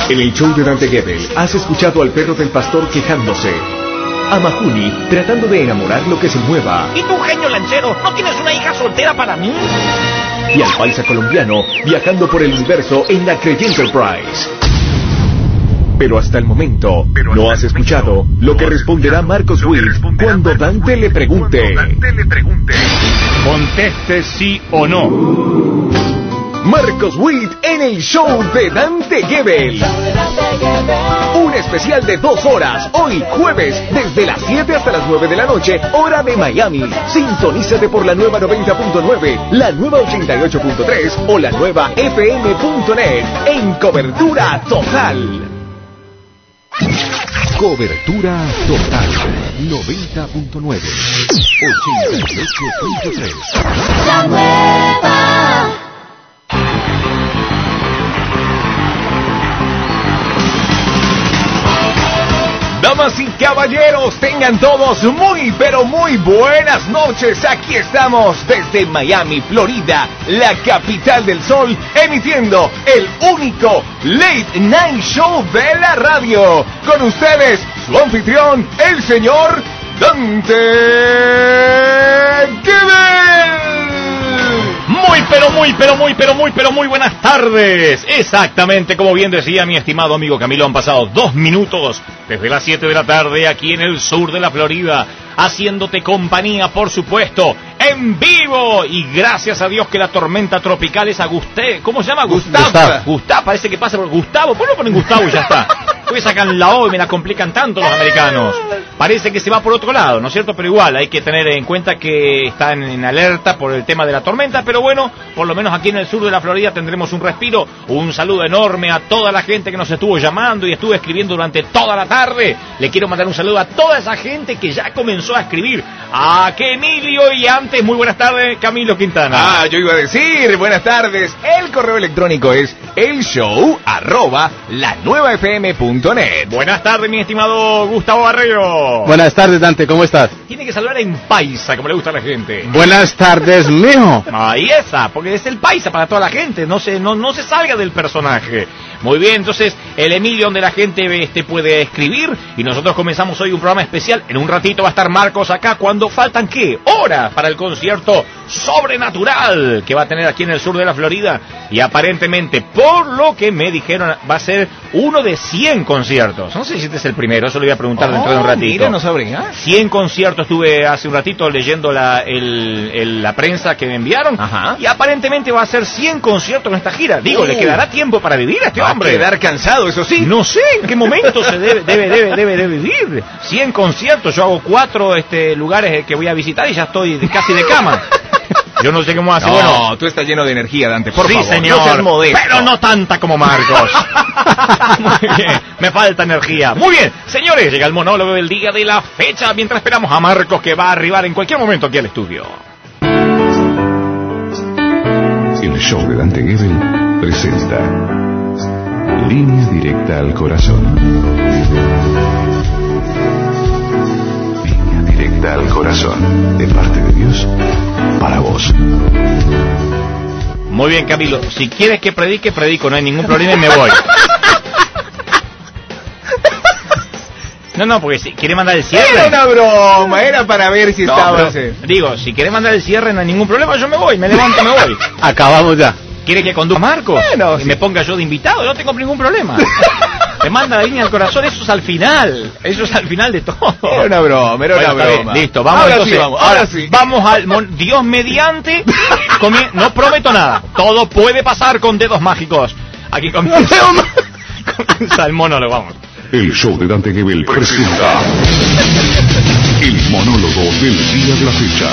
En el show de Dante Gebel has escuchado al perro del pastor quejándose, a Mahuni tratando de enamorar lo que se mueva, ¿y tú, genio lanchero, no tienes una hija soltera para mí? y al paisa colombiano viajando por el universo en la Crey Enterprise. Pero hasta el momento no has escuchado lo que responderá Marcos Witt cuando Dante le pregunte. Conteste sí o no. Marcos Witt en el show de Dante Gebel. Un especial de 2 horas, hoy jueves, desde las 7 hasta las 9 de la noche, hora de Miami. Sintonízate por la nueva 90.9, la nueva 88.3 o la nueva FM.net en cobertura total. Cobertura total 90.9 88.3. La nueva. Damas y caballeros, tengan todos muy pero muy buenas noches. Aquí estamos desde Miami, Florida, la capital del sol, emitiendo el único late night show de la radio. Con ustedes, su anfitrión, el señor Dante Gebel. Muy buenas tardes. Exactamente, como bien decía mi estimado amigo Camilo, han pasado 2 minutos desde las 7 de la tarde aquí en el sur de la Florida, haciéndote compañía, por supuesto, en vivo. Y gracias a Dios que la tormenta tropical es ¿cómo se llama? Gustavo, parece que pasa por Gustavo. ¿Por qué no ponen Gustavo y ya está? Porque sacan la O y me la complican tanto los americanos. Parece que se va por otro lado, ¿no es cierto? Pero igual, hay que tener en cuenta que están en alerta por el tema de la tormenta. Pero bueno, por lo menos aquí en el sur de la Florida tendremos un respiro. Un saludo enorme a toda la gente que nos estuvo llamando y estuvo escribiendo durante toda la tarde. Le quiero mandar un saludo a toda esa gente que ya comenzó a escribir. A Emilio y antes, muy buenas tardes, Camilo Quintana. Yo iba a decir, buenas tardes. El correo electrónico es elshow@lanuevafm.net. Buenas tardes, mi estimado Gustavo Barrero. Buenas tardes, Dante, ¿cómo estás? Tiene que saludar en paisa, como le gusta a la gente. Buenas tardes, mijo. Ahí esa, porque es el paisa para toda la gente, no se salga del personaje. Muy bien, entonces, el Emilio donde la gente puede escribir, y nosotros comenzamos hoy un programa especial. En un ratito va a estar Marcos acá, cuando faltan, ¿qué? Horas para el concierto Sobrenatural que va a tener aquí en el sur de la Florida, y aparentemente, por lo que me dijeron, va a ser uno de 100 conciertos. No sé si este es el primero, eso lo voy a preguntar dentro de un ratito. Mira, no sabría. 100 conciertos, estuve hace un ratito leyendo la prensa que me enviaron. Ajá. Y aparentemente va a ser 100 conciertos en esta gira. Digo, ¿le quedará tiempo para vivir a este hombre? Va a quedar cansado, eso sí. No sé en qué momento se debe vivir. 100 conciertos, yo hago 4 lugares que voy a visitar y ya estoy casi de cama. Yo no sé cómo hace. No, bueno, tú estás lleno de energía, Dante, por sí, favor. señor, no seas modesto. pero no tanta como Marcos. Muy bien, me falta energía. Muy bien, señores, llega el monólogo del día de la fecha, mientras esperamos a Marcos, que va a arribar en cualquier momento aquí al estudio. El show de Dante Gebel presenta Línea Directa al Corazón. Línea Directa al Corazón, de parte de Dios para vos. Muy bien, Camilo, si quieres que predico, no hay ningún problema y me voy. No, porque si quiere mandar el cierre. Era una broma, era para ver si estaba. Digo, si quiere mandar el cierre no hay ningún problema, yo me voy, me levanto, me voy. Acabamos ya. ¿Quiere que conduzca Marcos? Bueno, y sí. me ponga yo de invitado, no tengo ningún problema. Me manda la línea al corazón, eso es al final. Eso es al final de todo. Era una broma, era Bueno, una está broma. bien, listo, vamos ahora entonces. Sí, vamos, ahora sí. Vamos al Dios mediante. No prometo nada. Todo puede pasar con dedos mágicos. Aquí comienza el monólogo, vamos. El show de Dante Gebel presenta el monólogo del día de la fecha.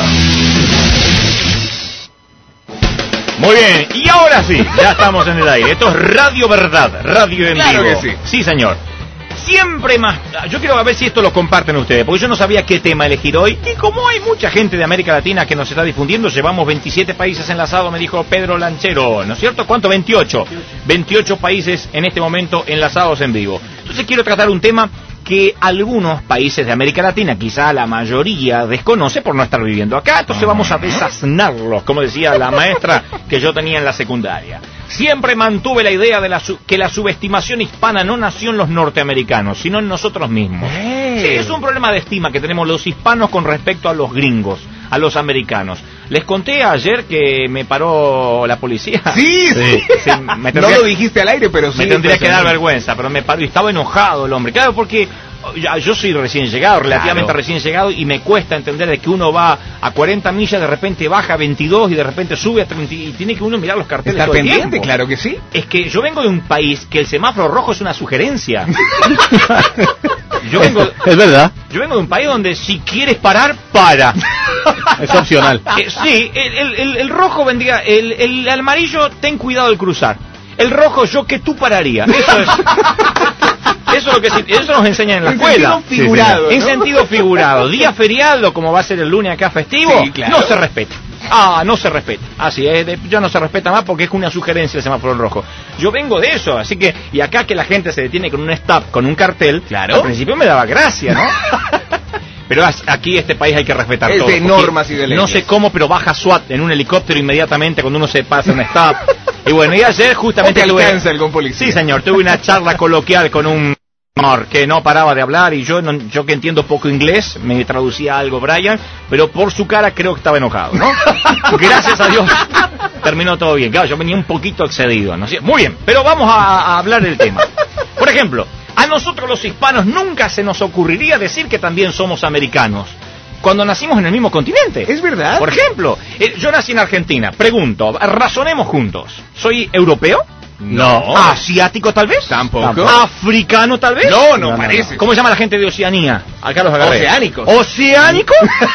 Muy bien, y ahora sí, ya estamos en el aire. Esto es Radio Verdad, radio en Claro vivo. que sí. Sí, señor. Siempre más. Yo quiero ver si esto lo comparten ustedes, porque yo no sabía qué tema elegir hoy. Y como hay mucha gente de América Latina que nos está difundiendo, llevamos 27 países enlazados, me dijo Pedro Lanchero, ¿no es cierto? ¿Cuánto? 28. 28 países en este momento enlazados en vivo. Entonces quiero tratar un tema que algunos países de América Latina, quizá la mayoría, desconoce por no estar viviendo acá. Entonces vamos a desaznarlos, como decía la maestra que yo tenía en la secundaria. Siempre mantuve la idea de que la subestimación hispana no nació en los norteamericanos, sino en nosotros mismos. Sí, es un problema de estima que tenemos los hispanos con respecto a los gringos, a los americanos. Les conté ayer que me paró la policía. Sí. No lo dijiste al aire, pero sí. Me tendría que dar vergüenza, pero me paró y estaba enojado el hombre. Claro, porque yo soy recién llegado, relativamente recién llegado, y me cuesta entender de que uno va a 40 millas, de repente baja a 22 y de repente sube a 30 y tiene que uno mirar los carteles todo el tiempo. Pendiente, claro que sí. Es que yo vengo de un país que el semáforo rojo es una sugerencia. Es verdad. Yo vengo de un país donde si quieres parar, para. Es opcional. Sí, el rojo vendría, el amarillo, ten cuidado al cruzar. El rojo, yo que tú pararía. Eso nos enseñan en la escuela. En sentido figurado. ¿no? En sentido figurado. Día feriado, como va a ser el lunes acá festivo, sí, claro. No se respeta. No se respeta. Así es, ya no se respeta más porque es una sugerencia el semáforo rojo. Yo vengo de eso, así que, y acá que la gente se detiene con un stop, con un cartel, claro. Al principio me daba gracia, ¿no? Pero aquí este país hay que respetar todo. Es de normas y de leyes. No sé cómo, pero baja SWAT en un helicóptero inmediatamente cuando uno se pasa un stop. Y bueno, y ayer justamente con policía. Sí, señor, tuve una charla coloquial con un que no paraba de hablar y yo que entiendo poco inglés, me traducía algo Brian, pero por su cara creo que estaba enojado, ¿no? Gracias a Dios terminó todo bien. Claro, yo venía un poquito excedido, ¿no? Muy bien, pero vamos a hablar del tema. Por ejemplo, a nosotros los hispanos nunca se nos ocurriría decir que también somos americanos cuando nacimos en el mismo continente. ¿Es verdad? Por ejemplo, yo nací en Argentina. Pregunto, razonemos juntos. ¿Soy europeo? No. ¿Asiático tal vez? Tampoco. ¿Africano tal vez? No parece. ¿Cómo se llama la gente de Oceanía? Acá los agarré. Oceánicos. ¿Oceánico?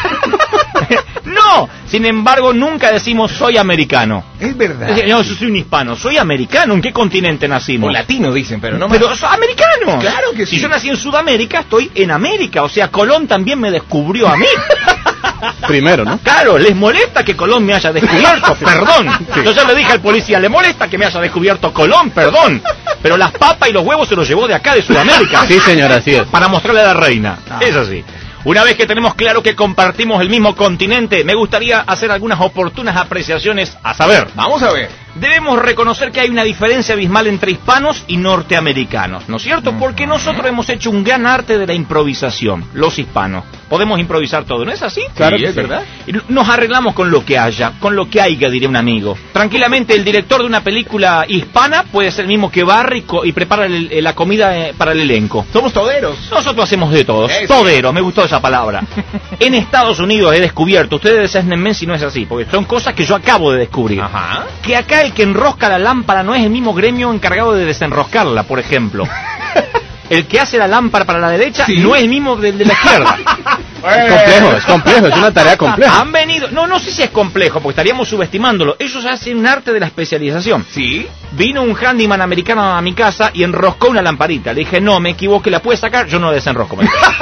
No. Sin embargo, nunca decimos soy americano. Es verdad. No, yo soy un hispano. Soy americano. ¿En qué continente nacimos? O latino dicen, pero no más. Pero soy americano. Claro que sí. Si yo nací en Sudamérica, estoy en América. O sea, Colón también me descubrió a mí. Primero, ¿no? Claro, les molesta que Colón me haya descubierto, perdón. Sí. Yo ya le dije al policía, le molesta que me haya descubierto Colón, perdón. Pero las papas y los huevos se los llevó de acá, de Sudamérica. Sí, señora, así es. Para mostrarle a la reina. Es así. Una vez que tenemos claro que compartimos el mismo continente, me gustaría hacer algunas oportunas apreciaciones, a saber. Vamos a ver. Debemos reconocer que hay una diferencia abismal entre hispanos y norteamericanos, ¿no es cierto? Porque nosotros hemos hecho un gran arte de la improvisación, los hispanos. Podemos improvisar todo, ¿no es así? Claro, sí, es verdad. Nos arreglamos con lo que haya, con lo que haya, diría un amigo. Tranquilamente, el director de una película hispana puede ser el mismo que barre y prepara la comida para el elenco. Somos toderos. Nosotros hacemos de todos. Toderos, me gustó esa palabra. En Estados Unidos he descubierto, ustedes desnénme si no es así, porque son cosas que yo acabo de descubrir. Ajá. Que acá el que enrosca la lámpara no es el mismo gremio encargado de desenroscarla, por ejemplo. El que hace la lámpara para la derecha no es el mismo del de la izquierda. Es complejo, es una tarea compleja. Han venido, no sé si es complejo, porque estaríamos subestimándolo. Ellos hacen un arte de la especialización. Sí. Vino un handyman americano a mi casa y enroscó una lamparita. Le dije, no, me equivoqué, ¿la puedes sacar? Yo no desenrosco.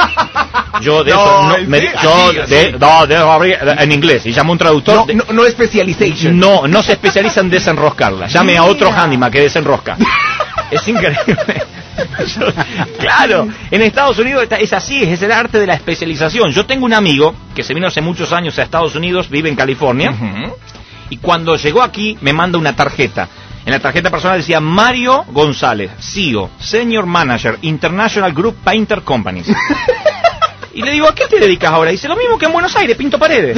Yo de eso no abrir en inglés. Y llamó un traductor. No specialization. No se especializa en desenroscarla. Llame a otro handyman que desenrosca. Es increíble. Claro, en Estados Unidos es así, es el arte de la especialización. Yo tengo un amigo que se vino hace muchos años a Estados Unidos, vive en California, y cuando llegó aquí me manda una tarjeta. En la tarjeta personal decía Mario González, CEO, Senior Manager, International Group Painter Companies. Y le digo, ¿a qué te dedicas ahora? Dice, lo mismo que en Buenos Aires, pinto paredes.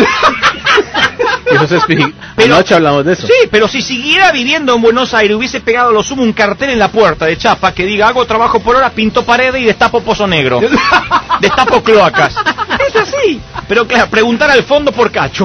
Anoche hablamos de eso. Sí, pero si siguiera viviendo en Buenos Aires, hubiese pegado a lo sumo un cartel en la puerta de chapa que diga, hago trabajo por hora, pinto paredes y destapo pozo negro. Destapo cloacas. Es así. Pero claro, preguntar al fondo por cacho.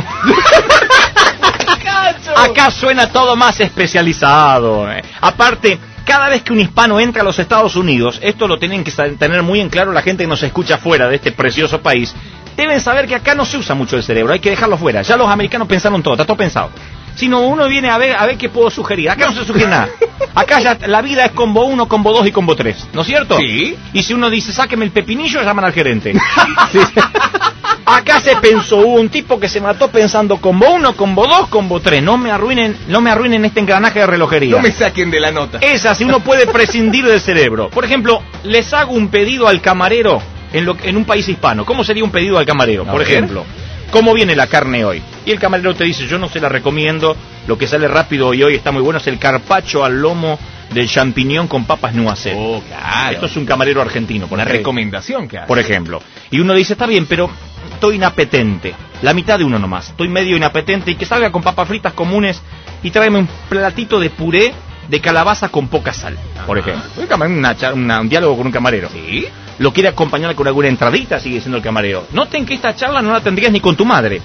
Acá suena todo más especializado. Aparte, cada vez que un hispano entra a los Estados Unidos, esto lo tienen que tener muy en claro la gente que nos escucha fuera de este precioso país, deben saber que acá no se usa mucho el cerebro, hay que dejarlo fuera. Ya los americanos pensaron todo, está todo pensado. Sino uno viene a ver qué puedo sugerir. Acá no se sugiere nada. Acá ya la vida es combo 1, combo 2 y combo 3, ¿no es cierto? Sí. Y si uno dice, sáqueme el pepinillo, llaman al gerente. Sí. Acá se pensó, hubo un tipo que se mató pensando combo 1, combo 2, combo 3. No me arruinen este engranaje de relojería. No me saquen de la nota. Es así, uno puede prescindir del cerebro. Por ejemplo, les hago un pedido al camarero en un país hispano. ¿Cómo sería un pedido al camarero? Por ejemplo, ¿cómo viene la carne hoy? Y el camarero te dice, yo no se la recomiendo, lo que sale rápido y hoy está muy bueno es el carpaccio al lomo del champiñón con papas nuaces. Oh, claro. Esto es un camarero argentino. Una recomendación que hace. Por ejemplo. Y uno dice, está bien, pero estoy inapetente. La mitad de uno nomás. Estoy medio inapetente y que salga con papas fritas comunes y tráeme un platito de puré de calabaza con poca sal, por ejemplo. Un diálogo con un camarero. ¿Sí? Lo quiere acompañar con alguna entradita, sigue siendo el camarero. Noten que esta charla no la tendrías ni con tu madre.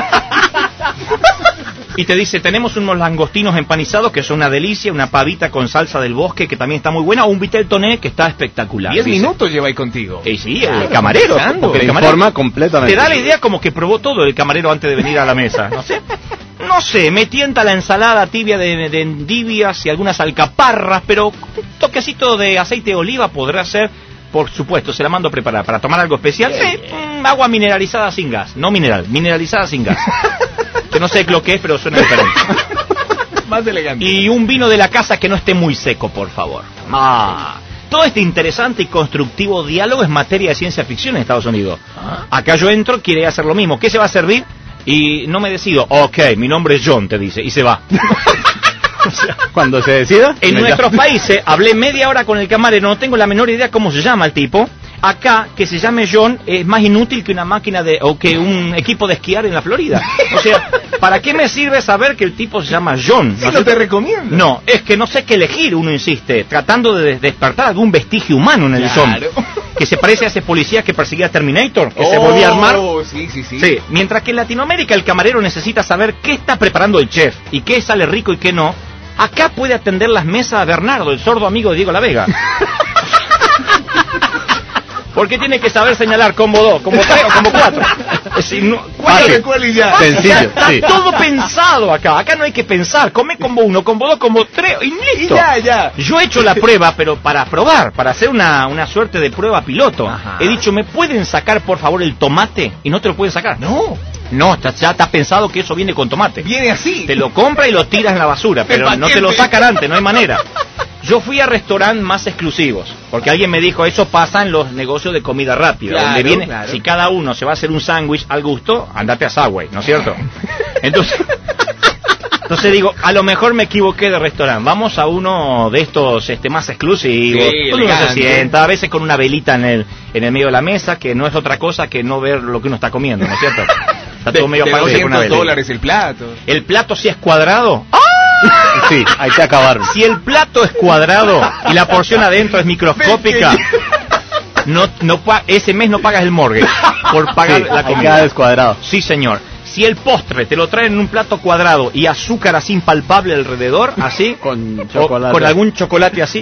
Y te dice, tenemos unos langostinos empanizados que son una delicia, una pavita con salsa del bosque que también está muy buena, o un vitel toné que está espectacular. 10 minutos lleva ahí contigo. Sí, el camarero. Porque te informa completamente. Te da la idea como que probó todo el camarero antes de venir a la mesa. No sé, me tienta la ensalada tibia de endivias y algunas alcaparras, pero un toquecito de aceite de oliva podrá ser, por supuesto, se la mando a preparar. ¿Para tomar algo especial? Sí, agua mineralizada sin gas. No mineral, mineralizada sin gas. Que no sé lo que es, pero suena diferente. Más elegante. Y un vino de la casa que no esté muy seco, por favor. Todo este interesante y constructivo diálogo es materia de ciencia ficción en Estados Unidos. Acá yo entro, quiere hacer lo mismo. ¿Qué se va a servir? Y no me decido. Ok, mi nombre es John, te dice, y se va. O sea, cuando se decida. En nuestros países, hablé media hora con el camarero, no tengo la menor idea cómo se llama el tipo. Acá, que se llame John es más inútil que una máquina o que un equipo de esquiar en la Florida. O sea, ¿para qué me sirve saber que el tipo se llama John? No te recomiendo. No, es que no sé qué elegir, uno insiste, tratando de despertar algún vestigio humano en el John. Que se parece a ese policía que perseguía a Terminator, que se volvía a armar. Sí, mientras que en Latinoamérica el camarero necesita saber qué está preparando el chef y qué sale rico y qué no. Acá puede atender las mesas a Bernardo, el sordo amigo de Diego La Vega. Porque tiene que saber señalar combo 2, combo 3 o combo 4. ¿Cuál y ya? Sencillo, Está todo pensado acá. Acá no hay que pensar. Come combo 1, combo 2, combo 3 y listo. Y ya. Yo he hecho la prueba, pero para probar, para hacer una suerte de prueba piloto. Ajá. He dicho, ¿me pueden sacar por favor el tomate? Y no te lo pueden sacar. No, ya está pensado que eso viene con tomate. Viene así. Te lo compra y lo tiras en la basura, pero no te lo sacan antes, no hay manera. Yo fui a restaurantes más exclusivos, porque alguien me dijo, eso pasa en los negocios de comida rápida, donde viene, si cada uno se va a hacer un sándwich al gusto, andate a Subway, ¿no es cierto? Entonces digo, a lo mejor me equivoqué de restaurante, vamos a uno de estos más exclusivos, donde uno se sienta, a veces con una velita en el medio de la mesa, que no es otra cosa que no ver lo que uno está comiendo, ¿no es cierto? Está todo medio apagado. $200 el plato. ¿El plato si es cuadrado? Sí, ahí te acabaron. Si el plato es cuadrado y la porción adentro es microscópica, ese mes no pagas el mortgage por pagar la comida. Queda descuadrado. Sí, señor. Si el postre te lo traen en un plato cuadrado y azúcar así impalpable alrededor, así, con chocolate, con algún chocolate así,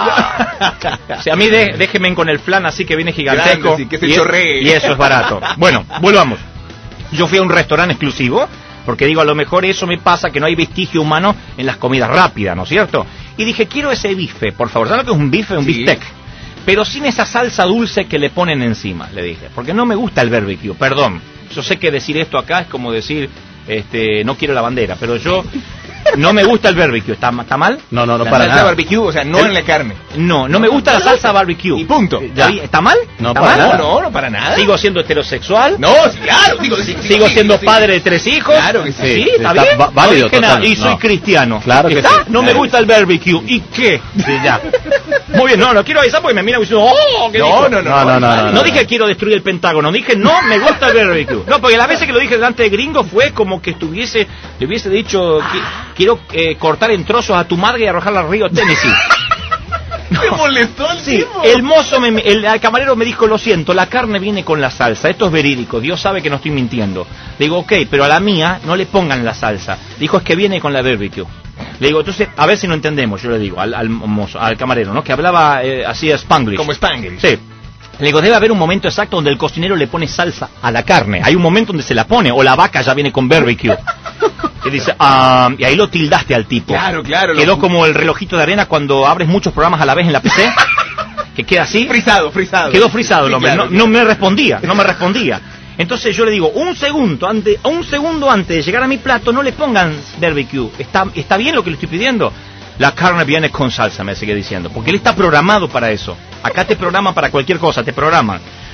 o sea, a mí déjenme con el flan así que viene gigantesco, grande, que se chorree. Y eso es barato. Bueno, volvamos. Yo fui a un restaurante exclusivo, porque digo, a lo mejor eso me pasa, que no hay vestigio humano en las comidas rápidas, ¿no es cierto? Y dije, quiero ese bife, por favor. ¿Sabes lo que es un bife? Un bistec. Pero sin esa salsa dulce que le ponen encima, le dije. Porque no me gusta el barbecue, perdón. Yo sé que decir esto acá es como decir, no quiero la bandera, pero yo... No me gusta el barbecue, ¿está mal? No, la para salsa nada. barbecue, o sea, no en la carne. No me gusta la salsa barbecue. Y punto. ¿Está mal? No, ¿Está para mal? nada. No, para nada. ¿Sigo siendo heterosexual? No, claro. ¿Sigo siendo padre de 3 hijos? Claro que sí. Sí, está bien. Válido, no dije nada. total. Y soy cristiano. Claro que sí. No me gusta el barbecue. ¿Y qué? Sí, ya. Muy bien, no quiero avisar porque me mira diciendo, ¿qué dijo? No dije quiero destruir el Pentágono, dije no me gusta el barbecue. No, porque las veces que lo dije delante de gringo fue como que le hubiese dicho, quiero cortar en trozos a tu madre y arrojarla al río Tennessee. ¿Me molestó el tipo? El mozo, el camarero me dijo, lo siento, la carne viene con la salsa, esto es verídico, Dios sabe que no estoy mintiendo. Le digo, ok, pero a la mía no le pongan la salsa. Dijo, es que viene con la barbecue. Le digo, entonces, a ver si no entendemos, yo le digo al mozo, al camarero, ¿no? Que hablaba así de Spanglish. Como Spanglish. Sí. Le digo, debe haber un momento exacto donde el cocinero le pone salsa a la carne. Hay un momento donde se la pone, o la vaca ya viene con barbecue. Y dice, y ahí lo tildaste al tipo. Claro. Quedó como el relojito de arena cuando abres muchos programas a la vez en la PC. Que queda así. Frisado. Quedó frisado el hombre. Claro, no me respondía. Entonces yo le digo, un segundo antes de llegar a mi plato, no le pongan barbecue. ¿Está bien lo que le estoy pidiendo? La carne viene con salsa, me sigue diciendo, porque él está programado para eso. Acá te programan para cualquier cosa, te programan.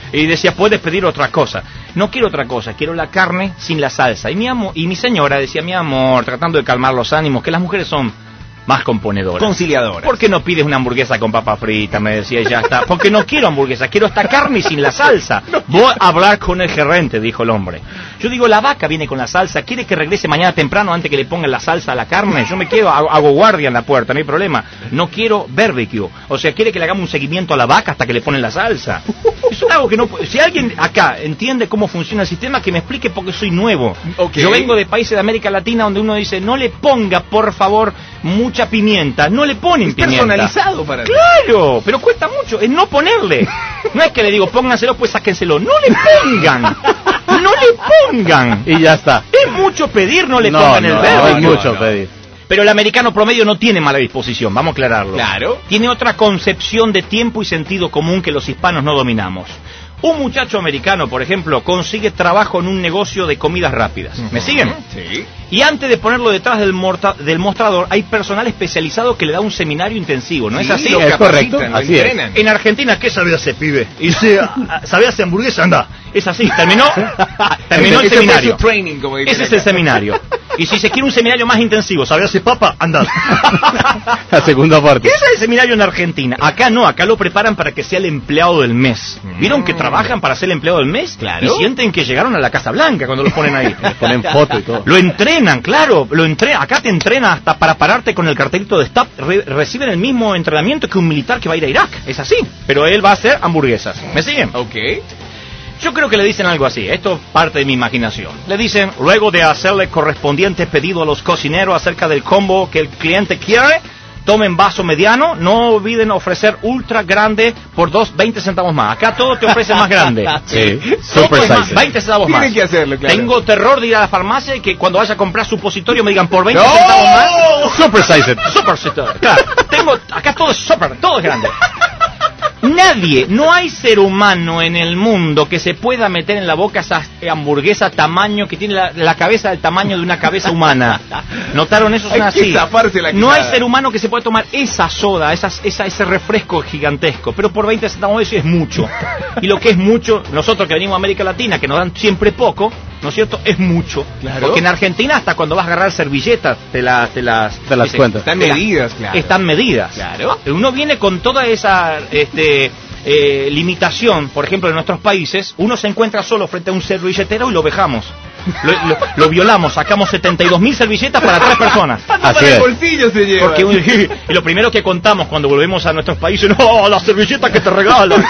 Y decía, puedes pedir otra cosa. No quiero otra cosa, quiero la carne sin la salsa. Y mi señora decía, mi amor, tratando de calmar los ánimos, que las mujeres son más componedoras. Conciliadoras. ¿Por qué no pides una hamburguesa con papa frita? Me decía, y ya está. Porque no quiero hamburguesa, quiero esta carne sin la salsa. Voy a hablar con el gerente, dijo el hombre. Yo digo, la vaca viene con la salsa, ¿quiere que regrese mañana temprano antes que le pongan la salsa a la carne? Yo me quedo, hago guardia en la puerta, no hay problema. No quiero barbecue. O sea, quiere que le hagamos un seguimiento a la vaca hasta que le ponen la salsa. Eso es algo que no... Si alguien acá entiende cómo funciona el sistema, que me explique, porque soy nuevo. Okay. Yo vengo de países de América Latina donde uno dice, no le ponga, por favor, mucha pimienta. No le ponen pimienta. Personalizado para ti. Claro, pero cuesta mucho, es no ponerle. No es que le digo, pónganselo, pues sáquenselo. No le pongan. No le pongan. Y ya está. Es mucho pedir, no le pongan el verde. No, es mucho pedir. Pero el americano promedio no tiene mala disposición, vamos a aclararlo. Claro. Tiene otra concepción de tiempo y sentido común que los hispanos no dominamos. Un muchacho americano, por ejemplo, consigue trabajo en un negocio de comidas rápidas. ¿Me siguen? Sí. Y antes de ponerlo detrás del mostrador, hay personal especializado que le da un seminario intensivo, ¿no es así? Lo es capacitan, correcto, lo así es. entrenan. En Argentina, ¿qué sabía ese pibe? Y si sabía hacer hamburguesa, anda. Es así, terminó el Ese seminario. fue su training, como dicen Ese es acá. el seminario. Y si se quiere un seminario más intensivo, ¿sabía hacer papa? Anda. La segunda parte. Ese es el seminario en Argentina. Acá no, acá lo preparan para que sea el empleado del mes. ¿Vieron que trabajan para ser el empleado del mes? Claro. Y sienten que llegaron a la Casa Blanca cuando los ponen ahí. Le ponen foto y todo. Lo entrenan, claro, acá te entrenan hasta para pararte con el cartelito de staff, reciben el mismo entrenamiento que un militar que va a ir a Irak, es así, pero él va a hacer hamburguesas, ¿me siguen? Ok. Yo creo que le dicen algo así, esto es parte de mi imaginación. Le dicen, luego de hacerle correspondiente pedido a los cocineros acerca del combo que el cliente quiere, tomen vaso mediano, no olviden ofrecer ultra grande por 20 centavos más. Acá todo te ofrece más grande. Sí, Todo super es más, size. 20 centavos más. Tienen que hacerlo, claro. Tengo terror de ir a la farmacia y que cuando vaya a comprar supositorio me digan por 20 centavos más. Super size. Super sister. Claro, acá todo es super, todo es grande. Nadie, no hay ser humano en el mundo que se pueda meter en la boca esa hamburguesa tamaño que tiene la cabeza del tamaño de una cabeza humana. ¿Notaron eso? Son Hay que así. zafarse la No hay quijada. ser humano que se pueda tomar esa soda, ese refresco gigantesco, pero por 20 centavos eso es mucho. Y lo que es mucho, nosotros que venimos a América Latina, que nos dan siempre poco, ¿no es cierto? Es mucho. Claro. Porque en Argentina hasta cuando vas a agarrar servilletas te las cuentas. Están medidas, claro. Están medidas. Claro. Uno viene con toda esa limitación, por ejemplo, en nuestros países, uno se encuentra solo frente a un servilletero y lo vejamos. Lo violamos, sacamos 72.000 servilletas para 3 personas. Así Para el es. bolsillo se lleva. Porque y lo primero que contamos cuando volvemos a nuestros países, no, la servilleta que te regalan.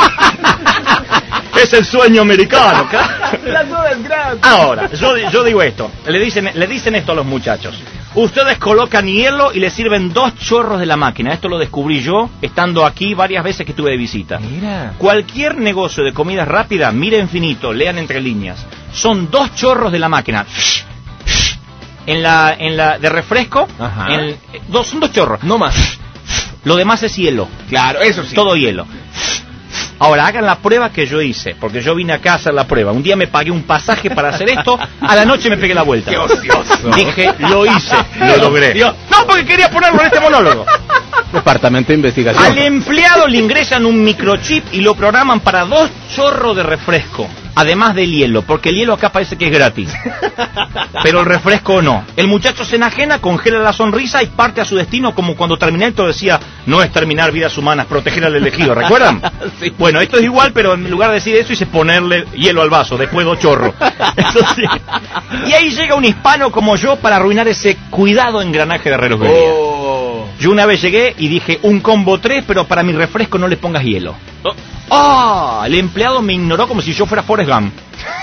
Es el sueño americano. La soda es gratis. Ahora, yo digo esto, le dicen esto a los muchachos. Ustedes colocan hielo y le sirven 2 chorros de la máquina. Esto lo descubrí yo estando aquí varias veces que estuve de visita. Mira. Cualquier negocio de comida rápida, miren finito, lean entre líneas. Son 2 chorros de la máquina. En la de refresco, Ajá. son 2 chorros. No más. Lo demás es hielo. Claro, eso sí. Todo hielo. Ahora, hagan la prueba que yo hice, porque yo vine acá a hacer la prueba. Un día me pagué un pasaje para hacer esto, a la noche me pegué la vuelta. Qué ocioso. Dije, lo hice, lo logré. Dios. No, porque quería ponerlo en este monólogo. Departamento de Al investigación. empleado le ingresan un microchip y lo programan para 2 chorros de refresco, además del hielo, porque el hielo acá parece que es gratis, pero el refresco no. El muchacho se enajena, congela la sonrisa y parte a su destino, como cuando Terminator decía, no es terminar vidas humanas, proteger al elegido, ¿recuerdan? Sí. Bueno, esto es igual, pero en lugar de decir eso, hice ponerle hielo al vaso, después 2 chorros. Eso sí. Y ahí llega un hispano como yo para arruinar ese cuidado engranaje de relojería. Oh. Yo una vez llegué y dije, un combo 3, pero para mi refresco no le pongas hielo. ¡Ah! El empleado me ignoró como si yo fuera Forrest Gump.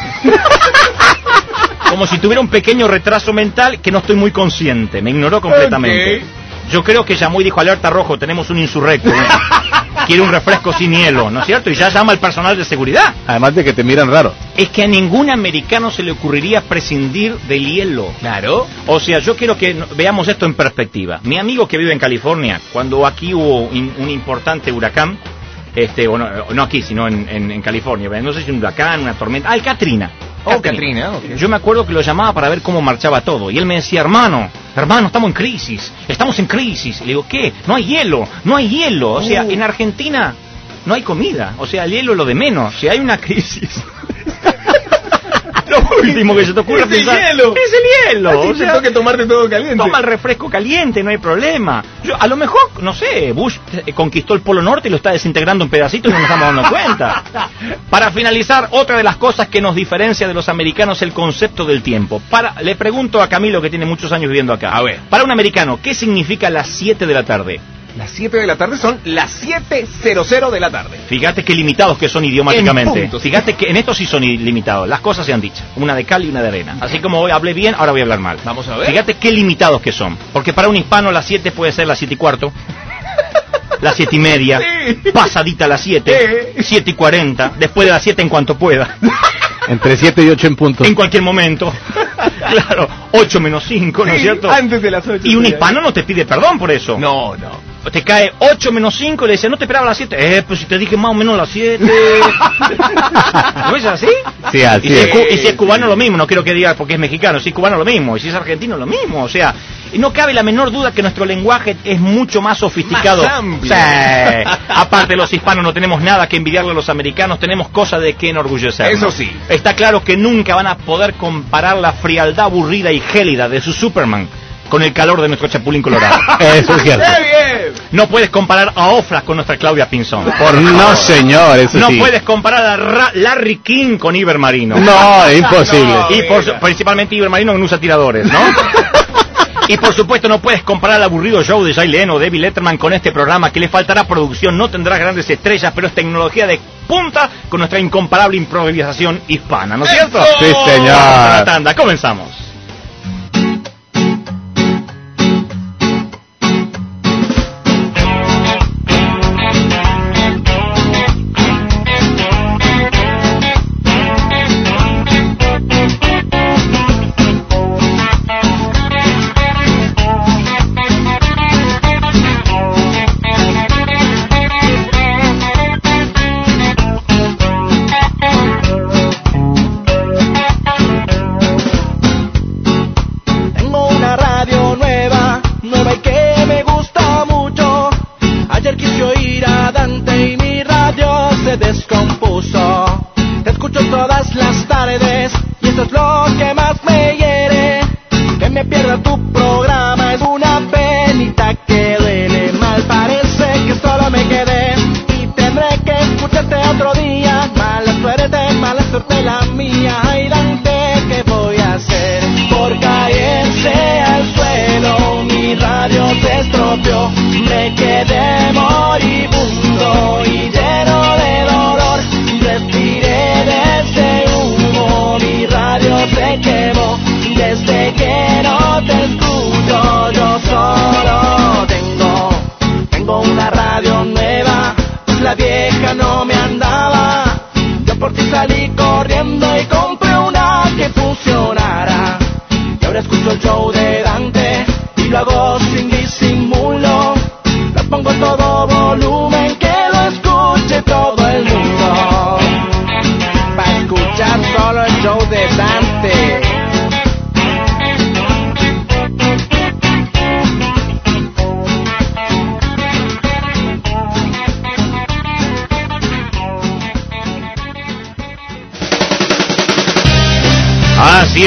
Como si tuviera un pequeño retraso mental que no estoy muy consciente. Me ignoró completamente. Ok. Yo creo que llamó y dijo, alerta rojo, tenemos un insurrecto. Quiere un refresco sin hielo, ¿no es cierto? Y ya llama al personal de seguridad. Además de que te miran raro. Es que a ningún americano se le ocurriría prescindir del hielo. Claro. O sea, yo quiero que veamos esto en perspectiva. Mi amigo que vive en California, cuando aquí hubo un importante huracán, bueno, no aquí, sino en California, no sé si un huracán, una tormenta, el Katrina. Oh, Katrina, ok. Yo me acuerdo que lo llamaba para ver cómo marchaba todo, y él me decía, hermano, estamos en crisis. Y le digo, ¿qué? No hay hielo. O sea, en Argentina no hay comida. O sea, el hielo es lo de menos. Si hay una crisis... Lo último que se te ocurre pensar es el hielo. O sea, tengo que tomarte todo caliente. Toma el refresco caliente, no hay problema. A lo mejor, no sé, Bush conquistó el Polo Norte y lo está desintegrando en pedacitos y no nos estamos dando cuenta. Para finalizar, otra de las cosas que nos diferencia de los americanos es el concepto del tiempo. Le pregunto a Camilo, que tiene muchos años viviendo acá. A ver. Para un americano, ¿qué significa las 7 de la tarde? Las 7 de la tarde son las 7:00 de la tarde. Fíjate qué limitados que son idiomáticamente. En punto, sí. Fíjate que en esto sí son ilimitados. Las cosas se han dicho. Una de cal y una de arena. Así como hoy hablé bien, ahora voy a hablar mal. Vamos a ver. Fíjate qué limitados que son. Porque para un hispano las 7 puede ser las 7:15. Las 7:30. Sí. Pasadita las 7. 7:40. Después de las 7 en cuanto pueda. Entre 7 y 8 en punto. En cualquier momento. Claro. 8 menos 5, ¿no es cierto? Antes de las 8. Y un hispano no te pide perdón por eso. No. Te cae 8 menos 5 y le dice, no te esperaba a las 7. Pues si te dije más o menos las 7. ¿No es así? Sí, así y es. Y si es cubano lo mismo, no quiero que diga porque es mexicano. Si es cubano lo mismo, y si es argentino lo mismo. O sea, no cabe la menor duda que nuestro lenguaje es mucho más sofisticado. Más amplio. Sí. Aparte los hispanos no tenemos nada que envidiarle a los americanos, tenemos cosas de que enorgullecernos. Eso sí. Está claro que nunca van a poder comparar la frialdad aburrida y gélida de su Superman con el calor de nuestro Chapulín Colorado. Eso es cierto. ¡Qué bien! No puedes comparar a Oflas con nuestra Claudia Pinzón. No, señor, eso No sí. puedes comparar a Larry King con Iber Marino. No, es imposible. No. Y principalmente Iber Marino que no usa tiradores, ¿no? Y por supuesto no puedes comparar al aburrido show de Jay Leno o David Letterman con este programa, que le faltará producción, no tendrá grandes estrellas, pero es tecnología de punta con nuestra incomparable improvisación hispana, ¿no es cierto? Sí, señor. Vamos a la tanda, comenzamos. Así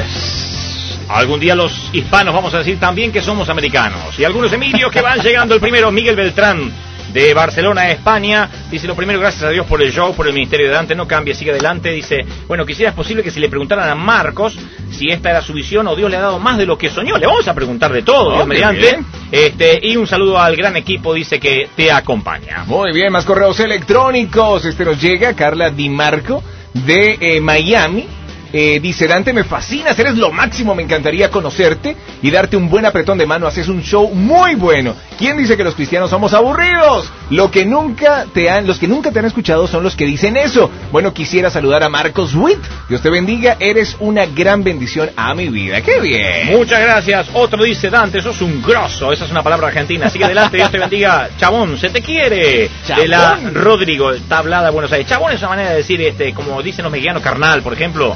es. Algún día los hispanos vamos a decir también que somos americanos. Y algunos Emilios que van llegando. El primero, Miguel Beltrán, de Barcelona, España. Dice, lo primero, gracias a Dios por el show, por el ministerio de Dante, no cambie, sigue adelante. Dice, bueno, quisiera, es posible que si le preguntaran a Marcos si esta era su visión o Dios le ha dado más de lo que soñó. Le vamos a preguntar de todo, Dios mediante. Y un saludo al gran equipo, dice, que te acompaña. Muy bien, más correos electrónicos. Nos llega Carla Di Marco de Miami. Dice, Dante, me fascinas, eres lo máximo, me encantaría conocerte y darte un buen apretón de mano, haces un show muy bueno. ¿Quién dice que los cristianos somos aburridos? Los que nunca te han escuchado son los que dicen eso. Bueno, quisiera saludar a Marcos Witt. Dios te bendiga, eres una gran bendición a mi vida. ¡Qué bien! Muchas gracias. Otro dice, Dante, sos un grosso. Esa es una palabra argentina. Sigue adelante, Dios te bendiga. Chabón, se te quiere. Chabón. De la Rodrigo, tablada de Buenos Aires. Chabón es una manera de decir, como dicen los mexicanos, carnal, por ejemplo.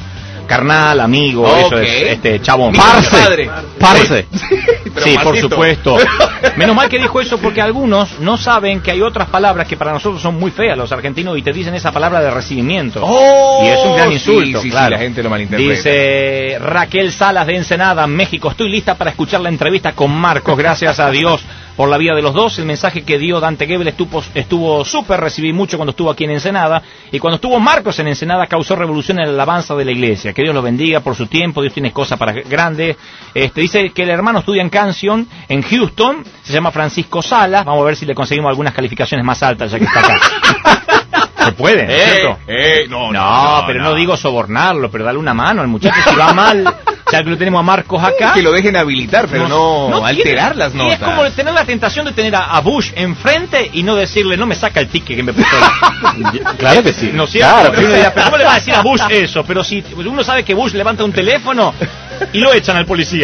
carnal, amigo, eso es chabón. Parce. Sí, por supuesto. Menos mal que dijo eso porque algunos no saben que hay otras palabras que para nosotros son muy feas, los argentinos, y te dicen esa palabra de recibimiento. Y es un gran insulto, sí, claro. Sí, la gente lo malinterpreta. Dice Raquel Salas de Ensenada, México. Estoy lista para escuchar la entrevista con Marcos. Gracias a Dios por la vida de los dos. El mensaje que dio Dante Gebel estuvo súper, recibí mucho cuando estuvo aquí en Ensenada, y cuando estuvo Marcos en Ensenada causó revolución en la alabanza de la iglesia. Que Dios lo bendiga por su tiempo, Dios tiene cosas para grandes. Dice que el hermano estudia en Canción en Houston, se llama Francisco Salas. Vamos a ver si le conseguimos algunas calificaciones más altas ya que está acá. Se puede, ¿cierto? No, pero no digo sobornarlo, pero darle una mano al muchacho si va mal. Ya que lo tenemos a Marcos acá. Que lo dejen habilitar, pero no alterar las notas. Y es como tener la tentación de tener a Bush enfrente y no decirle, no me saca el ticket que me puso. Claro que sí. No, claro. Uno dirá, pero ¿cómo le va a decir a Bush eso? Pero si uno sabe que Bush levanta un teléfono y lo echan al policía.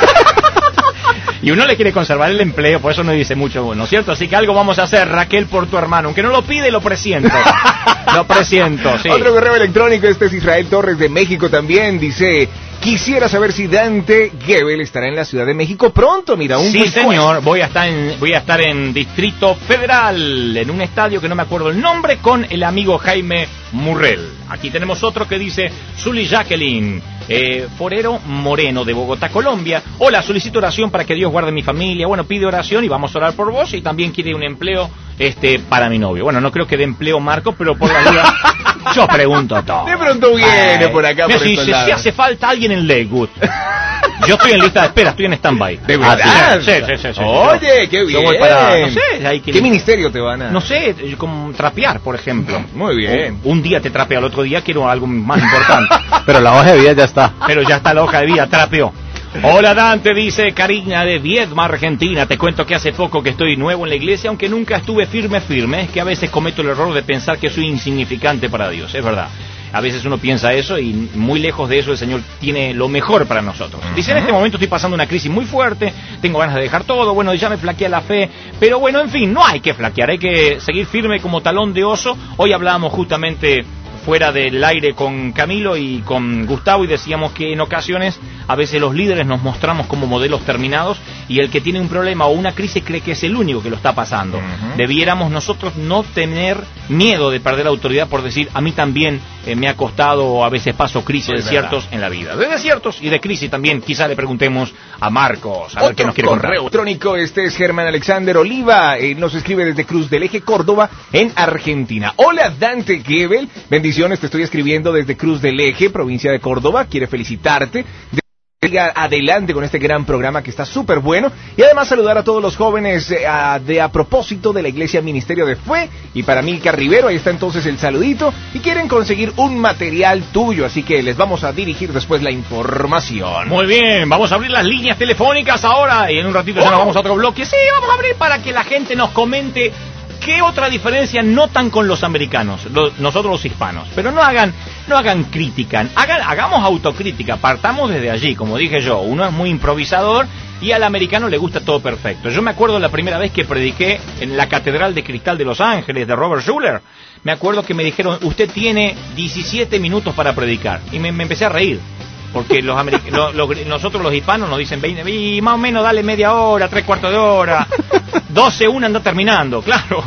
Y uno le quiere conservar el empleo, por eso no dice mucho, ¿no es cierto? Así que algo vamos a hacer, Raquel, por tu hermano. Aunque no lo pide, lo presiento. Lo presiento, sí. Otro correo electrónico, este es Israel Torres de México también, dice... Quisiera saber si Dante Gebel estará en la Ciudad de México pronto, mira, un Sí, señor, voy a estar en Distrito Federal, en un estadio que no me acuerdo el nombre, con el amigo Jaime Murrell. Aquí tenemos otro que dice, Zuli Jacqueline, Forero Moreno de Bogotá, Colombia. Hola, solicito oración para que Dios guarde mi familia. Bueno, pide oración y vamos a orar por vos, y también quiere un empleo para mi novio. Bueno, no creo que de empleo Marco, pero por la duda yo pregunto todo. De pronto viene por acá, por estos lados. Si hace falta alguien en Lakewood. Yo estoy en lista de espera, estoy en stand-by. ¿De verdad? Sí. Oye, qué bien. Yo voy para, no sé, ¿qué ministerio te van a...? No sé, como trapear, por ejemplo. Muy bien. Un día te trapeo, al otro día quiero algo más importante. Pero la hoja de vida ya está. Pero ya está la hoja de vida, trapeó. Hola Dante, dice Karina de Viedma, Argentina. Te cuento que hace poco que estoy nuevo en la iglesia, aunque nunca estuve firme. Es que a veces cometo el error de pensar que soy insignificante para Dios. Es verdad. A veces uno piensa eso y muy lejos de eso el Señor tiene lo mejor para nosotros. Dice, en este momento estoy pasando una crisis muy fuerte, tengo ganas de dejar todo, bueno, ya me flaquea la fe, pero bueno, en fin, no hay que flaquear, hay que seguir firme como talón de oso. Hoy hablábamos justamente fuera del aire con Camilo y con Gustavo y decíamos que en ocasiones a veces los líderes nos mostramos como modelos terminados y el que tiene un problema o una crisis cree que es el único que lo está pasando. Debiéramos nosotros no tener miedo de perder autoridad por decir, a mí también me ha costado, a veces paso crisis, desiertos en la vida. De desiertos y de crisis también, quizá le preguntemos a Marcos, a ver qué nos quiere contar. Correo electrónico, este es Germán Alexander Oliva, nos escribe desde Cruz del Eje, Córdoba, en Argentina. Hola Dante Gebel, bendiciones, te estoy escribiendo desde Cruz del Eje, provincia de Córdoba, quiere felicitarte. Siga adelante con este gran programa que está súper bueno. Y además saludar a todos los jóvenes a propósito de la Iglesia Ministerio de Fe. Y para Milka Rivero, ahí está entonces el saludito. Y quieren conseguir un material tuyo, así que les vamos a dirigir después la información. Muy bien, vamos a abrir las líneas telefónicas ahora. Y en un ratito ya nos vamos a otro bloque. Sí, vamos a abrir para que la gente nos comente qué otra diferencia notan con los americanos, nosotros los hispanos. Pero no hagan crítica, hagamos autocrítica, partamos desde allí. Como dije yo, uno es muy improvisador y al americano le gusta todo perfecto. Yo me acuerdo la primera vez que prediqué en la Catedral de Cristal de Los Ángeles, de Robert Schuller. Me acuerdo que me dijeron, usted tiene 17 minutos para predicar. Y me empecé a reír. Porque nosotros los hispanos nos dicen 20, y más o menos dale media hora, 3/4 de hora, 12:01 anda terminando, claro.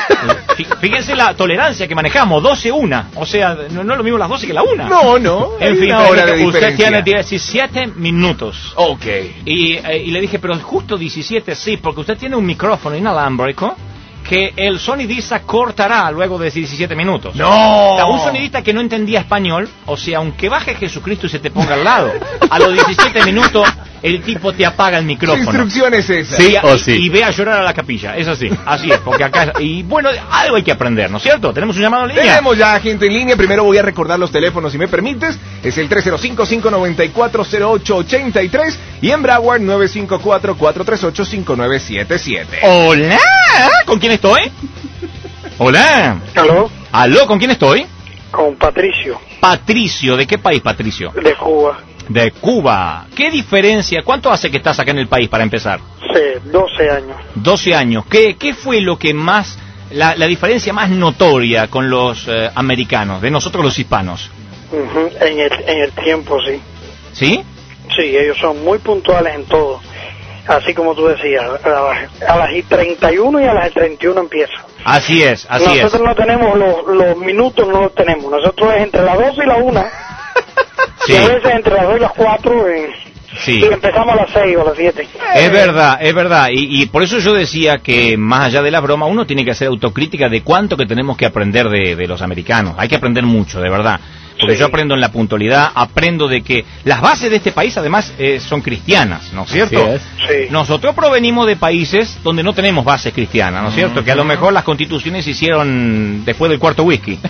Fíjense la tolerancia que manejamos, 12:01, o sea, no es lo mismo las 12 que la 1. No, en fin, usted tiene 17 minutos. Ok. Y le dije, pero justo 17, sí, porque usted tiene un micrófono inalámbrico que el sonidista cortará luego de 17 minutos. ¡No! O sea, un sonidista que no entendía español, o sea, aunque baje Jesucristo y se te ponga al lado, a los 17 minutos el tipo te apaga el micrófono. ¿Qué instrucción es esa? Sí o sí. Y ve a llorar a la capilla, es así es, porque acá... Y bueno, algo hay que aprender, ¿no es cierto? ¿Tenemos un llamado en línea? Tenemos ya gente en línea, primero voy a recordar los teléfonos si me permites. Es el 305-594-0883 y en Broward 954-438-5977. ¡Hola! ¿Con quién estoy? Hola. ¿Aló? ¿Con quién estoy? Con Patricio. Patricio, ¿de qué país, Patricio? De Cuba. De Cuba. ¿Qué diferencia? ¿Cuánto hace que estás acá en el país para empezar? Sí, 12 años. 12 años. ¿Qué fue lo que más, la diferencia más notoria con los americanos, de nosotros los hispanos? En el tiempo, sí. ¿Sí? Sí, ellos son muy puntuales en todo. Así como tú decías, a las 31 y a las 31 empieza. Así es, así es. Nosotros no tenemos los minutos, no los tenemos. Nosotros es entre las 12 y la 1. Sí. Y a veces entre las 2 y las 4. Sí. Y empezamos a las 6 o a las 7. Es verdad. Y por eso yo decía que más allá de la broma, uno tiene que hacer autocrítica de cuánto que tenemos que aprender de los americanos. Hay que aprender mucho, de verdad. Porque Sí. yo aprendo en la puntualidad, aprendo de que las bases de este país además son cristianas, ¿no es cierto? Así es. Sí. Nosotros provenimos de países donde no tenemos bases cristianas, ¿no es cierto? Que a lo mejor las constituciones se hicieron después del cuarto whisky.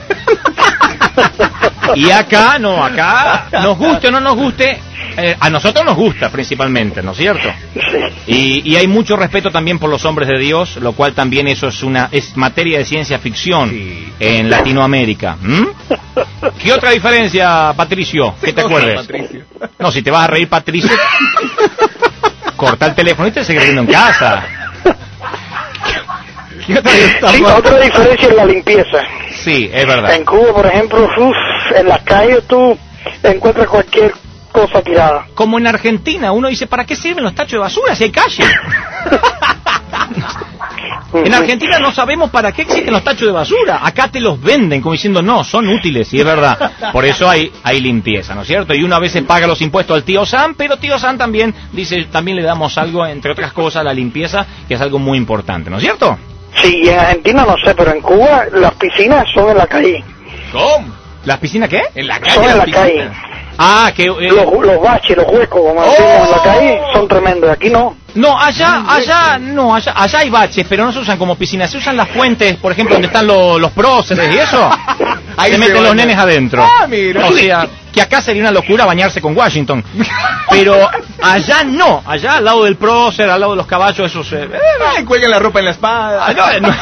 Y acá, nos guste o no nos guste, a nosotros nos gusta principalmente, ¿no es cierto? Sí. Y hay mucho respeto también por los hombres de Dios, lo cual también eso es materia de ciencia ficción en Latinoamérica. ¿Mm? ¿Qué otra diferencia, Patricio? ¿Qué te acuerdes? No, si te vas a reír, Patricio, corta el teléfono y te sigues riendo en casa. ¿Qué otra Sí, otra diferencia es la limpieza. Sí, es verdad. En Cuba, por ejemplo, en las calles tú encuentras cualquier cosa tirada. Como en Argentina, uno dice, ¿para qué sirven los tachos de basura si hay calle? En Argentina no sabemos para qué existen los tachos de basura. Acá te los venden como diciendo, no, son útiles, y es verdad. Por eso hay limpieza, ¿no es cierto? Y uno a veces paga los impuestos al tío Sam, pero tío Sam también dice, también le damos algo, entre otras cosas, la limpieza, que es algo muy importante, ¿no es cierto? Sí, en Argentina no sé, pero en Cuba las piscinas son en la calle. ¿Cómo? ¿Las piscinas qué? En la calle. Son en la piscinas. calle. Ah, que... Los baches, los huecos, como decimos en la calle, son tremendos. Aquí no. No, allá hay baches, pero no se usan como piscinas, se usan las fuentes, por ejemplo, donde están los próceres y eso. Ahí se meten los nenes adentro. Ah, mira. O sea, que acá sería una locura bañarse con Washington. Pero allá no, allá al lado del prócer, al lado de los caballos, esos... Cuelgan la ropa en la espalda.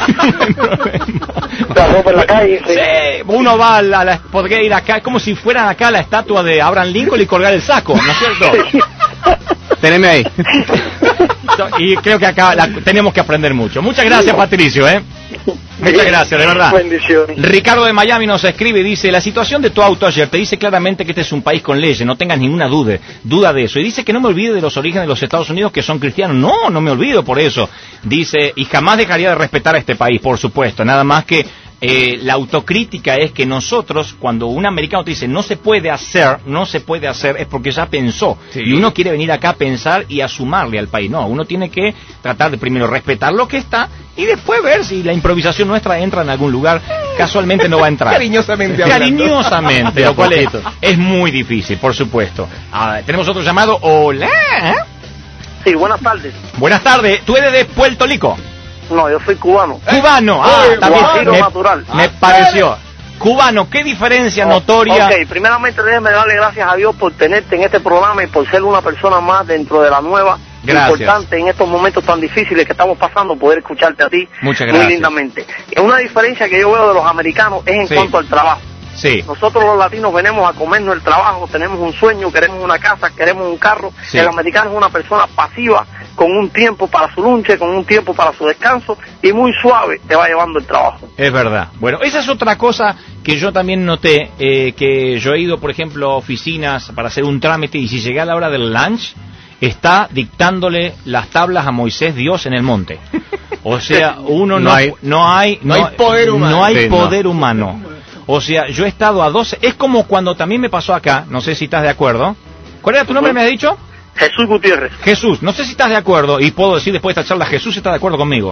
La ropa en la calle, sí. Sí, uno va podría ir acá, como si fueran acá la estatua de Abraham Lincoln y colgar el saco, ¿no es cierto? Teneme ahí. Y creo que acá tenemos que aprender mucho. Muchas gracias, Patricio, Muchas gracias, de verdad. Bendiciones. Ricardo de Miami nos escribe y dice, la situación de tu auto ayer te dice claramente que este es un país con leyes, no tengas ninguna duda de eso. Y dice que no me olvide de los orígenes de los Estados Unidos que son cristianos. No me olvido por eso. Dice, y jamás dejaría de respetar a este país, por supuesto. Nada más que la autocrítica es que nosotros, cuando un americano te dice no se puede hacer, es porque ya pensó. Sí. Y uno quiere venir acá a pensar y a sumarle al país. No, uno tiene que tratar de primero respetar lo que está y después ver si la improvisación nuestra entra en algún lugar. Casualmente no va a entrar. Cariñosamente hablando. Cariñosamente, lo cual es muy difícil, por supuesto. Tenemos otro llamado. Hola. Sí, buenas tardes. Buenas tardes. ¿Tú eres de Puerto Rico? No, yo soy cubano. Cubano. También guajiro natural. me pareció. Cubano, ¿qué diferencia notoria? Ok, primeramente déjeme darle gracias a Dios por tenerte en este programa y por ser una persona más dentro de la nueva. Gracias. Importante en estos momentos tan difíciles que estamos pasando, poder escucharte a ti. Muchas gracias. Muy lindamente. Una diferencia que yo veo de los americanos es en Sí. cuanto al trabajo. Sí. Nosotros los latinos venimos a comernos el trabajo, tenemos un sueño, queremos una casa, queremos un carro. Sí. El americano es una persona pasiva, con un tiempo para su lunche, con un tiempo para su descanso, y muy suave te va llevando el trabajo. Es verdad. Bueno, esa es otra cosa que yo también noté, que yo he ido, por ejemplo, a oficinas para hacer un trámite y si llegué a la hora del lunch, está dictándole las tablas a Moisés Dios en el monte. O sea, uno no hay poder humano. No hay Sí, poder humano. O sea, yo he estado a 12, es como cuando también me pasó acá, no sé si estás de acuerdo. ¿Cuál era tu nombre, me has dicho? Jesús Gutiérrez. Jesús, no sé si estás de acuerdo, y puedo decir después de esta charla, Jesús está de acuerdo conmigo.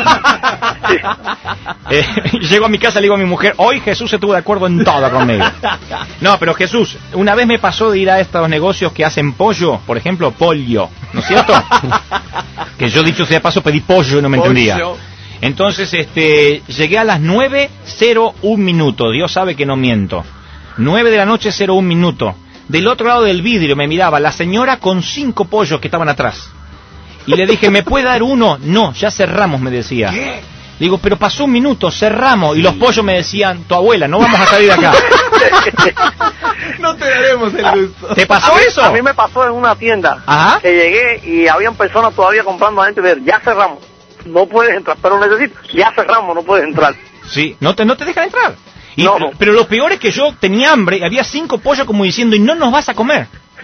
Llego a mi casa y le digo a mi mujer, hoy Jesús estuvo de acuerdo en todo conmigo. No, pero Jesús, una vez me pasó de ir a estos negocios que hacen pollo, por ejemplo, pollo, ¿no es cierto? Que yo dicho sea paso pedí pollo y no me entendía. Entonces, llegué a las 9:01 minutos, Dios sabe que no miento. 9 de la noche, 01 minuto. Del otro lado del vidrio me miraba la señora con 5 pollos que estaban atrás. Y le dije, ¿me puede dar uno? No, ya cerramos, me decía. ¿Qué? Digo, pero pasó un minuto, cerramos. Sí. Y los pollos me decían, tu abuela, no vamos a salir de acá. No te daremos el gusto. ¿Te pasó eso? A mí me pasó en una tienda. Ajá. Que llegué y habían personas todavía comprando a gente y ver, ya cerramos, no puedes entrar, pero necesito, ya cerramos, no puedes entrar. Sí, no te dejan entrar. No. Pero lo peor es que yo tenía hambre, había 5 pollos como diciendo, y no nos vas a comer.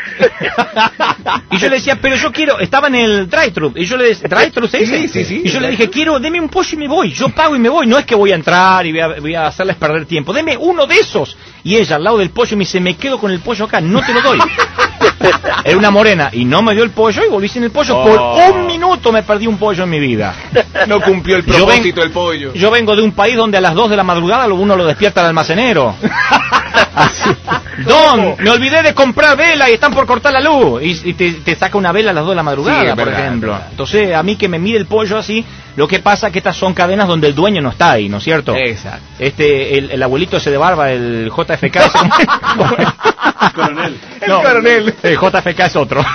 Y yo le decía, pero yo quiero, estaba en el drive-thru, y yo le decía, ¿drive-thru se dice? Sí. Y yo le dije, deme un pollo y me voy, yo pago y me voy, no es que voy a entrar y voy a hacerles perder tiempo, deme uno de esos. Y ella al lado del pollo me dice, me quedo con el pollo acá, no te lo doy. Era una morena, y no me dio el pollo, y volví sin el pollo. Por 1 minuto me perdí un pollo en mi vida. No cumplió el propósito del pollo. Yo vengo de un país donde a las 2 de la madrugada uno lo despierta al almacenero. Así. Don, me olvidé de comprar vela y están por cortar la luz. Y te saca una vela a las 2 de la madrugada, Sí, por verdad, ejemplo. verdad. Entonces, a mí que me mide el pollo así, lo que pasa es que estas son cadenas donde el dueño no está ahí, ¿no es cierto? Exacto. El abuelito ese de barba, el JFK. Coronel. El coronel. El JFK es otro.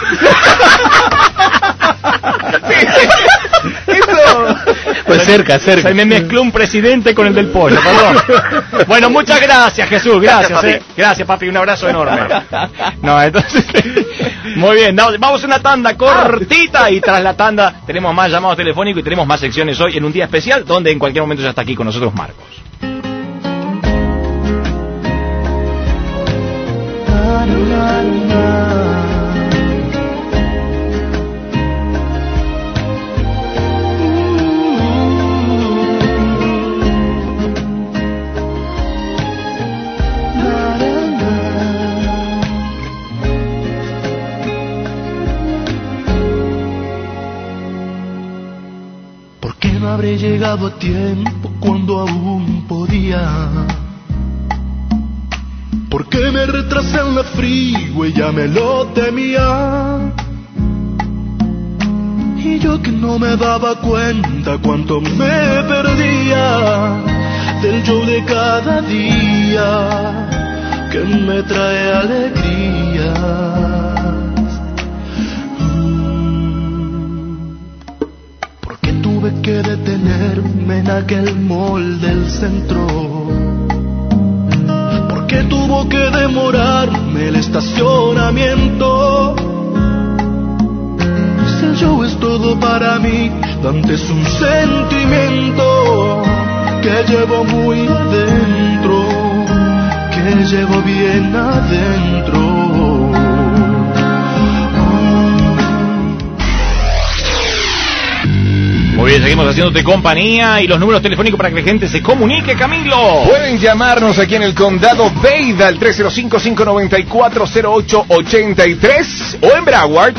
Eso. Pues cerca. Se me mezcló un presidente con el del pollo, perdón. Bueno, muchas gracias, Jesús, gracias. Gracias, papi, un abrazo enorme. No, entonces, muy bien, vamos a una tanda cortita y tras la tanda tenemos más llamados telefónicos y tenemos más secciones hoy en un día especial donde en cualquier momento ya está aquí con nosotros Marcos. ¿Por qué no habré llegado a tiempo cuando aún podía? ¿Por qué me retrasé en la freeway? Ya me lo temía. Y yo que no me daba cuenta cuánto me perdía del show de cada día que me trae alegrías. ¿Por qué tuve que detenerme en aquel mall del centro? ¿Por qué tuvo que demorarme el estacionamiento? Si el show es todo para mí, Dante es un sentimiento que llevo muy adentro, que llevo bien adentro. Muy bien, seguimos haciéndote compañía y los números telefónicos para que la gente se comunique, Camilo. Pueden llamarnos aquí en el condado Dade al 305-594-0883 o en Broward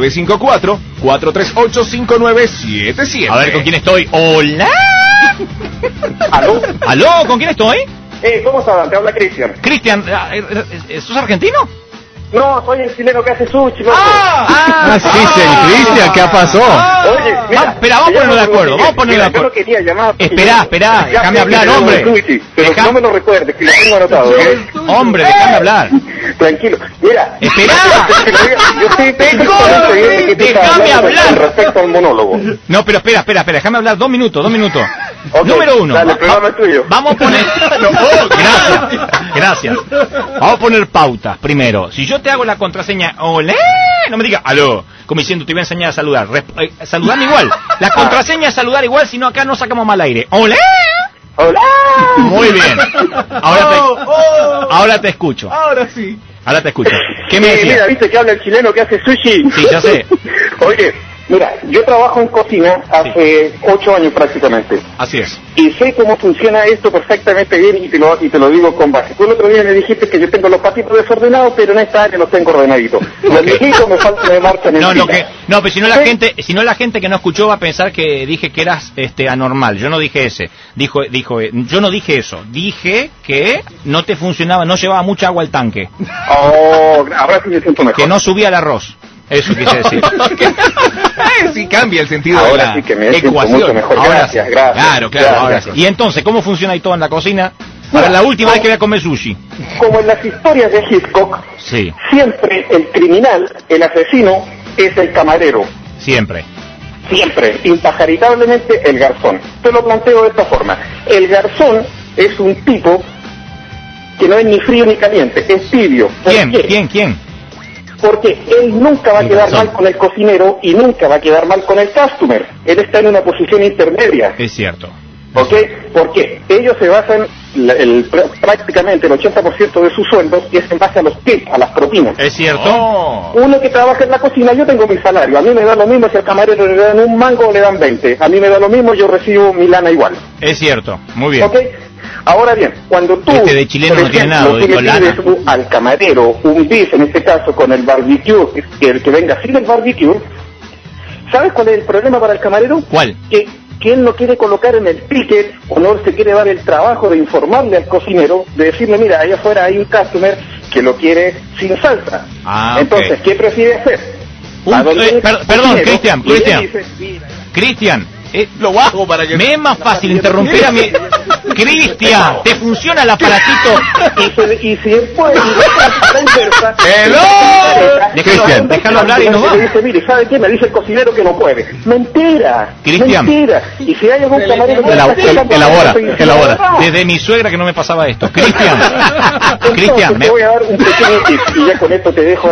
954-438-5977. A ver, ¿con quién estoy? ¡Hola! ¿Aló? ¿Aló? ¿Con quién estoy? ¿Cómo estás? Te habla Cristian. Cristian, ¿sos argentino? No, soy el chileno que hace sushi, loco. Sí, Cristian, ¿qué pasó? Oye, mira, espera, vamos a ponernos de acuerdo, vamos a ponernos de yo acuerdo. no quería llamar. Espera, déjame hablar, hombre. Pero no me lo recuerdes, que lo tengo anotado. Hombre, déjame hablar. Tranquilo, mira. Espera. Yo sé que Déjame hablar. Respecto al monólogo. No, pero espera, déjame hablar 2 minutos. Okay, Número 1. Dale, el programa es tuyo. Vamos a poner... Gracias. Vamos a poner pautas primero. Si yo te hago la contraseña, ¡olé! No me digas, aló, como diciendo, te voy a enseñar a saludar. Saludame igual. La contraseña es saludar igual, si no acá no sacamos mal aire. ¡Olé! ¡Hola! Muy bien. Ahora te escucho. Ahora sí. Ahora te escucho. ¿Qué me decías? Mira, viste que habla el chileno que hace sushi. Sí, ya sé. Oye, mira, yo trabajo en cocina hace 8 años prácticamente. Así es. Y sé cómo funciona esto perfectamente bien y te lo digo con base. Tú el otro día me dijiste que yo tengo los patitos desordenados, pero en esta área los tengo ordenaditos. Los viejitos me faltan de marcha en el No, pero si no la gente que no escuchó va a pensar que dije que eras anormal. Yo no dije yo no dije eso. Dije que no te funcionaba, no llevaba mucha agua al tanque. Oh, ahora sí me siento mejor. Que no subía el arroz. Eso quise decir. Sí cambia el sentido ahora de la sí que me siento ecuación. mucho mejor. Ahora Gracias, sí. gracias. Claro, ahora sí. Y entonces, ¿cómo funciona ahí todo en la cocina? Para la última vez que voy a comer sushi. Como en las historias de Hitchcock, Sí, siempre el criminal, el asesino, es el camarero. siempre. Siempre, impajaritablemente, el garzón. Te lo planteo de esta forma. El garzón es un tipo que no es ni frío ni caliente, es tibio. ¿Por qué? ¿Quién? Porque él nunca va a quedar mal con el cocinero y nunca va a quedar mal con el customer. Él está en una posición intermedia. Es cierto. ¿Ok? Porque ellos se basan, prácticamente el 80% de sus sueldos es en base a los tips, a las propinas. ¿Es cierto? Uno que trabaja en la cocina, yo tengo mi salario, a mí me da lo mismo si al camarero le dan un mango o le dan 20, a mí me da lo mismo, yo recibo mi lana igual. Es cierto, muy bien. ¿Ok? Ahora bien, cuando tú, de chileno por no tiene ejemplo, nada, tú dijo le lana. pides al camarero un bis, en este caso con el barbecue, que venga sin el barbecue, ¿sabes cuál es el problema para el camarero? ¿Cuál? Que él no quiere colocar en el ticket o no se quiere dar el trabajo de informarle al cocinero, de decirle, mira, allá afuera hay un customer que lo quiere sin salsa. Entonces, ¿qué prefiere hacer? Perdón, Cristian, lo bajo para que... Me es más fácil interrumpir a mi... Cristian, ¿te funciona el aparatito? Y si después... Cristian, déjalo hablar y nos vamos. Dice, mire, ¿sabe qué? Me dice el cocinero que no puede. Mentira. Cristian. Mentira. Y si hay algún camarero... Elabora. Desde mi suegra que no me pasaba esto. Cristian, te voy a dar un pequeño tip y ya con esto te dejo...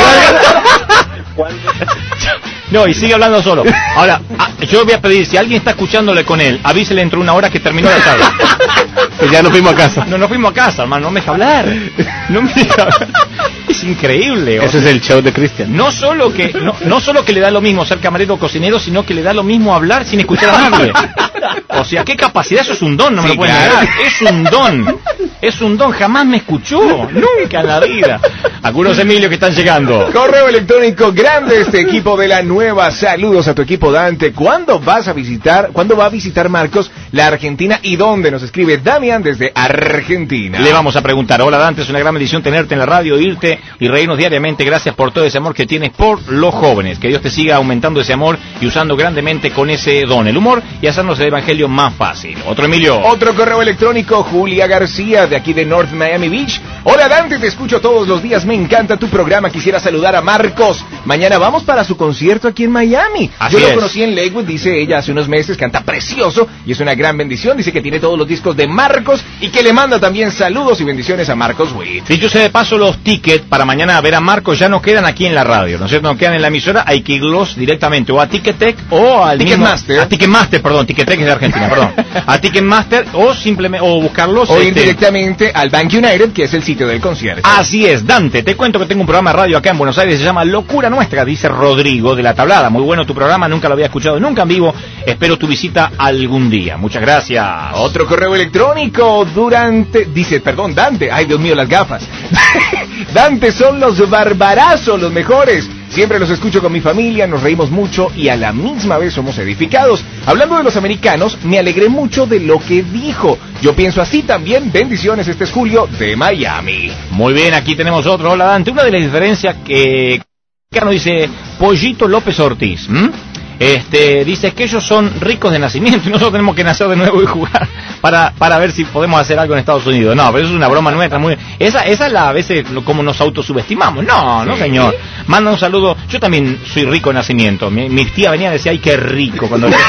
No, y sigue hablando solo. Ahora, yo voy a pedir, si alguien está escuchándole con él, avísele dentro de una hora que terminó la charla. Que ya nos fuimos a casa. No, nos fuimos a casa, hermano, no me deja hablar. No me deja hablar. Es increíble. Ese es el show de Cristian. No solo que le da lo mismo ser camarero o cocinero, sino que le da lo mismo hablar sin escuchar a nadie. O sea, qué capacidad, eso es un don, no me lo pueden negar. Es un don. Es un don, jamás me escuchó. Nunca en la vida. Algunos Emilio que están llegando. Correo electrónico grande este equipo de la nueva. Saludos a tu equipo, Dante. ¿Cuándo va a visitar Marcos la Argentina y dónde? Nos escribe Damián desde Argentina. Le vamos a preguntar. Hola, Dante, es una gran bendición tenerte en la radio, irte y reírnos diariamente. Gracias por todo ese amor que tienes por los jóvenes. Que Dios te siga aumentando ese amor y usando grandemente con ese don el humor y hacernos el evangelio más fácil. Otro Emilio. Otro correo electrónico, Julia García de aquí de North Miami Beach. Hola, Dante, te escucho todos los días, me encanta tu programa. Quisiera saludar a Marcos. Mañana vamos para su concierto aquí en Miami. Yo lo conocí en Lakewood, dice ella, hace unos meses, canta precioso y es una gran bendición. Dice que tiene todos los discos de Marcos y que le manda también saludos y bendiciones a Marcos Witt. Dicho sea de paso, los tickets para mañana a ver a Marcos ya no quedan aquí en la radio, ¿no es cierto? No quedan en la emisora, hay que irlos directamente o a Ticketek o al Ticketmaster. A Ticketmaster, perdón, Ticketek es de Argentina, perdón. A Ticketmaster o simplemente o buscarlos o ir directamente al Bank United, que es el sitio del concierto. Así es, Dante, te cuento que tengo un programa de radio acá en Buenos Aires, se llama Locura Nuestra, dice Rodrigo de la Tablada. Muy bueno tu programa, nunca lo había escuchado nunca en vivo, espero tu visita algún día. Muchas gracias. Otro correo electrónico Dante, ay Dios mío, las gafas. Dante, son los barbarazos los mejores. Siempre los escucho con mi familia, nos reímos mucho y a la misma vez somos edificados. Hablando de los americanos, me alegré mucho de lo que dijo. Yo pienso así también. Bendiciones, este es Julio de Miami. Muy bien, aquí tenemos otro. Hola, Dante. Una de las diferencias que nos dice Pollito López Ortiz. Dice que ellos son ricos de nacimiento y nosotros tenemos que nacer de nuevo y jugar para ver si podemos hacer algo en Estados Unidos. No, pero eso es una broma nuestra. Esa es a veces como nos autosubestimamos. No, señor. Manda un saludo. Yo también soy rico de nacimiento. Mi tía venía y decía, ay, qué rico. Cuando y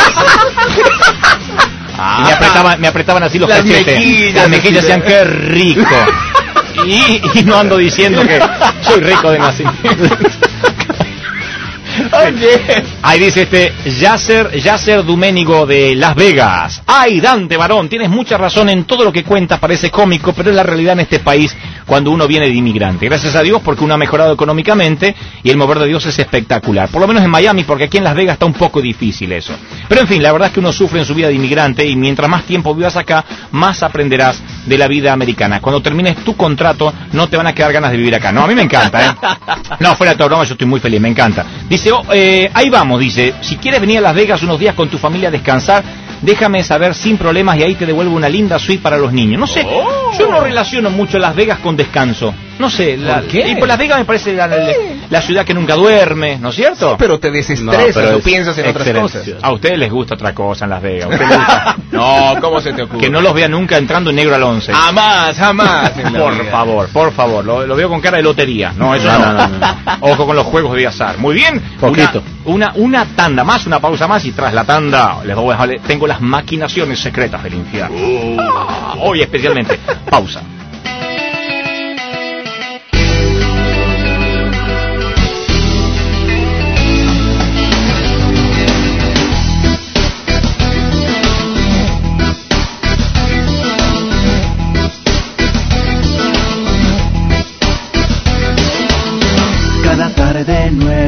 me apretaban así los cachetes. Las mejillas decían, qué rico. Y no ando diciendo que soy rico de nacimiento. Oye. Ahí dice Yasser Duménigo de Las Vegas. Ay, Dante varón, tienes mucha razón en todo lo que cuentas, parece cómico, pero es la realidad en este país cuando uno viene de inmigrante. Gracias a Dios porque uno ha mejorado económicamente y el mover de Dios es espectacular. Por lo menos en Miami, porque aquí en Las Vegas está un poco difícil eso. Pero en fin, la verdad es que uno sufre en su vida de inmigrante y mientras más tiempo vivas acá, más aprenderás de la vida americana. Cuando termines tu contrato, no te van a quedar ganas de vivir acá. No, a mí me encanta, No, fuera de toda broma, yo estoy muy feliz, me encanta. Dice, ahí vamos, dice, si quieres venir a Las Vegas unos días con tu familia a descansar, déjame saber sin problemas y ahí te devuelvo una linda suite para los niños. No sé, yo no relaciono mucho Las Vegas con descanso. No sé, ¿por qué? Y por Las Vegas me parece la ciudad que nunca duerme, ¿no es cierto? Sí, pero te desestresas, no piensas en otras cosas. A ustedes les gusta otra cosa en Las Vegas. ¿A usted les gusta? No, ¿cómo se te ocurre? Que no los vea nunca entrando en negro al 11. Jamás. Por favor, lo veo con cara de lotería. No, eso no. Ojo con los juegos de azar. Muy bien. Poquito. Una tanda más, una pausa más y tras la tanda tengo las maquinaciones secretas del infierno. Hoy especialmente. Pausa.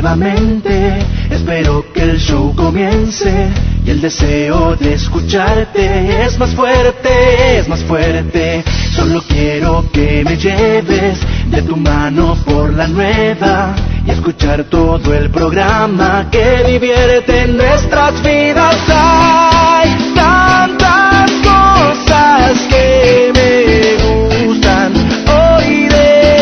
nuevamente. Espero que el show comience y el deseo de escucharte es más fuerte, es más fuerte. Solo quiero que me lleves de tu mano por la nueva y escuchar todo el programa que divierte en nuestras vidas. Hay tantas cosas que me gustan hoy de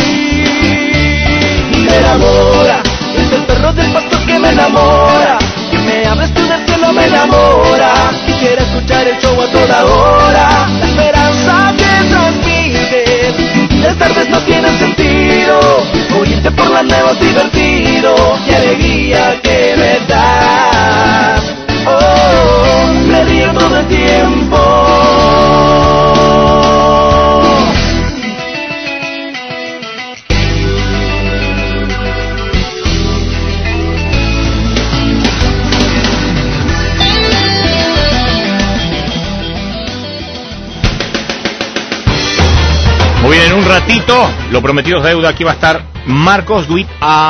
ti. Me enamora, es el perro del pastor que me enamora. Que me hables tú del cielo me enamora. Quisiera escuchar el show a toda hora. La esperanza que transmites, las tardes no tienen sentido. Oírte por la nueva es divertido. Qué alegría que me das. Oh, me río todo el tiempo. Muy bien, en un ratito, lo prometido es deuda, aquí va a estar Marcos Witt a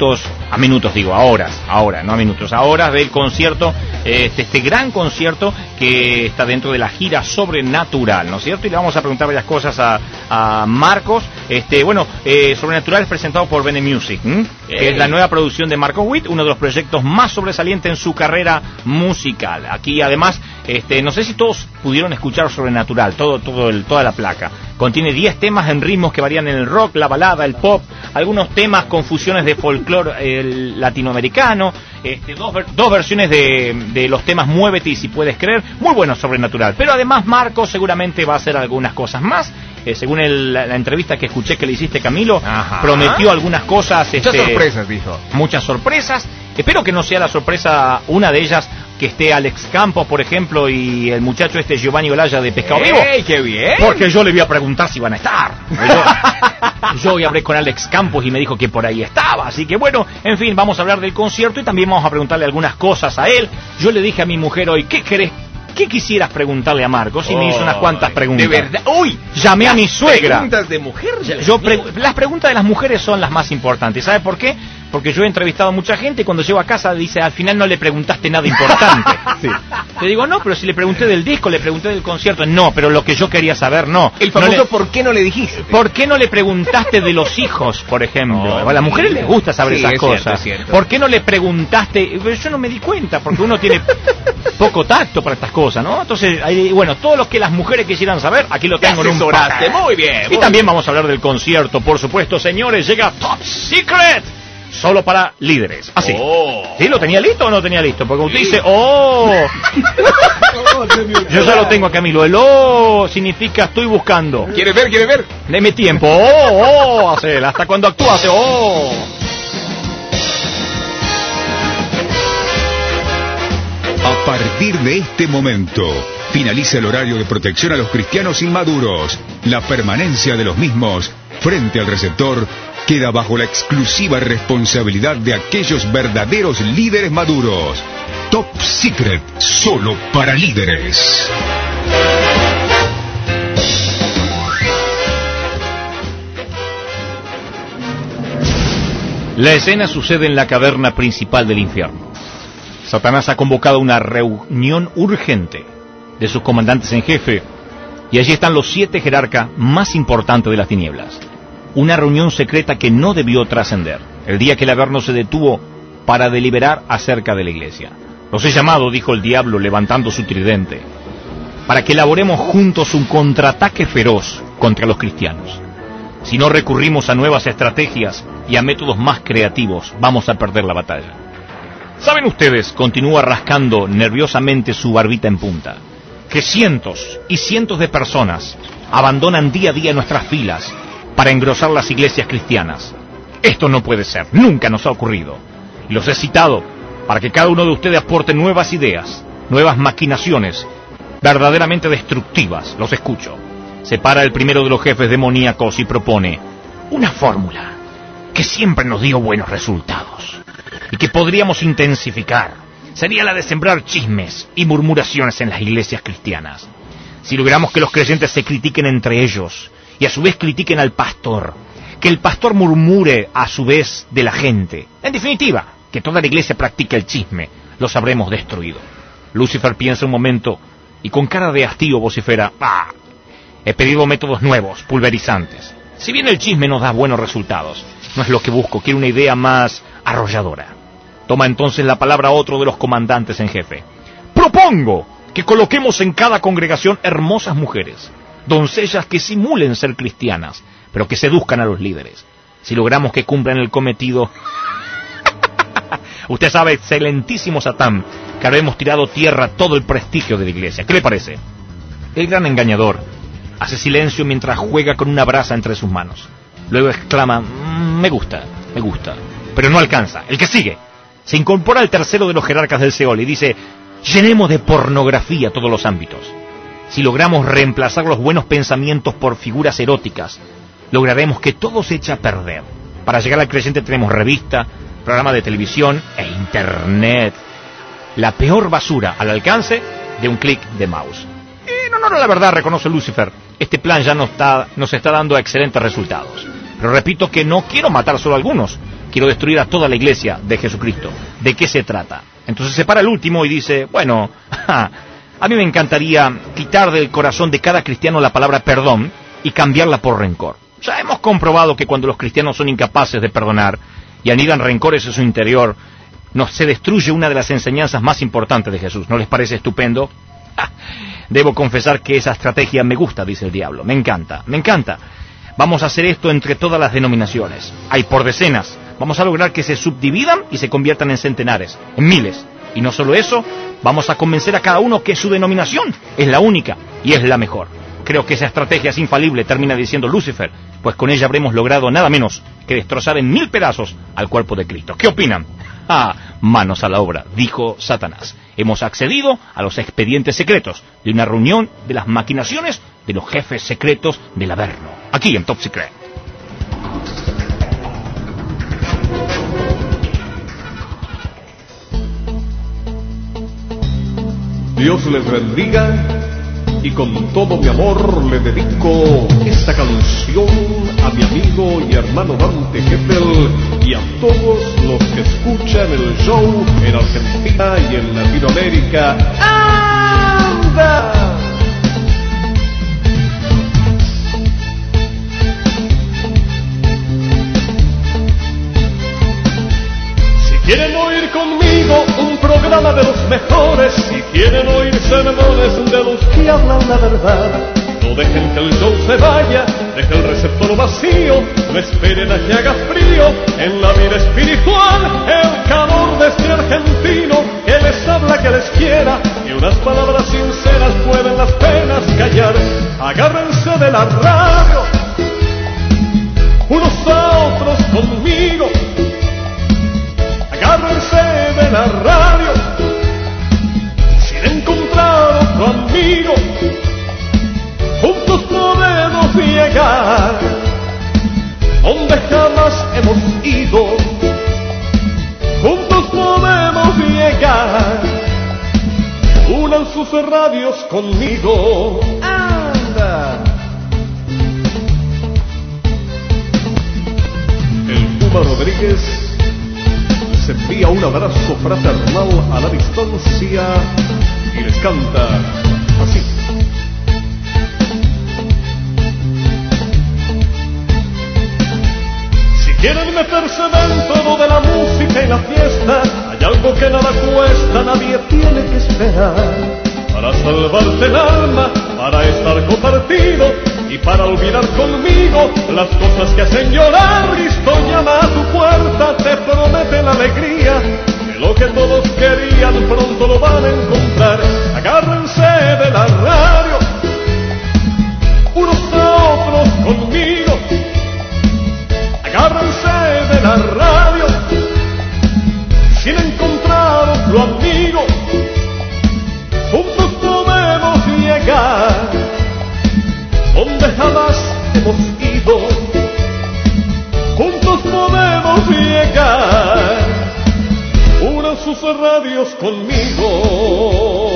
horas del concierto, este gran concierto que está dentro de la gira Sobrenatural, ¿no es cierto? Y le vamos a preguntar varias cosas a Marcos. Sobrenatural es presentado por Bene Music, que es la nueva producción de Marcos Witt, uno de los proyectos más sobresalientes en su carrera musical. Aquí además, no sé si todos pudieron escuchar Sobrenatural, toda la placa. Contiene 10 temas en ritmos que varían en el rock, la balada, el pop, algunos temas con fusiones de folclore latinoamericano, dos versiones de los temas Muévete y Si Puedes Creer, muy bueno Sobrenatural. Pero además Marcos seguramente va a hacer algunas cosas más. Según la entrevista que escuché que le hiciste, Camilo, prometió algunas cosas. Muchas sorpresas, dijo. Muchas sorpresas. Espero que no sea la sorpresa, una de ellas, que esté Alex Campos, por ejemplo, y el muchacho Giovanni Olaya de Pescado Vivo. ¡Qué bien! Porque yo le voy a preguntar si van a estar. Yo hoy hablé con Alex Campos y me dijo que por ahí estaba. Así que bueno, en fin, vamos a hablar del concierto y también vamos a preguntarle algunas cosas a él. Yo le dije a mi mujer hoy, ¿qué quisieras preguntarle a Marcos? Y me hizo unas cuantas preguntas. ¿De verdad? ¡Uy! Llamé a mi suegra. ¿Preguntas de mujer? Las preguntas de las mujeres son las más importantes. ¿Sabe por qué? Porque yo he entrevistado a mucha gente y cuando llego a casa dice, al final no le preguntaste nada importante. Sí. Le digo, no, pero si le pregunté del disco, le pregunté del concierto. No, pero lo que yo quería saber, no. El famoso ¿por qué no le dijiste? ¿Por qué no le preguntaste de los hijos, por ejemplo? A las mujeres les gusta saber esas cosas. Cierto. ¿Por qué no le preguntaste? Yo no me di cuenta, porque uno tiene poco tacto para estas cosas, ¿no? Entonces, bueno, todo lo que las mujeres quisieran saber, aquí lo tengo en un papel. Muy bien. Y también vamos a hablar del concierto, por supuesto, señores. Llega Top Secret. Solo para líderes. Así. ¿Sí? ¿Lo tenía listo o no tenía listo? Porque usted dice, yo ya lo tengo, Camilo. El significa estoy buscando. ¿Quiere ver? Deme tiempo. Hace, hasta cuando actúa hace A partir de este momento, finaliza el horario de protección a los cristianos inmaduros. La permanencia de los mismos frente al receptor queda bajo la exclusiva responsabilidad de aquellos verdaderos líderes maduros. Top Secret, solo para líderes. La escena sucede en la caverna principal del infierno. Satanás ha convocado una reunión urgente de sus comandantes en jefe, y allí están los 7 jerarcas más importantes de las tinieblas. Una reunión secreta que no debió trascender, el día que el Averno se detuvo para deliberar acerca de la iglesia. Los he llamado, dijo el diablo levantando su tridente, para que elaboremos juntos un contraataque feroz contra los cristianos. Si no recurrimos a nuevas estrategias y a métodos más creativos, vamos a perder la batalla. ¿Saben ustedes, continúa rascando nerviosamente su barbita en punta, que cientos y cientos de personas abandonan día a día nuestras filas para engrosar las iglesias cristianas? Esto no puede ser, nunca nos ha ocurrido. Y los he citado para que cada uno de ustedes aporte nuevas ideas, nuevas maquinaciones, verdaderamente destructivas. Los escucho. Se para el primero de los jefes demoníacos y propone una fórmula que siempre nos dio buenos resultados y que podríamos intensificar. Sería la de sembrar chismes y murmuraciones en las iglesias cristianas. Si logramos que los creyentes se critiquen entre ellos y a su vez critiquen al pastor, que que el pastor murmure a su vez de la gente. En definitiva, que toda la iglesia practique el chisme. Los habremos destruido. Lucifer piensa un momento y con cara de hastío vocifera: he pedido métodos nuevos, pulverizantes. Si bien el chisme nos da buenos resultados, no es lo que busco, quiero una idea más arrolladora. Toma entonces la palabra otro de los comandantes en jefe. Propongo que coloquemos en cada congregación hermosas mujeres, doncellas que simulen ser cristianas, pero que seduzcan a los líderes. Si logramos que cumplan el cometido... Usted sabe, excelentísimo Satán, que habremos tirado tierra todo el prestigio de la iglesia. ¿Qué le parece? El gran engañador hace silencio mientras juega con una brasa entre sus manos. Luego exclama: me gusta, pero no alcanza. El que sigue. Se incorpora el tercero de los jerarcas del Seol y dice: llenemos de pornografía todos los ámbitos. Si logramos reemplazar los buenos pensamientos por figuras eróticas, lograremos que todo se eche a perder. Para llegar al creyente tenemos revista, programa de televisión e internet. La peor basura al alcance de un clic de mouse. Y no, la verdad, reconoce Lucifer, este plan ya nos está dando excelentes resultados. Pero repito que no quiero matar solo a algunos, quiero destruir a toda la iglesia de Jesucristo. ¿De qué se trata? Entonces se para el último y dice: bueno, a mí me encantaría quitar del corazón de cada cristiano la palabra perdón y cambiarla por rencor. Ya hemos comprobado que cuando los cristianos son incapaces de perdonar y anidan rencores en su interior, se destruye una de las enseñanzas más importantes de Jesús. ¿No les parece estupendo? Debo confesar que esa estrategia me gusta, dice el diablo. Me encanta. Vamos a hacer esto entre todas las denominaciones. Hay por decenas. Vamos a lograr que se subdividan y se conviertan en centenares, en miles. Y no solo eso, vamos a convencer a cada uno que su denominación es la única y es la mejor. Creo que esa estrategia es infalible, termina diciendo Lucifer, pues con ella habremos logrado nada menos que destrozar en 1000 pedazos al cuerpo de Cristo. ¿Qué opinan? Manos a la obra, dijo Satanás. Hemos accedido a los expedientes secretos de una reunión de las maquinaciones de los jefes secretos del Averno. Aquí en Top Secret. Dios les bendiga. Y con todo mi amor le dedico esta canción a mi amigo y hermano Dante Gebel y a todos los que escuchan el show en Argentina y en Latinoamérica. ¡Anda! Si quieren oír conmigo un programa de los mejores, si quieren oír sermones de los que hablan la verdad, no dejen que el show se vaya, dejen el receptor vacío, no esperen a que haga frío en la vida espiritual. El calor de este argentino que les habla, que les quiera, y unas palabras sinceras pueden las penas callar. Agárrense de la radio, unos a otros conmigo. Agárrense de la radio, sin encontrar otro amigo, juntos podemos llegar donde jamás hemos ido, juntos podemos llegar. Unan sus radios conmigo. ¡Anda! El Puma Rodríguez les envía un abrazo fraternal a la distancia y les canta así. Si quieren meterse dentro de la música y la fiesta, hay algo que nada cuesta, nadie tiene que esperar. Para salvarte el alma, para estar compartido y para olvidar conmigo las cosas que hacen llorar. Cristo llama a tu puerta, te promete la alegría, que lo que todos querían pronto lo van a encontrar. Agárrense de la radio, unos a otros conmigo. Agárrense de la radio, sin encontrar otro amigo, juntos podemos llegar donde jamás hemos ido, juntos podemos llegar. Unan sus radios conmigo.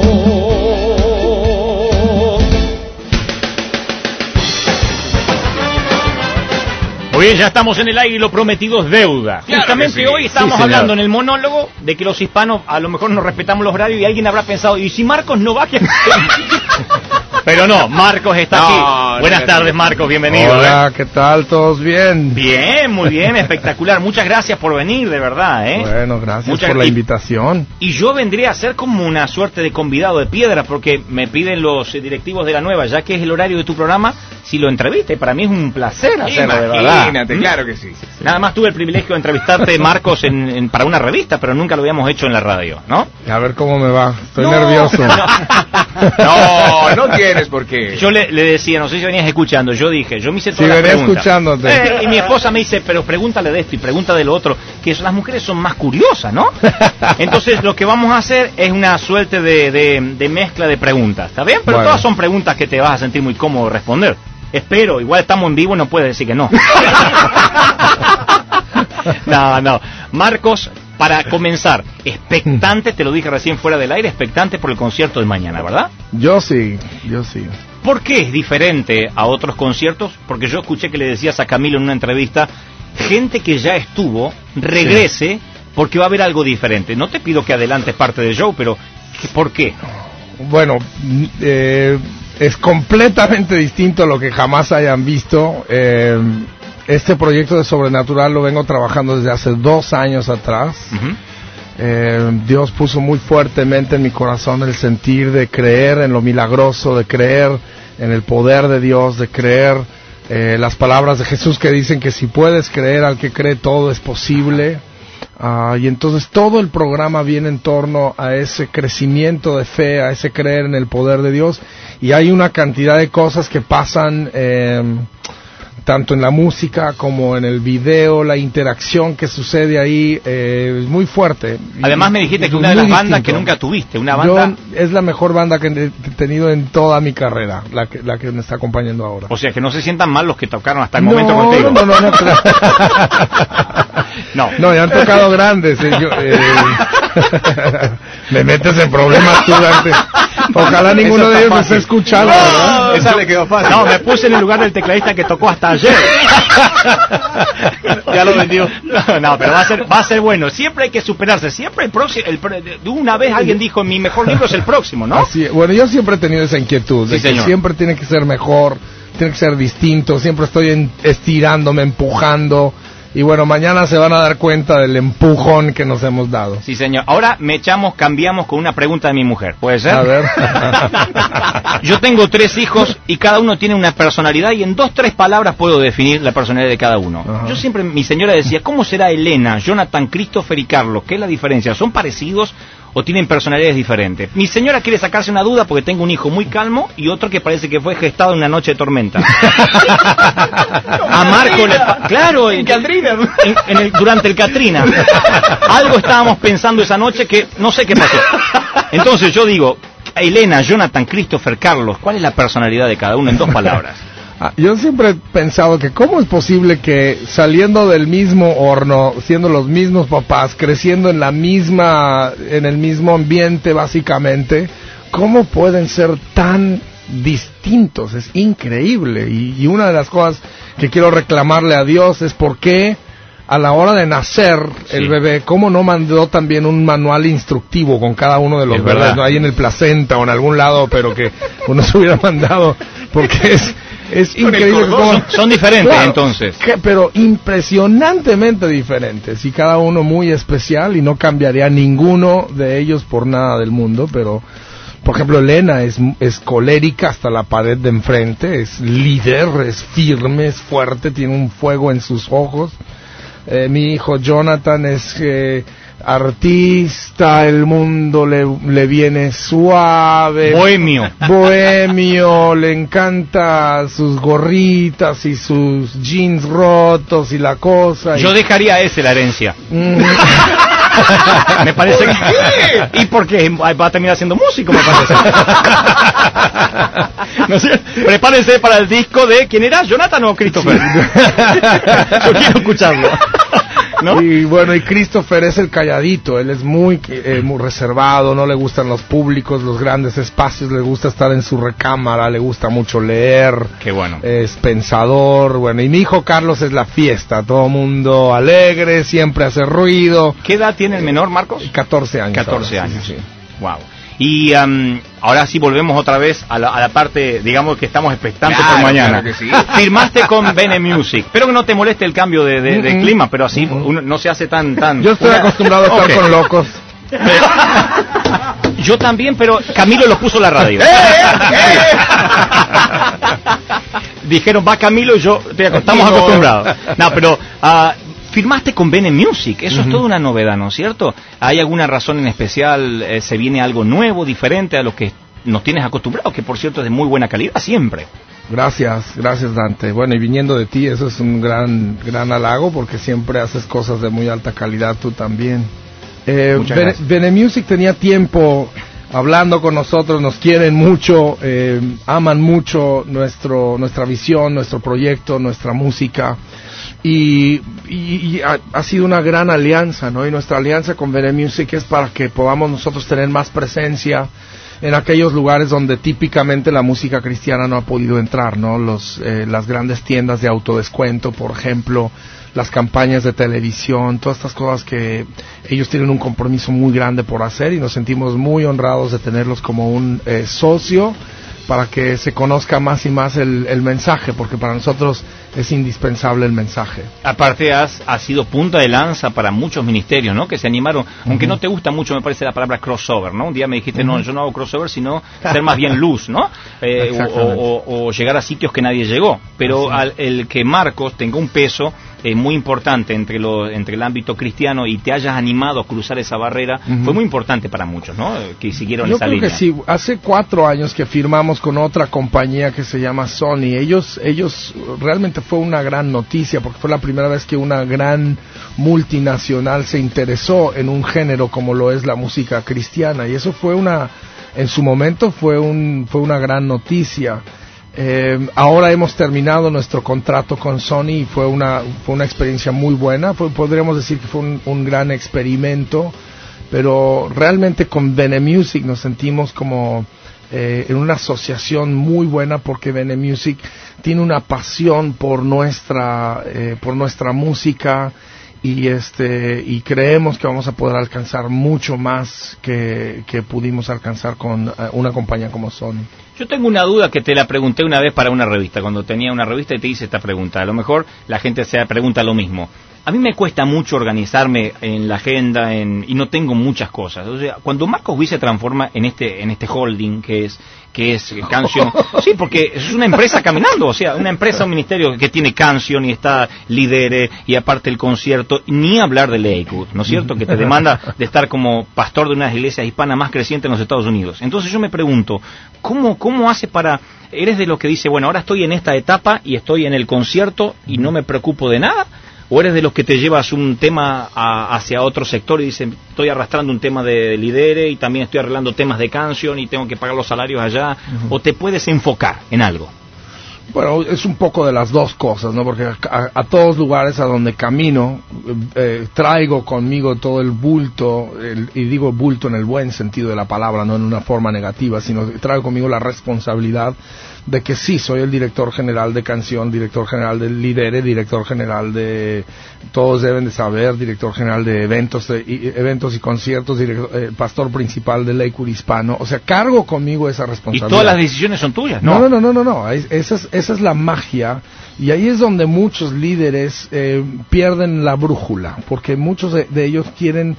Muy Sí, ya estamos en el aire y lo prometido es deuda. Claro. Justamente hoy estamos hablando en el monólogo de que los hispanos a lo mejor no respetamos los horarios y alguien habrá pensado, ¿y si Marcos no va? Pero no, Marcos está aquí. Buenas tardes, Marcos, bienvenido. Hola, ¿qué tal? ¿Todos bien? Bien, muy bien, espectacular. Muchas gracias por venir, de verdad, ¿eh? Bueno, gracias por la invitación. Y yo vendría a ser como una suerte de convidado de piedra, porque me piden los directivos de la Nueva, ya que es el horario de tu programa, si lo entreviste. Para mí es un placer hacerlo, de verdad. Imagínate, claro que sí. Nada más tuve el privilegio de entrevistarte, Marcos, para una revista, pero nunca lo habíamos hecho en la radio, ¿no? A ver cómo me va. Estoy nervioso. No tienes por qué. Yo le decía, no sé si venías escuchando, yo me hice todas las preguntas. Sí, venía escuchándote. Y mi esposa me dice, pero pregúntale de esto y pregunta de lo otro, que las mujeres son más curiosas, ¿no? Entonces lo que vamos a hacer es una suerte de mezcla de preguntas, ¿está bien? Pero todas son preguntas que te vas a sentir muy cómodo responder. Espero, igual estamos en vivo y no puedes decir que no. No. Marcos, para comenzar, expectante, te lo dije recién fuera del aire, expectante por el concierto de mañana, ¿verdad? Yo sí. ¿Por qué es diferente a otros conciertos? Porque yo escuché que le decías a Camilo en una entrevista, gente que ya estuvo, regrese, porque va a haber algo diferente. No te pido que adelantes parte del show, pero ¿por qué? Bueno, es completamente distinto a lo que jamás hayan visto. Este proyecto de Sobrenatural lo vengo trabajando desde hace 2 años atrás. Dios puso muy fuertemente en mi corazón el sentir de creer en lo milagroso, de creer en el poder de Dios, de creer las palabras de Jesús que dicen que si puedes creer al que cree todo es posible. Y entonces todo el programa viene en torno a ese crecimiento de fe, a ese creer en el poder de Dios, y hay una cantidad de cosas que pasan tanto en la música como en el video, la interacción que sucede ahí es muy fuerte. Además me dijiste que una de las bandas que nunca tuviste, una banda... Es la mejor banda que he tenido en toda mi carrera, la que me está acompañando ahora. O sea, que no se sientan mal los que tocaron hasta el momento contigo. No, ya han tocado grandes. Me metes en problemas tú, Dante. Ojalá ninguno de ellos me esté escuchando. No, esa le quedó fácil. No, me puse en el lugar del tecladista que tocó hasta ayer. Ya lo vendió. No, pero va a ser bueno. Siempre hay que superarse. Siempre el próximo. Una vez alguien dijo, mi mejor libro es el próximo, ¿no? Así, bueno, yo siempre he tenido esa inquietud de que siempre tiene que ser mejor, tiene que ser distinto. Siempre estoy estirándome, empujando. Y bueno, mañana se van a dar cuenta del empujón que nos hemos dado. Sí, señor. Ahora cambiamos con una pregunta de mi mujer. ¿Puede ser? A ver. Yo tengo 3 hijos y cada uno tiene una personalidad y en 2-3 palabras puedo definir la personalidad de cada uno. Ajá. Yo siempre, mi señora decía, ¿cómo será Elena, Jonathan, Christopher y Carlos? ¿Qué es la diferencia? ¿Son parecidos o tienen personalidades diferentes? Mi señora quiere sacarse una duda porque tengo un hijo muy calmo y otro que parece que fue gestado en una noche de tormenta. A Marco claro, durante el Katrina. Algo estábamos pensando esa noche que no sé qué pasó. Entonces yo digo, Elena, Jonathan, Christopher, Carlos, ¿cuál es la personalidad de cada uno en 2 palabras? Yo siempre he pensado que cómo es posible que saliendo del mismo horno, siendo los mismos papás, creciendo en el mismo ambiente básicamente, cómo pueden ser tan distintos. Es increíble. Y una de las cosas que quiero reclamarle a Dios es por qué a la hora de nacer el bebé, cómo no mandó también un manual instructivo con cada uno de los bebés, ¿no? Ahí en el placenta o en algún lado, pero que uno se hubiera mandado, porque es increíble. Son diferentes, claro, entonces. Pero impresionantemente diferentes, y cada uno muy especial, y no cambiaría ninguno de ellos por nada del mundo. Pero, por ejemplo, Elena es colérica hasta la pared de enfrente, es líder, es firme, es fuerte, tiene un fuego en sus ojos. Mi hijo Jonathan es artista, el mundo le viene suave, bohemio, le encanta sus gorritas y sus jeans rotos y la cosa. Yo dejaría la herencia. Me parece que... ¿Y por qué? Va a terminar siendo músico, me parece. No sé, prepárense para el disco de... ¿Quién era? ¿Jonathan o Christopher? Yo quiero escucharlo. ¿no? Y bueno, y Christopher es el calladito, él es muy reservado, no le gustan los públicos, los grandes espacios, le gusta estar en su recámara, le gusta mucho leer. Qué bueno. Es pensador, bueno, y mi hijo Carlos es la fiesta, todo mundo alegre, siempre hace ruido. ¿Qué edad tiene el menor, Marcos? 14 años. 14 ahora, años. sí. Wow. Y ahora sí volvemos otra vez a la parte, digamos, que estamos expectantes Claro, por mañana. claro que sí. Firmaste con Bene Music. Espero que no te moleste el cambio de clima, pero así uno no se hace tan... Yo estoy acostumbrado a estar con locos. Yo también, pero Camilo lo puso en la radio. Dijeron, va Camilo y yo, estamos acostumbrados. No, pero... firmaste con Bene Music, eso es toda una novedad, ¿no es cierto? ¿Hay alguna razón en especial? ¿Se viene algo nuevo, diferente a lo que nos tienes acostumbrados? Que por cierto es de muy buena calidad siempre. Gracias Dante. Bueno, y viniendo de ti, eso es un gran halago, porque siempre haces cosas de muy alta calidad, tú también. Bene Music tenía tiempo hablando con nosotros, nos quieren mucho, aman mucho nuestra visión, nuestro proyecto, nuestra música. Y ha sido una gran alianza, ¿no? Y nuestra alianza con Bene Music es para que podamos nosotros tener más presencia en aquellos lugares donde típicamente la música cristiana no ha podido entrar, ¿no? Las grandes tiendas de autodescuento, por ejemplo, las campañas de televisión, todas estas cosas que ellos tienen un compromiso muy grande por hacer, y nos sentimos muy honrados de tenerlos como un socio para que se conozca más y más el mensaje, porque para nosotros es indispensable el mensaje. Aparte has sido punta de lanza para muchos ministerios, ¿no? Que se animaron, aunque no te gusta mucho, me parece la palabra crossover, ¿no? Un día me dijiste, no, yo no hago crossover, sino ser más bien luz, ¿no? O llegar a sitios que nadie llegó. Pero el que Marcos tenga un peso muy importante entre el ámbito cristiano y te hayas animado a cruzar esa barrera, fue muy importante para muchos, ¿no? Que siguieron esa línea. Yo creo que sí. Hace 4 años que firmamos con otra compañía que se llama Sony. Ellos realmente fue una gran noticia, porque fue la primera vez que una gran multinacional se interesó en un género como lo es la música cristiana, y eso fue en su momento fue una gran noticia. Ahora hemos terminado nuestro contrato con Sony y fue una experiencia muy buena. Podríamos decir que fue un gran experimento, pero realmente con Bene Music nos sentimos como en una asociación muy buena, porque Bene Music tiene una pasión por nuestra música, y creemos que vamos a poder alcanzar mucho más que pudimos alcanzar con una compañía como Sony. Yo tengo una duda que te la pregunté una vez para una revista, cuando tenía una revista, y te hice esta pregunta. A lo mejor la gente se pregunta lo mismo. A mí me cuesta mucho organizarme en la agenda y no tengo muchas cosas. O sea, cuando Marcos Witt se transforma en este holding que es Canción, sí, porque es una empresa caminando, o sea, una empresa, un ministerio que tiene Canción y está Lidere y aparte el concierto, ni hablar de Lakewood, ¿no es cierto? Que te demanda de estar como pastor de una de las iglesias hispanas más crecientes en los Estados Unidos. Entonces yo me pregunto, ¿cómo hace para... ¿Eres de los que dice, bueno, ahora estoy en esta etapa y estoy en el concierto y no me preocupo de nada? ¿O eres de los que te llevas un tema hacia otro sector y dicen, estoy arrastrando un tema de Lidere y también estoy arreglando temas de Canción y tengo que pagar los salarios allá? ¿O te puedes enfocar en algo? Bueno, es un poco de las dos cosas, ¿no? Porque a todos lugares a donde camino traigo conmigo todo el bulto, y digo bulto en el buen sentido de la palabra, no en una forma negativa, sino que traigo conmigo la responsabilidad de que sí, soy el director general de Canción, director general de Lidere, director general de Todos Deben de Saber, director general de eventos y conciertos, pastor principal de Lakewood Hispano. O sea, cargo conmigo esa responsabilidad. ¿Y todas las decisiones son tuyas? No. Esa es la magia, y ahí es donde muchos líderes pierden la brújula, porque muchos de ellos quieren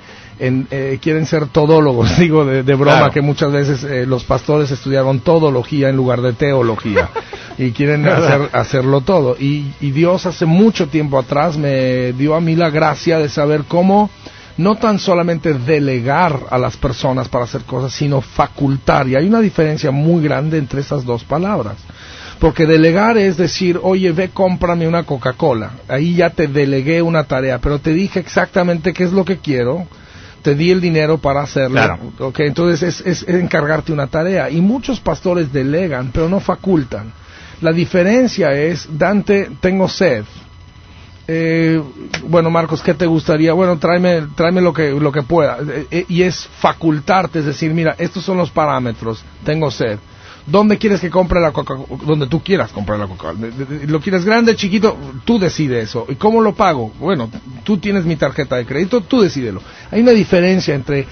ser todólogos, digo de broma, claro, que muchas veces los pastores estudiaron todología en lugar de teología y quieren hacerlo todo, y Dios hace mucho tiempo atrás me dio a mí la gracia de saber cómo no tan solamente delegar a las personas para hacer cosas, sino facultar, y hay una diferencia muy grande entre esas dos palabras. Porque delegar es decir, oye, ve, cómprame una Coca-Cola. Ahí ya te delegué una tarea, pero te dije exactamente qué es lo que quiero, te di el dinero para hacerlo. Claro. Okay, entonces es encargarte una tarea. Y muchos pastores delegan, pero no facultan. La diferencia es, Dante, tengo sed. Bueno, Marcos, ¿qué te gustaría? Bueno, tráeme lo que pueda. Y es facultarte, es decir, mira, estos son los parámetros, tengo sed. ¿Dónde quieres que compre la Coca-Cola? Donde tú quieras comprar la Coca-Cola. ¿Lo quieres grande, chiquito? Tú decides eso. ¿Y cómo lo pago? Bueno, tú tienes mi tarjeta de crédito, tú decídelo. Hay una diferencia entre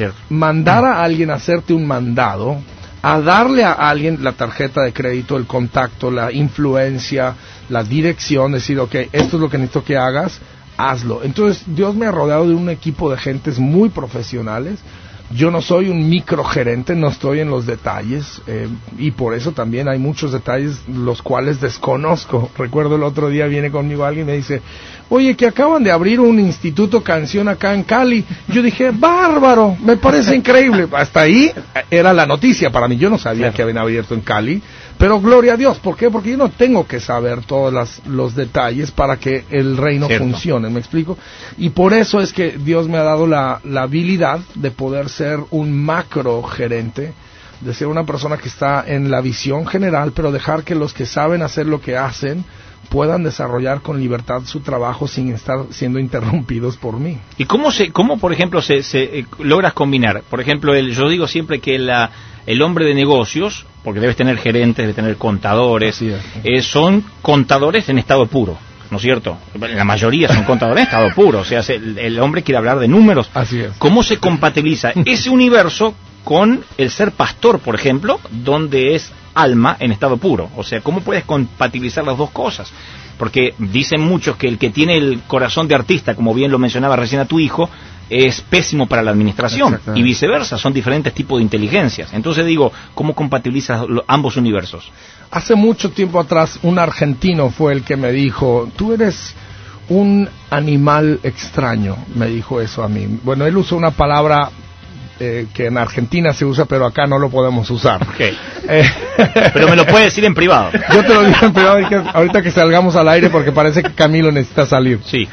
mandar a alguien a hacerte un mandado, a darle a alguien la tarjeta de crédito, el contacto, la influencia, la dirección, decir, ok, esto es lo que necesito que hagas, hazlo. Entonces, Dios me ha rodeado de un equipo de gentes muy profesionales. Yo no soy un microgerente, no estoy en los detalles, y por eso también hay muchos detalles los cuales desconozco. Recuerdo el otro día viene conmigo alguien y me dice, oye, que acaban de abrir un instituto canción acá en Cali. Yo dije, bárbaro, me parece increíble. Hasta ahí era la noticia para mí. Yo no sabía que habían abierto en Cali, pero gloria a Dios. ¿Por qué? Porque yo no tengo que saber todos los detalles para que el reino funcione, ¿me explico? Y por eso es que Dios me ha dado la habilidad de poder ser un macro gerente, de ser una persona que está en la visión general, pero dejar que los que saben hacer lo que hacen puedan desarrollar con libertad su trabajo sin estar siendo interrumpidos por mí. ¿Y cómo por ejemplo, se logras combinar? Por ejemplo, yo digo siempre que el hombre de negocios, porque debes tener gerentes, debes tener contadores, son contadores en estado puro, ¿no es cierto? La mayoría son contadores en estado puro, o sea, el hombre quiere hablar de números. Así es. ¿Cómo se compatibiliza ese universo con el ser pastor, por ejemplo, donde es alma en estado puro? O sea, ¿cómo puedes compatibilizar las dos cosas? Porque dicen muchos que el que tiene el corazón de artista, como bien lo mencionaba recién a tu hijo, es pésimo para la administración, y viceversa, son diferentes tipos de inteligencias. Entonces digo, ¿cómo compatibilizas ambos universos? Hace mucho tiempo atrás, un argentino fue el que me dijo, tú eres un animal extraño, me dijo eso a mí. Bueno, él usó una palabra que en Argentina se usa, pero acá no lo podemos usar. Okay. Pero me lo puedes decir en privado. Yo te lo digo en privado ahorita que salgamos al aire, porque parece que Camilo necesita salir. Sí.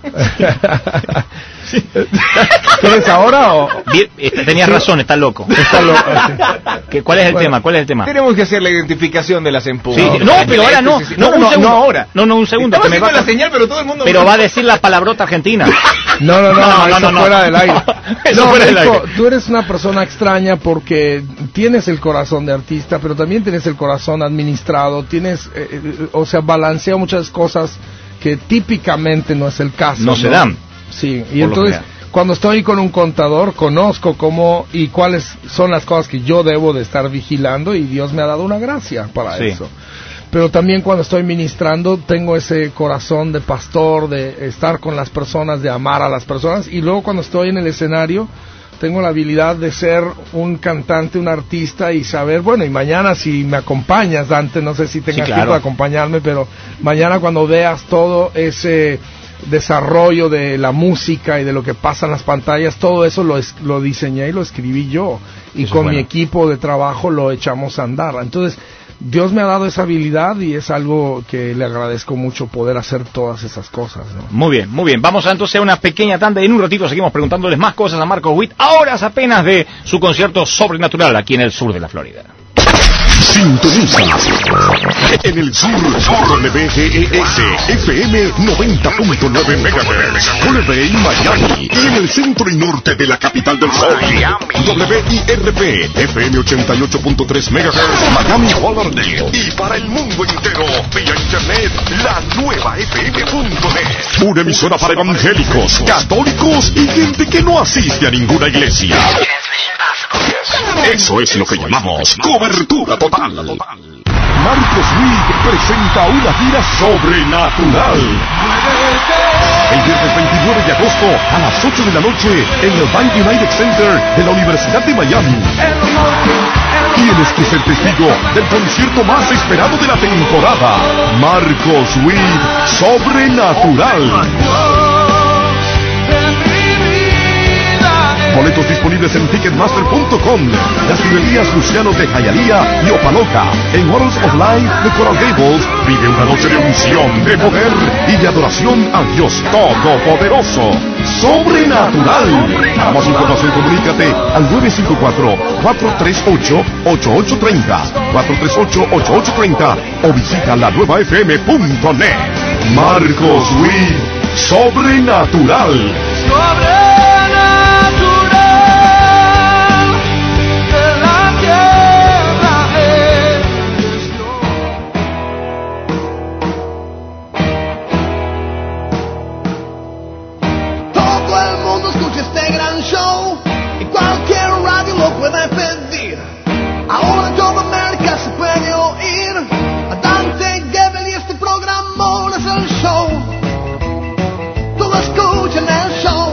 ¿Quieres ahora o...? Tenías razón, está loco. Está loco. ¿Cuál es el tema? ¿Cuál es el tema? Tenemos que hacer la identificación de las empujas. Sí. No, pero ahora no. No, ahora. No, un segundo. Que me va la señal, pero todo el mundo... Pero va a decir la palabrota argentina. No, fuera del aire. Eso fuera del aire. Tú eres una persona extraña porque tienes el corazón de artista, pero también tienes el corazón administrado, tienes, o sea, balancea muchas cosas que típicamente no es el caso. No se dan. Sí, y entonces cuando estoy con un contador conozco cómo y cuáles son las cosas que yo debo de estar vigilando, y Dios me ha dado una gracia para eso. Pero también cuando estoy ministrando tengo ese corazón de pastor, de estar con las personas, de amar a las personas, y luego cuando estoy en el escenario tengo la habilidad de ser un cantante, un artista, y saber, bueno, y mañana si me acompañas, Dante, no sé si tengas tiempo de acompañarme, pero mañana cuando veas todo ese desarrollo de la música y de lo que pasa en las pantallas, todo eso lo diseñé y lo escribí yo, y eso con mi equipo de trabajo lo echamos a andar. Entonces Dios me ha dado esa habilidad y es algo que le agradezco mucho, poder hacer todas esas cosas, ¿no? Muy bien, muy bien. Vamos a entonces a una pequeña tanda y en un ratito seguimos preguntándoles más cosas a Marcos Witt, a horas apenas de su concierto Sobrenatural aquí en el sur de la Florida. Sintoniza en el sur WGES FM 90.9 MHz, WI Miami, y en el centro y norte de la capital del sol, WIRP FM 88.3 MHz, Miami Hollandale, y para el mundo entero vía internet la nueva FM.net, una emisora para evangélicos, católicos y gente que no asiste a ninguna iglesia. Eso es lo que llamamos cobertura total. Marcos Witt presenta una gira sobrenatural. El viernes 29 de agosto a las 8 de la noche en el Bank United Center de la Universidad de Miami. Tienes que ser testigo del concierto más esperado de la temporada. Marcos Witt Sobrenatural. Boletos disponibles en Ticketmaster.com. Las librerías Luciano de Hialeah y Opaloca. En Waters of Life de Coral Gables vive una noche de unción, de poder y de adoración al Dios Todopoderoso. Sobrenatural. Para más información comunícate al 954-438-8830, 438-8830 o visita la nuevafm.net. Marcos Witt, Sobrenatural. Sobrenatural, de la tierra eres yo. Todo el mundo escucha este gran show y cualquier radio lo puede pedir. Ahora en toda América se puede oír a Dante Gebel y este programa es el show. Todos escuchan el show.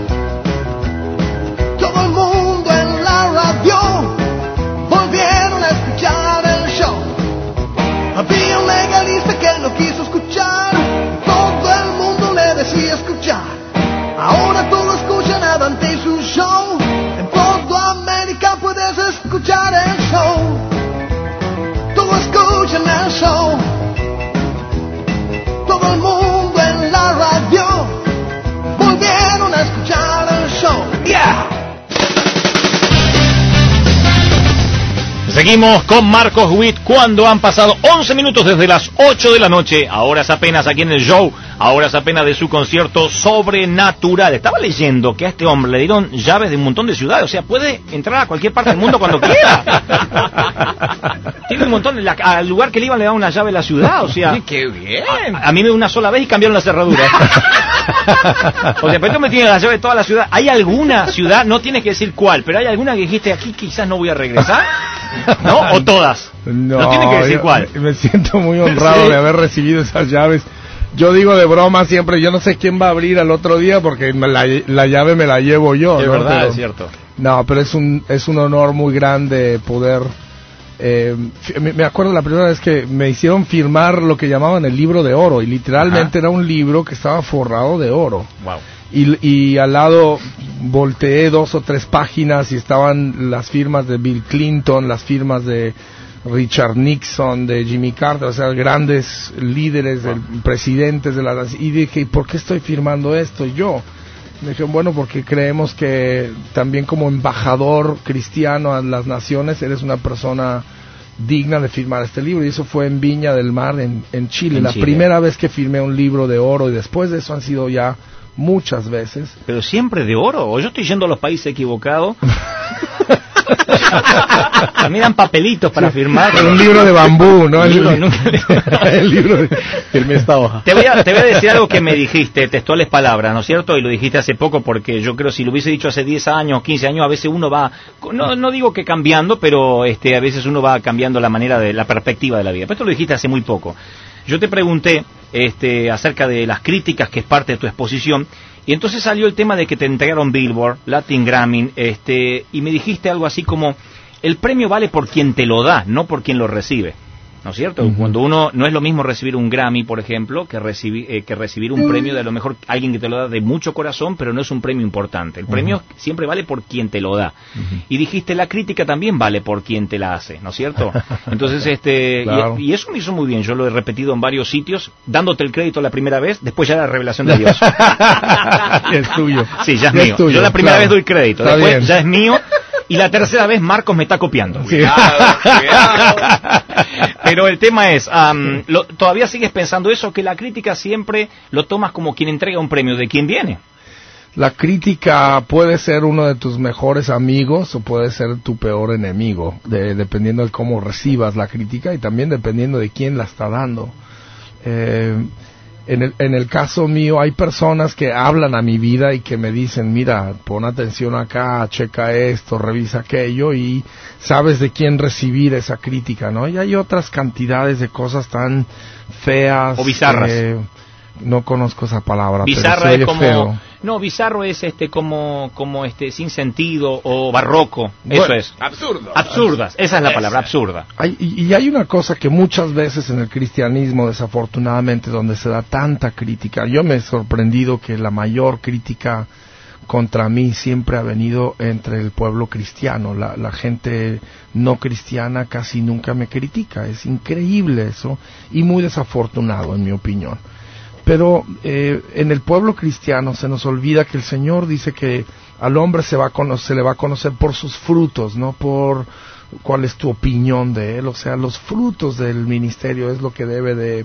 Todo el mundo en la radio volvieron a escuchar el show. Había un legalista que no quiso escuchar. Todo el mundo le decía escuchar. Ahora todos escuchan a Dante y su show. En toda América puedes escuchar el show. Todos escuchan el show. Todo el mundo en la radio volvieron a escuchar el show. Yeah. Seguimos con Marcos Witt cuando han pasado 11 minutos desde las 8 de la noche, a horas apenas aquí en el show, a horas apenas de su concierto Sobrenatural. Estaba leyendo que a este hombre le dieron llaves de un montón de ciudades, o sea, puede entrar a cualquier parte del mundo cuando quiera. Tiene un montón, al lugar que le iban le daban una llave de la ciudad, o sea... ¡Qué bien! A mí me una sola vez y cambiaron la cerradura. O sea, pero tú me tienes la llave de toda la ciudad. ¿Hay alguna ciudad, no tienes que decir cuál, pero hay alguna que dijiste, aquí quizás no voy a regresar? ¿No? ¿O todas? No tienes que decir cuál. Me siento muy honrado de haber recibido esas llaves. Yo digo de broma siempre, yo no sé quién va a abrir al otro día porque la llave me la llevo yo. Es ¿no? verdad, pero, es cierto. No, pero es un honor muy grande poder... me acuerdo la primera vez que me hicieron firmar lo que llamaban el libro de oro y literalmente era un libro que estaba forrado de oro. Wow. Y al lado volteé 2 o 3 páginas y estaban las firmas de Bill Clinton, las firmas de Richard Nixon, de Jimmy Carter, o sea, grandes líderes, presidentes de la nación. Y dije, ¿por qué estoy firmando esto yo? Me dijeron, bueno, porque creemos que también como embajador cristiano a las naciones eres una persona digna de firmar este libro. Y eso fue en Viña del Mar, en Chile. La primera vez que firmé un libro de oro, y después de eso han sido ya muchas veces. Pero siempre de oro, o yo estoy yendo a los países equivocados. A mí dan papelitos para firmar. Un libro de bambú, ¿no? El libro de... Firmé esta hoja. Te voy a decir algo que me dijiste, textuales palabras, ¿no es cierto? Y lo dijiste hace poco, porque yo creo si lo hubiese dicho hace 10 años, 15 años, a veces uno va, no digo que cambiando, pero a veces uno va cambiando la manera de la perspectiva de la vida. Pero esto lo dijiste hace muy poco. Yo te pregunté acerca de las críticas, que es parte de tu exposición, y entonces salió el tema de que te entregaron Billboard, Latin Grammy, y me dijiste algo así como, el premio vale por quien te lo da, no por quien lo recibe. ¿No es cierto? Uh-huh. Cuando uno, no es lo mismo recibir un Grammy, por ejemplo, que recibir un premio de a lo mejor alguien que te lo da de mucho corazón, pero no es un premio importante. El premio siempre vale por quien te lo da. Y dijiste, la crítica también vale por quien te la hace, ¿no es cierto? Entonces, claro. y eso me hizo muy bien. Yo lo he repetido en varios sitios, dándote el crédito la primera vez, después ya la revelación de Dios. Es tuyo. Sí, ya es mío. Tuyo, yo la primera vez doy crédito, está después bien. Ya es mío. Y la tercera vez Marcos me está copiando. Sí. Cuidado. Pero el tema es, ¿todavía sigues pensando eso? Que la crítica siempre lo tomas como quien entrega un premio, ¿de quién viene? La crítica puede ser uno de tus mejores amigos o puede ser tu peor enemigo, dependiendo de cómo recibas la crítica y también dependiendo de quién la está dando. En el caso mío hay personas que hablan a mi vida y que me dicen, mira, pon atención acá, checa esto, revisa aquello, y sabes de quién recibir esa crítica, ¿no? Y hay otras cantidades de cosas tan feas o bizarras. No conozco esa palabra. Bizarra pero es como feo. No, bizarro es como sin sentido o barroco. Bueno, eso es. Absurdas, esa es la palabra, absurda. Y hay una cosa que muchas veces en el cristianismo, desafortunadamente, donde se da tanta crítica, yo me he sorprendido que la mayor crítica contra mí siempre ha venido entre el pueblo cristiano. La gente no cristiana casi nunca me critica. Es increíble eso y muy desafortunado, en mi opinión. Pero en el pueblo cristiano se nos olvida que el Señor dice que al hombre se le va a conocer por sus frutos, no por cuál es tu opinión de él. O sea, los frutos del ministerio es lo que debe de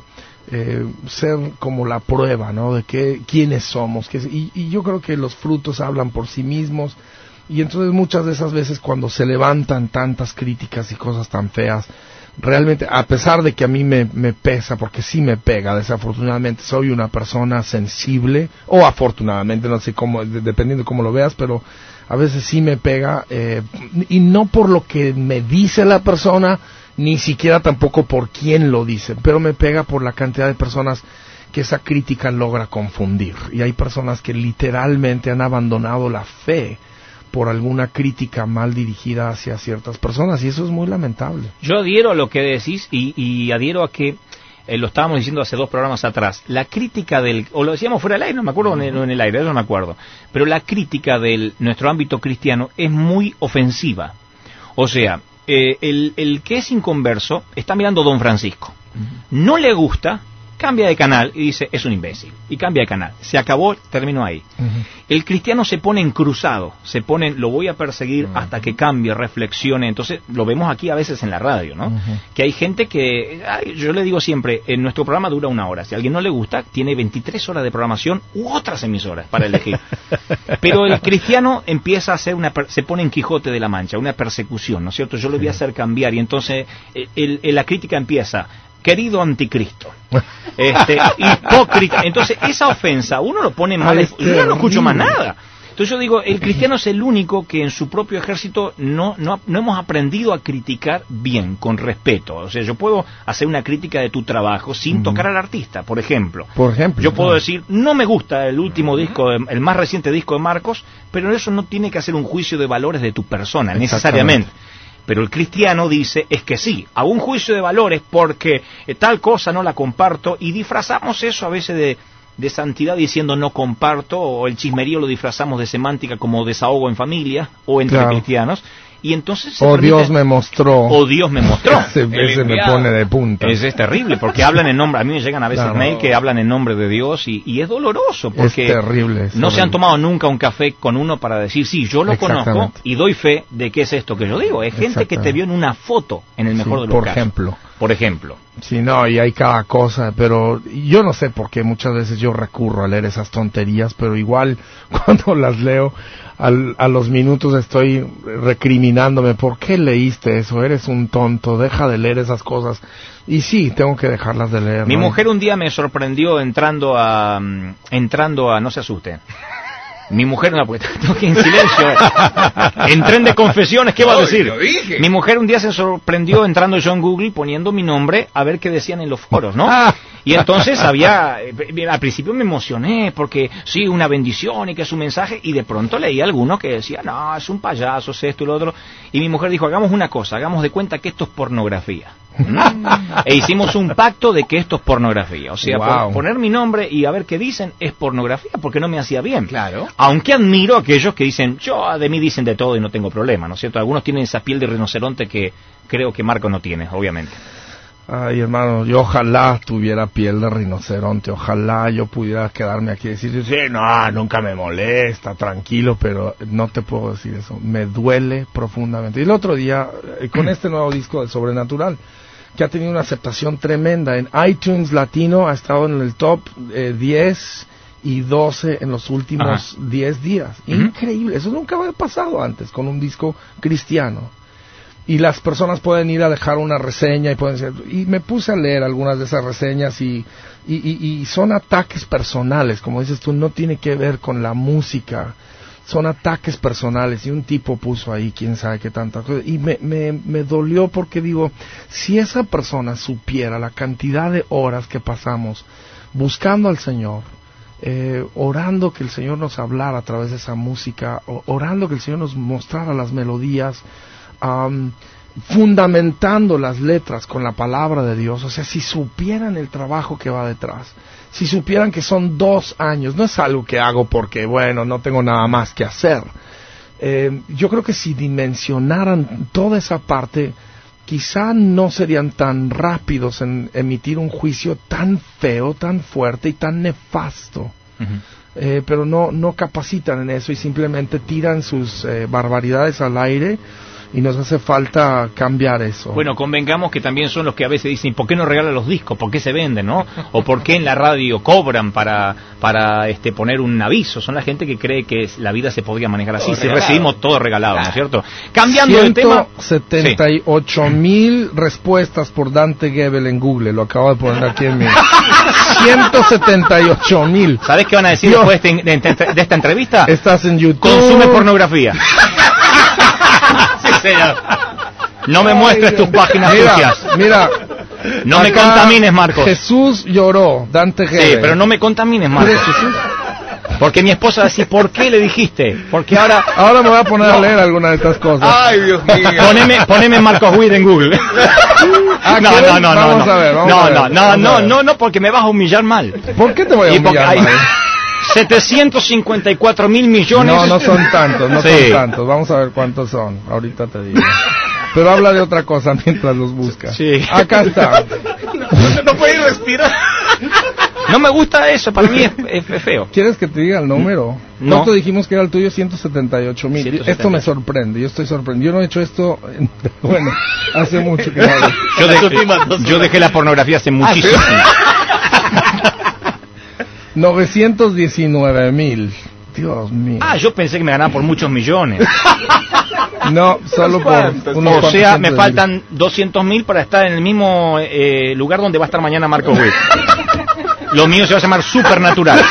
ser como la prueba, ¿no? De quiénes somos. Y yo creo que los frutos hablan por sí mismos. Y entonces muchas de esas veces cuando se levantan tantas críticas y cosas tan feas, realmente, a pesar de que a mí me pesa, porque sí me pega, desafortunadamente soy una persona sensible, o afortunadamente, no sé cómo, dependiendo de cómo lo veas, pero a veces sí me pega, y no por lo que me dice la persona, ni siquiera tampoco por quién lo dice, pero me pega por la cantidad de personas que esa crítica logra confundir. Y hay personas que literalmente han abandonado la fe por alguna crítica mal dirigida hacia ciertas personas, y eso es muy lamentable. Yo adhiero a lo que decís y adhiero a que, lo estábamos diciendo hace 2 programas atrás, la crítica o lo decíamos fuera del aire, no me acuerdo, en el aire, eso no me acuerdo, pero la crítica de nuestro ámbito cristiano es muy ofensiva. O sea, el que es inconverso está mirando Don Francisco, no le gusta, cambia de canal y dice, es un imbécil, y cambia de canal, se acabó, terminó ahí. El cristiano se pone en cruzado, se pone, lo voy a perseguir hasta que cambie, reflexione. Entonces lo vemos aquí a veces en la radio, ¿no? Que hay gente que, yo le digo siempre, en nuestro programa dura 1 hora, si a alguien no le gusta, tiene 23 horas de programación u otras emisoras para elegir. Pero el cristiano empieza a hacer se pone en Quijote de la Mancha, una persecución, ¿no es cierto? Yo le voy a hacer cambiar, y entonces la crítica empieza, querido anticristo, hipócrita. Entonces esa ofensa uno lo pone mal, yo ya no escucho más nada. Entonces yo digo, el cristiano es el único que en su propio ejército no hemos aprendido a criticar bien, con respeto. O sea, yo puedo hacer una crítica de tu trabajo sin tocar al artista, por ejemplo. Yo puedo decir, no me gusta el último disco, el más reciente disco de Marcos, pero eso no tiene que hacer un juicio de valores de tu persona, necesariamente. Pero el cristiano dice, es que sí, hago un juicio de valores porque tal cosa no la comparto, y disfrazamos eso a veces de santidad diciendo no comparto, o el chismerío lo disfrazamos de semántica como desahogo en familia o entre cristianos. Y entonces Dios me mostró. Ese me pone de punta. Es terrible, porque hablan en nombre, a mí me llegan a veces mail que hablan en nombre de Dios, y es doloroso, porque es terrible, no se han tomado nunca un café con uno para decir, sí, yo lo conozco y doy fe de que es esto que yo digo. Es gente que te vio en una foto, en el mejor de los casos. Por ejemplo. Sí, no, y hay cada cosa, pero yo no sé por qué muchas veces yo recurro a leer esas tonterías, pero igual cuando las leo, a los minutos estoy recriminándome, ¿por qué leíste eso? Eres un tonto, deja de leer esas cosas. Y sí, tengo que dejarlas de leer. Mi mujer un día me sorprendió entrando a no se asuste. Mi mujer, no, porque tengo que ir en silencio. En tren de confesiones, ¿qué va a decir? Mi mujer un día se sorprendió entrando yo en Google, poniendo mi nombre, a ver qué decían en los foros, ¿no? Y entonces al principio me emocioné, porque sí, una bendición y que es un mensaje, y de pronto leí alguno que decía, no, es un payaso, es esto y lo otro. Y mi mujer dijo, hagamos una cosa, hagamos de cuenta que esto es pornografía. E hicimos un pacto de que esto es pornografía. O sea, poner mi nombre y a ver qué dicen es pornografía, porque no me hacía bien. Claro. Aunque admiro a aquellos que dicen, de mí dicen de todo y no tengo problema, ¿no es cierto? Algunos tienen esa piel de rinoceronte que creo que Marco no tiene, obviamente. Ay, hermano, yo ojalá tuviera piel de rinoceronte, ojalá yo pudiera quedarme aquí y decir, sí, no, nunca me molesta, tranquilo, pero no te puedo decir eso, me duele profundamente. Y el otro día, con este nuevo disco de Sobrenatural, que ha tenido una aceptación tremenda, en iTunes Latino ha estado en el top 10 y 12 en los últimos 10 días. Increíble, eso nunca había pasado antes con un disco cristiano. Y las personas pueden ir a dejar una reseña y me puse a leer algunas de esas reseñas y son ataques personales, como dices tú, no tiene que ver con la música, son ataques personales, y un tipo puso ahí quién sabe qué tanta cosa, y me dolió, porque digo, si esa persona supiera la cantidad de horas que pasamos buscando al Señor, orando que el Señor nos hablara a través de esa música, orando que el Señor nos mostrara las melodías, fundamentando las letras con la palabra de Dios, o sea, si supieran el trabajo que va detrás, si supieran que son 2 años, no es algo que hago porque, bueno, no tengo nada más que hacer. Yo creo que si dimensionaran toda esa parte, quizá no serían tan rápidos en emitir un juicio tan feo, tan fuerte y tan nefasto. Pero no capacitan en eso y simplemente tiran sus barbaridades al aire y nos hace falta cambiar eso. Bueno, convengamos que también son los que a veces dicen, ¿por qué no regalan los discos? ¿Por qué se venden, no? O ¿por qué en la radio cobran para poner un aviso? Son la gente que cree que la vida se podría manejar así, si recibimos todo regalado, ¿no es cierto? Cambiando de tema... 178,000 respuestas por Dante Gebel en Google, lo acabo de poner aquí en mi... 178,000. ¿Sabes qué van a decir después de esta entrevista? Estás en YouTube. Consume pornografía. Sí, señor. No me muestres tus páginas sucias. Mira. No me contamines, Marcos. Jesús lloró, Dante Gebel. Sí, pero no me contamines, Marcos. Porque mi esposa va a decir, ¿por qué le dijiste? Porque ahora me voy a poner a leer alguna de estas cosas. Ay, Dios mío. Poneme Marcos Witt en Google. No, porque me vas a humillar mal. ¿Por qué te voy a humillar mal? 754,000 millones. No son tantos, son tantos. Vamos a ver cuántos son. Ahorita te digo. Pero habla de otra cosa mientras los buscas. Sí. Acá está. No puedes respirar. No me gusta eso, para mí es feo. ¿Quieres que te diga el número? No. ¿Cuánto dijimos que era el tuyo? 178,000. Esto me sorprende, yo estoy sorprendido. Yo no he hecho esto, bueno, hace mucho que no hago. Yo dejé la pornografía hace muchísimo tiempo. 919,000. Dios mío. Yo pensé que me ganaba por muchos millones. No, solo por unos O sea, me faltan 200,000 para estar en el mismo lugar donde va a estar mañana Marcos Witt. Lo mío se va a llamar Supernatural.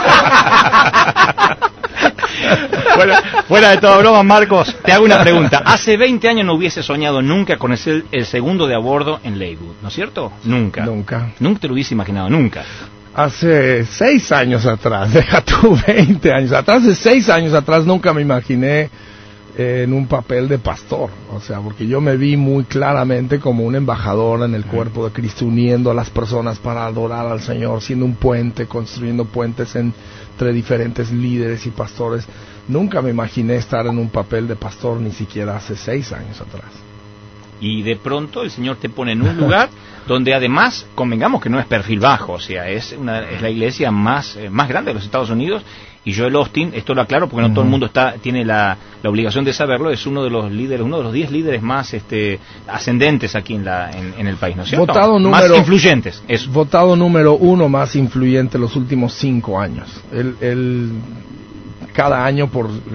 Bueno, fuera de toda broma, Marcos, te hago una pregunta. Hace 20 años no hubiese soñado nunca con ser el segundo de a bordo en Lakewood, ¿no es cierto? Nunca te lo hubiese imaginado, nunca. Hace 6 años atrás, deja tú 20 años atrás, hace 6 años atrás nunca me imaginé en un papel de pastor, o sea, porque yo me vi muy claramente como un embajador en el cuerpo de Cristo, uniendo a las personas para adorar al Señor, siendo un puente, construyendo puentes entre diferentes líderes y pastores. Nunca me imaginé estar en un papel de pastor, ni siquiera hace 6 años atrás. Y de pronto el Señor te pone en un lugar donde además, convengamos que no es perfil bajo, o sea, es la iglesia más grande de los Estados Unidos. Y Joel Osteen, esto lo aclaro porque no todo el mundo tiene la obligación de saberlo, es uno de los 10 líderes más ascendentes aquí en el país, ¿no es cierto? Más influyentes. Eso. Votado número 1 más influyente los últimos 5 años. Él cada año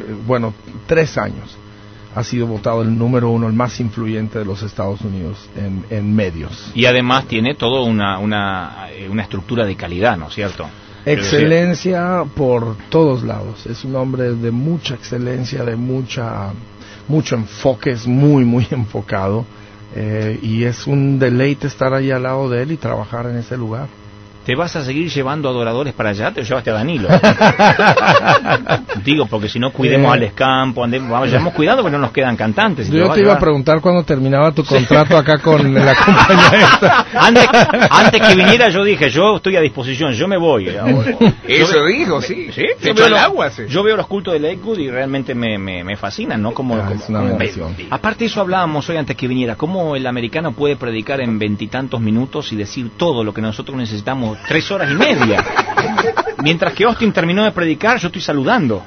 3 años ha sido votado el número 1, el más influyente de los Estados Unidos en medios. Y además tiene toda una estructura de calidad, ¿no es cierto? Excelencia por todos lados. Es un hombre de mucha excelencia, de mucho enfoque, es muy, muy enfocado. Y es un deleite estar ahí al lado de él y trabajar en ese lugar. ¿Te vas a seguir llevando adoradores para allá? Te lo llevaste a Danilo. Digo, porque si no cuidemos al Escampo, vayamos cuidado porque no nos quedan cantantes. Yo te iba a preguntar cuándo terminaba tu contrato acá con la compañía esta. Antes que viniera yo dije, yo estoy a disposición, yo me voy. Eso dijo, sí. Se echó el agua, sí. Yo veo los cultos de Lakewood y realmente me fascinan, ¿no? Es una bendición. Aparte de eso hablábamos hoy antes que viniera, cómo el americano puede predicar en 20 y tantos minutos y decir todo lo que nosotros necesitamos 3 horas y media. Mientras que Austin terminó de predicar, yo estoy saludando.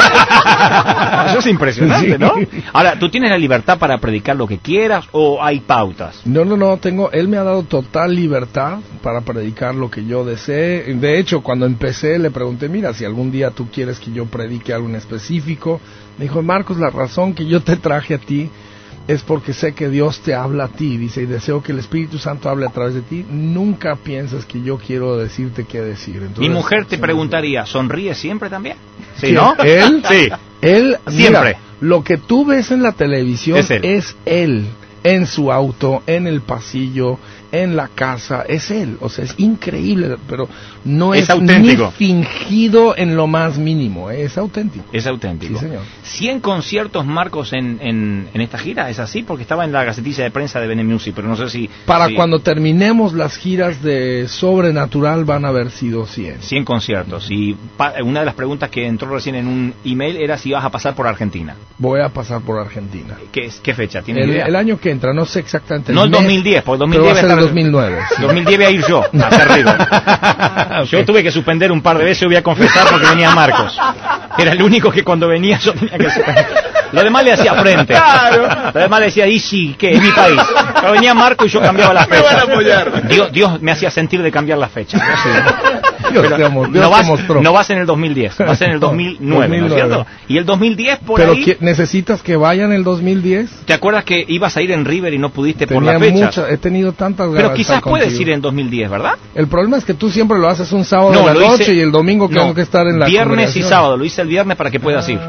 Eso es impresionante, ¿no? Ahora, ¿tú tienes la libertad para predicar lo que quieras o hay pautas? No, él me ha dado total libertad para predicar lo que yo desee. De hecho, cuando empecé le pregunté, mira, si algún día tú quieres que yo predique algo en específico. Me dijo, Marcos, la razón que yo te traje a ti es porque sé que Dios te habla a ti, dice, y deseo que el Espíritu Santo hable a través de ti. Nunca pienses que yo quiero decirte qué decir. Entonces, mi mujer te preguntaría, ¿sonríe siempre también? ¿Sí, no? ¿Él? Sí. Él, siempre. Mira, lo que tú ves en la televisión es él. En su auto, en el pasillo, en la casa, es él. O sea, es increíble, pero no es auténtico, ni fingido en lo más mínimo, es auténtico. Es auténtico. Sí, señor. 100 conciertos, Marcos, en esta gira, ¿es así? Porque estaba en la gacetilla de prensa de BN Music, pero no sé si... Cuando terminemos las giras de Sobrenatural van a haber sido 100. 100 conciertos. Y una de las preguntas que entró recién en un email era si vas a pasar por Argentina. Voy a pasar por Argentina. ¿Qué fecha? ¿Tienes idea? El año que que entra, no sé exactamente. No el 2010, porque el 2010 va a ser el 2009. Sí. 2010 voy a ir yo, a hacer River. Okay. Yo tuve que suspender un par de veces, voy a confesar, porque venía Marcos. Era el único que cuando venía yo tenía que suspender. Lo demás le hacía frente. Claro. Lo demás le decía, y sí, que es mi país. Pero venía Marco y yo cambiaba la fecha. Me van a apoyar. Dios me hacía sentir de cambiar la fecha. Dios te mostró. No vas en el 2010, vas en el 2009, ¿no es cierto? Y el 2010 por pero ahí... ¿Pero necesitas que vaya en el 2010? ¿Te acuerdas que ibas a ir en River y no pudiste por la fecha? He tenido tantas ganas. Pero quizás puedes ir en 2010, ¿verdad? El problema es que tú siempre lo haces un sábado a la noche y el domingo tengo que estar en la viernes y sábado, lo hice el viernes para que puedas ir.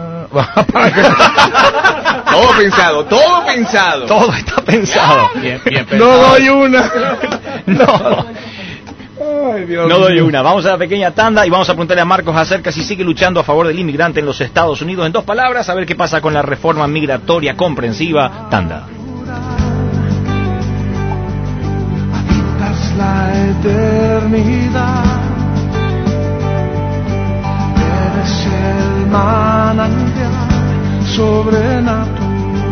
Todo pensado, todo pensado. Todo está pensado. Bien pensado. No doy una. No. Ay, Dios no doy una. Vamos a la pequeña tanda y vamos a preguntarle a Marcos acerca si sigue luchando a favor del inmigrante en los Estados Unidos. En 2 palabras, a ver qué pasa con la reforma migratoria comprensiva. Tanda. Habitas la eternidad. Eres el manantial sobrenatural.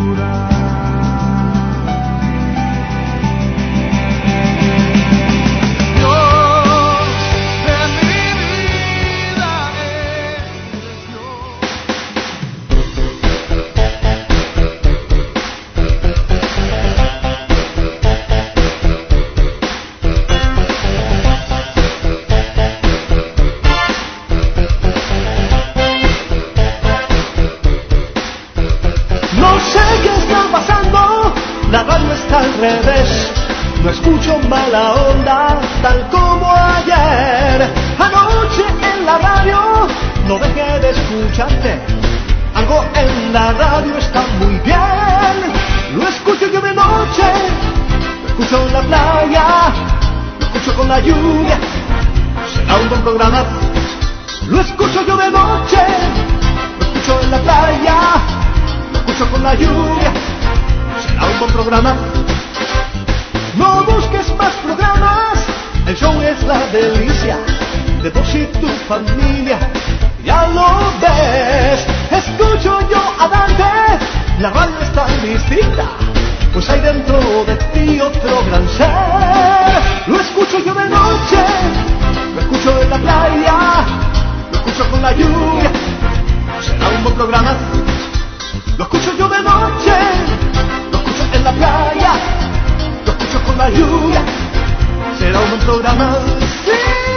La radio está al revés, no escucho mala onda, tal como ayer. Anoche en la radio, no dejé de escucharte. Algo en la radio está muy bien. Lo escucho yo de noche, lo escucho en la playa, lo escucho con la lluvia. Será un buen programa. Lo escucho yo de noche, lo escucho en la playa, lo escucho con la lluvia. Será un buen programa. No busques más programas. El show es la delicia de vos y tu familia. Ya lo ves. Escucho yo a Dante. La radio es tan distinta, pues hay dentro de ti otro gran ser. Lo escucho yo de noche, lo escucho en la playa, lo escucho con la lluvia. Será un buen programa. Lo escucho yo de noche, en la playa, lo escucho con la lluvia. Será un buen programa, sí.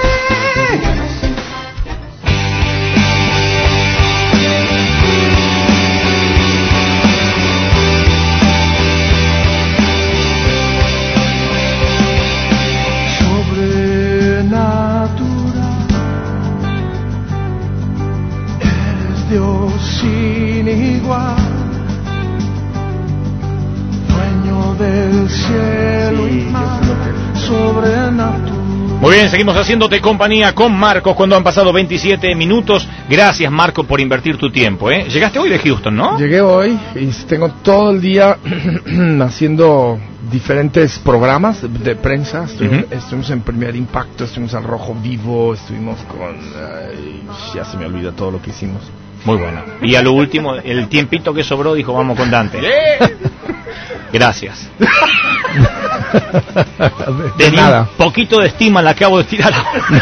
Sobrenatural, eres Dios sin igual. Del cielo y mar, sobrenatural. Muy bien, seguimos haciéndote compañía con Marcos cuando han pasado 27 minutos. Gracias, Marcos, por invertir tu tiempo. Llegaste hoy de Houston, ¿no? Llegué hoy y tengo todo el día haciendo diferentes programas de prensa. Estuvimos en Primer Impacto, estuvimos al Rojo Vivo, estuvimos con... ya se me olvida todo lo que hicimos. Muy bueno. Y a lo último, el tiempito que sobró, dijo, vamos con Dante. Gracias. Tenía un poquito de estima, la acabo de tirar.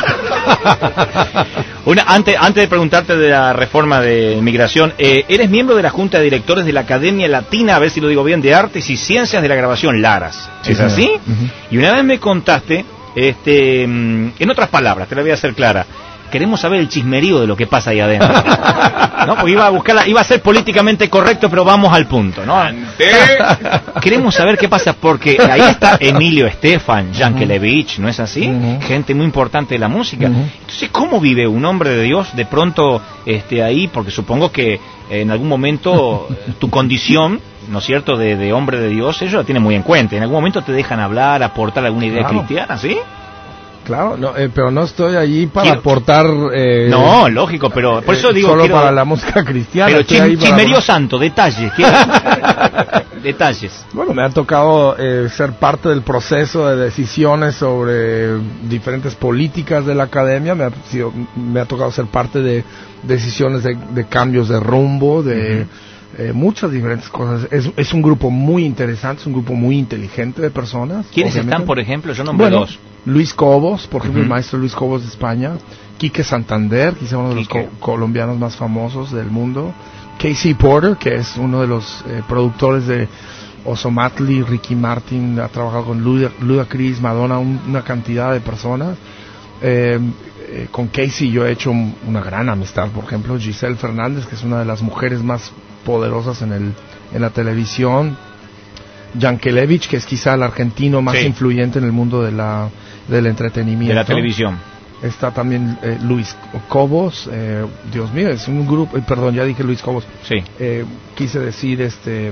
Antes de preguntarte de la reforma de inmigración, eres miembro de la Junta de Directores de la Academia Latina, a ver si lo digo bien, de Artes y Ciencias de la Grabación, Laras. ¿Es así? Y una vez me contaste, en otras palabras, te la voy a hacer clara, queremos saber el chismerío de lo que pasa ahí adentro. ¿No? Porque iba a ser políticamente correcto, pero vamos al punto, ¿no? Queremos saber qué pasa, porque ahí está Emilio Estefan, Yankelevich, ¿no es así? Gente muy importante de la música. Entonces, ¿cómo vive un hombre de Dios de pronto ahí? Porque supongo que en algún momento tu condición, ¿no es cierto?, de hombre de Dios, ellos la tienen muy en cuenta. En algún momento te dejan hablar, aportar alguna idea cristiana, ¿sí? Claro, no, pero no estoy allí para aportar... no, lógico, pero por eso digo... Solo para la música cristiana. Pero chismerío santo, detalles. Detalles. Bueno, me ha tocado ser parte del proceso de decisiones sobre diferentes políticas de la academia. Me ha tocado ser parte de decisiones de cambios de rumbo, de muchas diferentes cosas. Es un grupo muy interesante, es un grupo muy inteligente de personas. ¿Quiénes están, por ejemplo? Yo nombré dos. Luis Cobos, por ejemplo, el maestro Luis Cobos de España. Quique Santander, quizá uno de los colombianos más famosos del mundo. Casey Porter, que es uno de los productores de Ozomatli, Ricky Martin, ha trabajado con Ludacris, Madonna, una cantidad de personas. Con Casey yo he hecho una gran amistad, por ejemplo, Giselle Fernández, que es una de las mujeres más poderosas en la televisión. Yankelevich, que es quizá el argentino más influyente en el mundo del entretenimiento. De la televisión. Está también Luis Cobos, Dios mío, es un grupo, perdón, ya dije Luis Cobos. Sí. Quise decir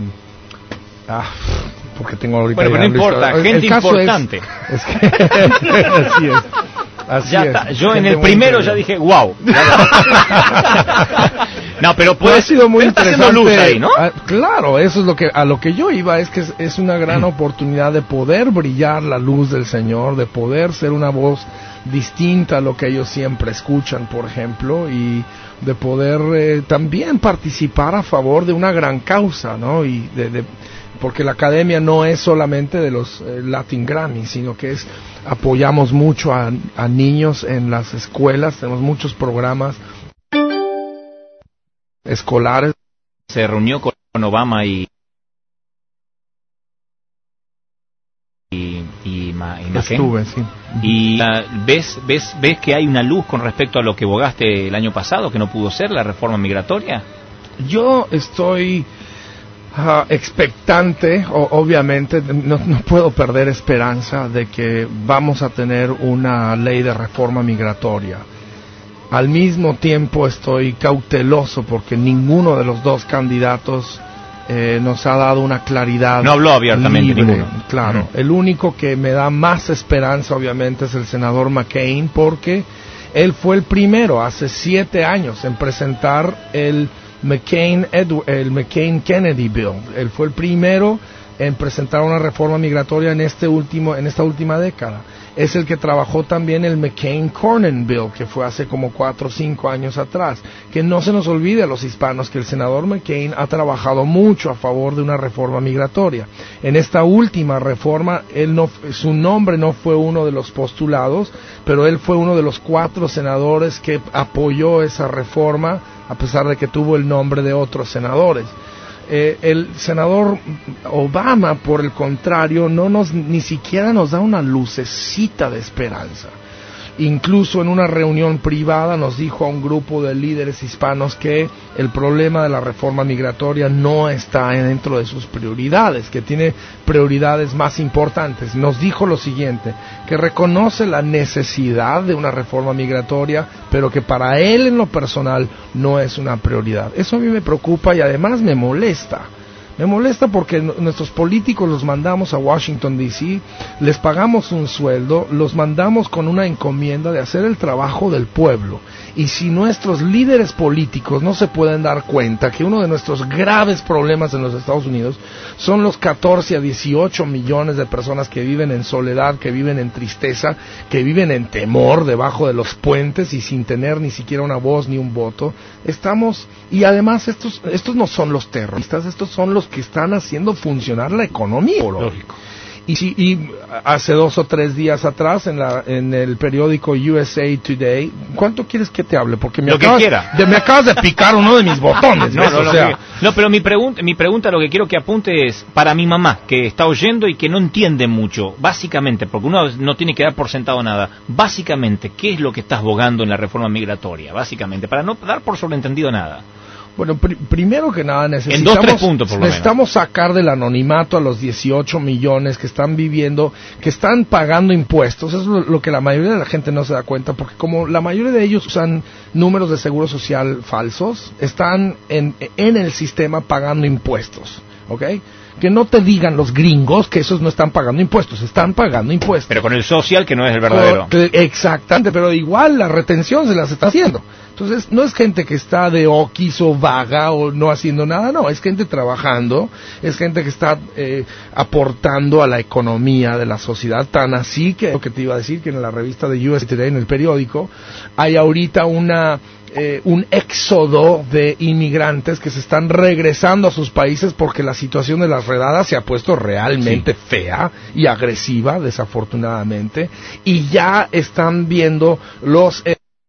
porque tengo ahorita... Bueno, pero no importa, gente importante. Es que así es. Así ya es. Está. Yo en el primero ya dije, wow. No, pero ha sido muy interesante. Luz ahí, ¿no? Claro, eso es a lo que yo iba, es que es una gran oportunidad de poder brillar la luz del Señor, de poder ser una voz distinta a lo que ellos siempre escuchan, por ejemplo, y de poder también participar a favor de una gran causa, ¿no? Y porque la academia no es solamente de los Latin Grammy, sino que apoyamos mucho a niños en las escuelas, tenemos muchos programas escolares. Se reunió con Obama y estuve, sí. Y ves que hay una luz con respecto a lo que bogaste el año pasado, que no pudo ser la reforma migratoria. Yo estoy expectante, obviamente, no puedo perder esperanza de que vamos a tener una ley de reforma migratoria. Al mismo tiempo estoy cauteloso porque ninguno de los dos candidatos nos ha dado una claridad. No habló abiertamente libre, ninguno. Claro. El único que me da más esperanza, obviamente, es el senador McCain, porque él fue el primero hace 7 años en presentar el McCain-Kennedy Bill. Él fue el primero en presentar una reforma migratoria en esta última década. Es el que trabajó también el McCain-Cornyn Bill, que fue hace como 4 o 5 años atrás. Que no se nos olvide a los hispanos que el senador McCain ha trabajado mucho a favor de una reforma migratoria. En esta última reforma, su nombre no fue uno de los postulados, pero él fue uno de los 4 senadores que apoyó esa reforma, a pesar de que tuvo el nombre de otros senadores. El senador Obama, por el contrario, ni siquiera nos da una lucecita de esperanza. Incluso en una reunión privada nos dijo a un grupo de líderes hispanos que el problema de la reforma migratoria no está dentro de sus prioridades, que tiene prioridades más importantes. Nos dijo lo siguiente, que reconoce la necesidad de una reforma migratoria, pero que para él en lo personal no es una prioridad. Eso a mí me preocupa y además me molesta. Me molesta porque nuestros políticos los mandamos a Washington, D.C., les pagamos un sueldo, los mandamos con una encomienda de hacer el trabajo del pueblo. Y si nuestros líderes políticos no se pueden dar cuenta que uno de nuestros graves problemas en los Estados Unidos son los 14 a 18 millones de personas que viven en soledad, que viven en tristeza, que viven en temor debajo de los puentes y sin tener ni siquiera una voz ni un voto, y además estos no son los terroristas, estos son los que están haciendo funcionar la economía. Lógico. Y hace 2 o 3 días atrás en el periódico USA Today, ¿cuánto quieres que te hable? Porque me acabas de picar uno de mis botones. No, pero mi pregunta, lo que quiero que apunte es para mi mamá, que está oyendo y que no entiende mucho, básicamente, porque uno no tiene que dar por sentado nada, básicamente, ¿qué es lo que estás bogando en la reforma migratoria? Básicamente, para no dar por sobreentendido nada. Bueno, primero que nada necesitamos sacar del anonimato a los 18 millones que están viviendo, que están pagando impuestos. Eso es lo que la mayoría de la gente no se da cuenta, porque como la mayoría de ellos usan números de seguro social falsos, están en el sistema pagando impuestos, ¿ok? Que no te digan los gringos que esos no están pagando impuestos, están pagando impuestos. Pero con el social, que no es el verdadero. Exactamente, pero igual la retención se las está haciendo. Entonces, no es gente que está de oquis o vaga o no haciendo nada, no, es gente trabajando, es gente que está aportando a la economía de la sociedad, tan así que, lo que te iba a decir, que en la revista de USA Today, en el periódico, hay ahorita un éxodo de inmigrantes que se están regresando a sus países porque la situación de las redadas se ha puesto realmente fea y agresiva, desafortunadamente, y ya están viendo los...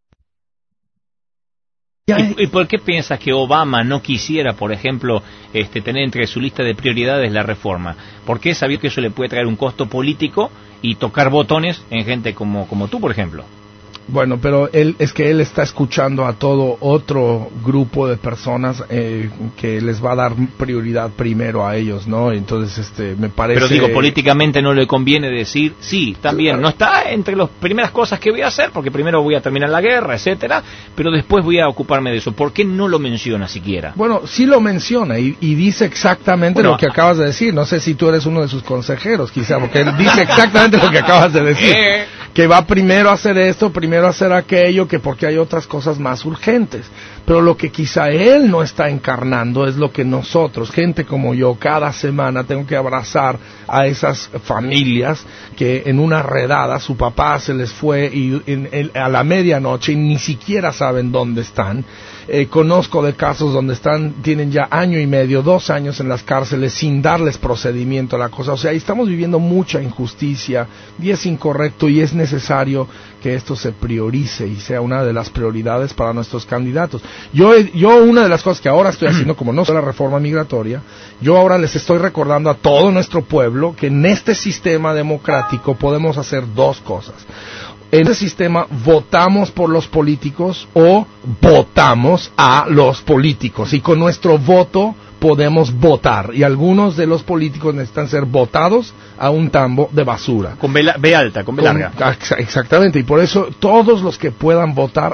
¿Y por qué piensas que Obama no quisiera, por ejemplo, tener entre su lista de prioridades la reforma? Porque sabía que eso le puede traer un costo político y tocar botones en gente como tú, por ejemplo. Bueno, pero él está escuchando a todo otro grupo de personas que les va a dar prioridad primero a ellos, ¿no? Entonces, me parece... Pero digo, políticamente no le conviene decir, sí, también, no está entre las primeras cosas que voy a hacer, porque primero voy a terminar la guerra, etcétera, pero después voy a ocuparme de eso. ¿Por qué no lo menciona siquiera? Bueno, sí lo menciona y dice exactamente lo que acabas de decir. No sé si tú eres uno de sus consejeros, quizá, porque él dice exactamente lo que acabas de decir. Que va primero a hacer esto, primero a hacer aquello, que porque hay otras cosas más urgentes. Pero lo que quizá él no está encarnando es lo que nosotros, gente como yo, cada semana tengo que abrazar a esas familias que en una redada su papá se les fue y a la medianoche y ni siquiera saben dónde están. Conozco de casos donde tienen ya 1 año y medio, 2 años en las cárceles sin darles procedimiento a la cosa. O sea, estamos viviendo mucha injusticia y es incorrecto y es necesario que esto se priorice y sea una de las prioridades para nuestros candidatos. Yo una de las cosas que ahora estoy haciendo, como no sé la reforma migratoria, yo ahora les estoy recordando a todo nuestro pueblo que en este sistema democrático podemos hacer 2 cosas. En este sistema votamos por los políticos o votamos a los políticos y con nuestro voto podemos votar y algunos de los políticos necesitan ser votados a un tambo de basura. Con B alta, con B larga. Exactamente, y por eso todos los que puedan votar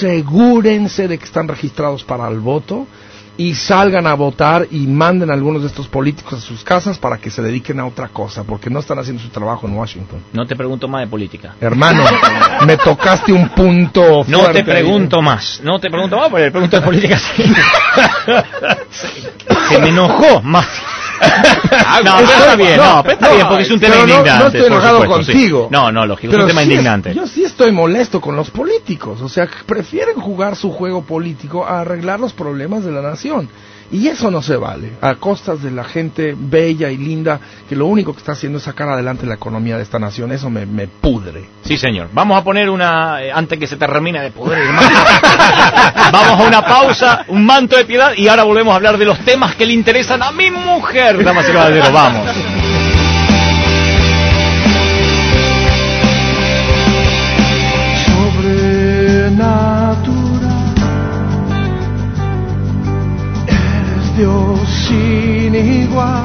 asegúrense de que están registrados para el voto y salgan a votar y manden a algunos de estos políticos a sus casas para que se dediquen a otra cosa, porque no están haciendo su trabajo en Washington. No te pregunto más de política. Hermano, me tocaste un punto fuerte. No te pregunto más, porque el pregunto de política se me enojó más. No, pero está bien, porque es un tema indignante. No estoy enojado contigo. Sí. No, lógico, es un tema indignante. Yo sí estoy molesto con los políticos, o sea, prefieren jugar su juego político a arreglar los problemas de la nación. Y eso no se vale, a costas de la gente bella y linda, que lo único que está haciendo es sacar adelante la economía de esta nación. Eso me pudre. Sí, señor. Vamos a poner antes que se termine de pudrir, vamos a una pausa, un manto de piedad, y ahora volvemos a hablar de los temas que le interesan a mi mujer, damas y caballeros. Vamos. Dios sin igual,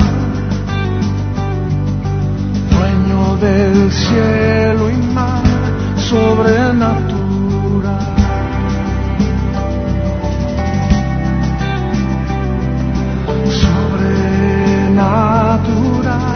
dueño del cielo y mar, sobrenatural. Sobrenatural.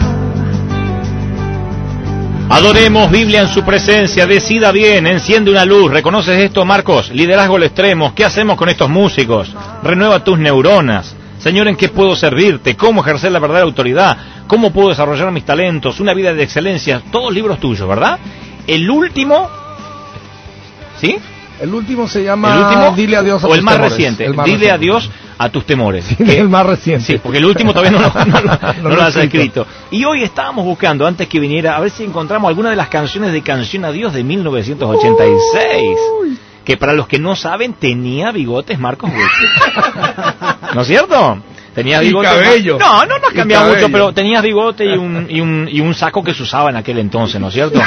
Adoremos Biblia en su presencia, decida bien, enciende una luz. ¿Reconoces esto, Marcos? Liderazgo al extremo. ¿Qué hacemos con estos músicos? Renueva tus neuronas. Señor, ¿en qué puedo servirte? ¿Cómo ejercer la verdadera autoridad? ¿Cómo puedo desarrollar mis talentos? Una vida de excelencia. Todos libros tuyos, ¿verdad? El último... ¿Sí? El último se llama Dile adiós a tus temores. O el más reciente, Dile adiós a tus temores. Sí, el más reciente. Sí, porque el último todavía no lo has escrito. Y hoy estábamos buscando, antes que viniera, a ver si encontramos alguna de las canciones de Canción a Dios de 1986. Que para los que no saben, tenía bigotes Marcos Witt. ¿No es cierto? Tenías bigote. Cabello. No has cambiado mucho, pero tenías bigote y un saco que se usaba en aquel entonces, ¿no es cierto?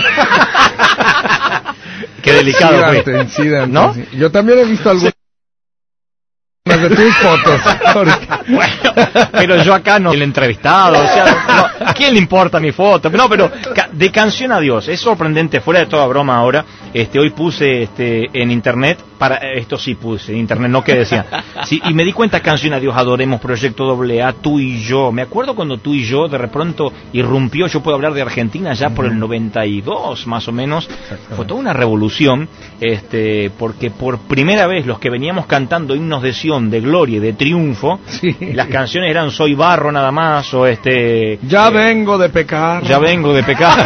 Qué delicado fue. Incidente, ¿no? Sí. Yo también he visto algunas de tus fotos. Bueno, pero yo acá no, el entrevistado, o sea, ¿a quién le importa mi foto? No, pero de Canción a Dios, es sorprendente, fuera de toda broma ahora, hoy puse en internet para esto sí puse en internet, no que decía. Sí, y me di cuenta, canción Adiós Adoremos, Proyecto AA, Tú y Yo. Me acuerdo cuando Tú y Yo de repente irrumpió, yo puedo hablar de Argentina ya por el 92 más o menos. Fue toda una revolución, porque por primera vez los que veníamos cantando himnos de Sion, de gloria y de triunfo, las canciones eran Soy barro nada más, o Ya vengo de pecar. Ya vengo de pecar.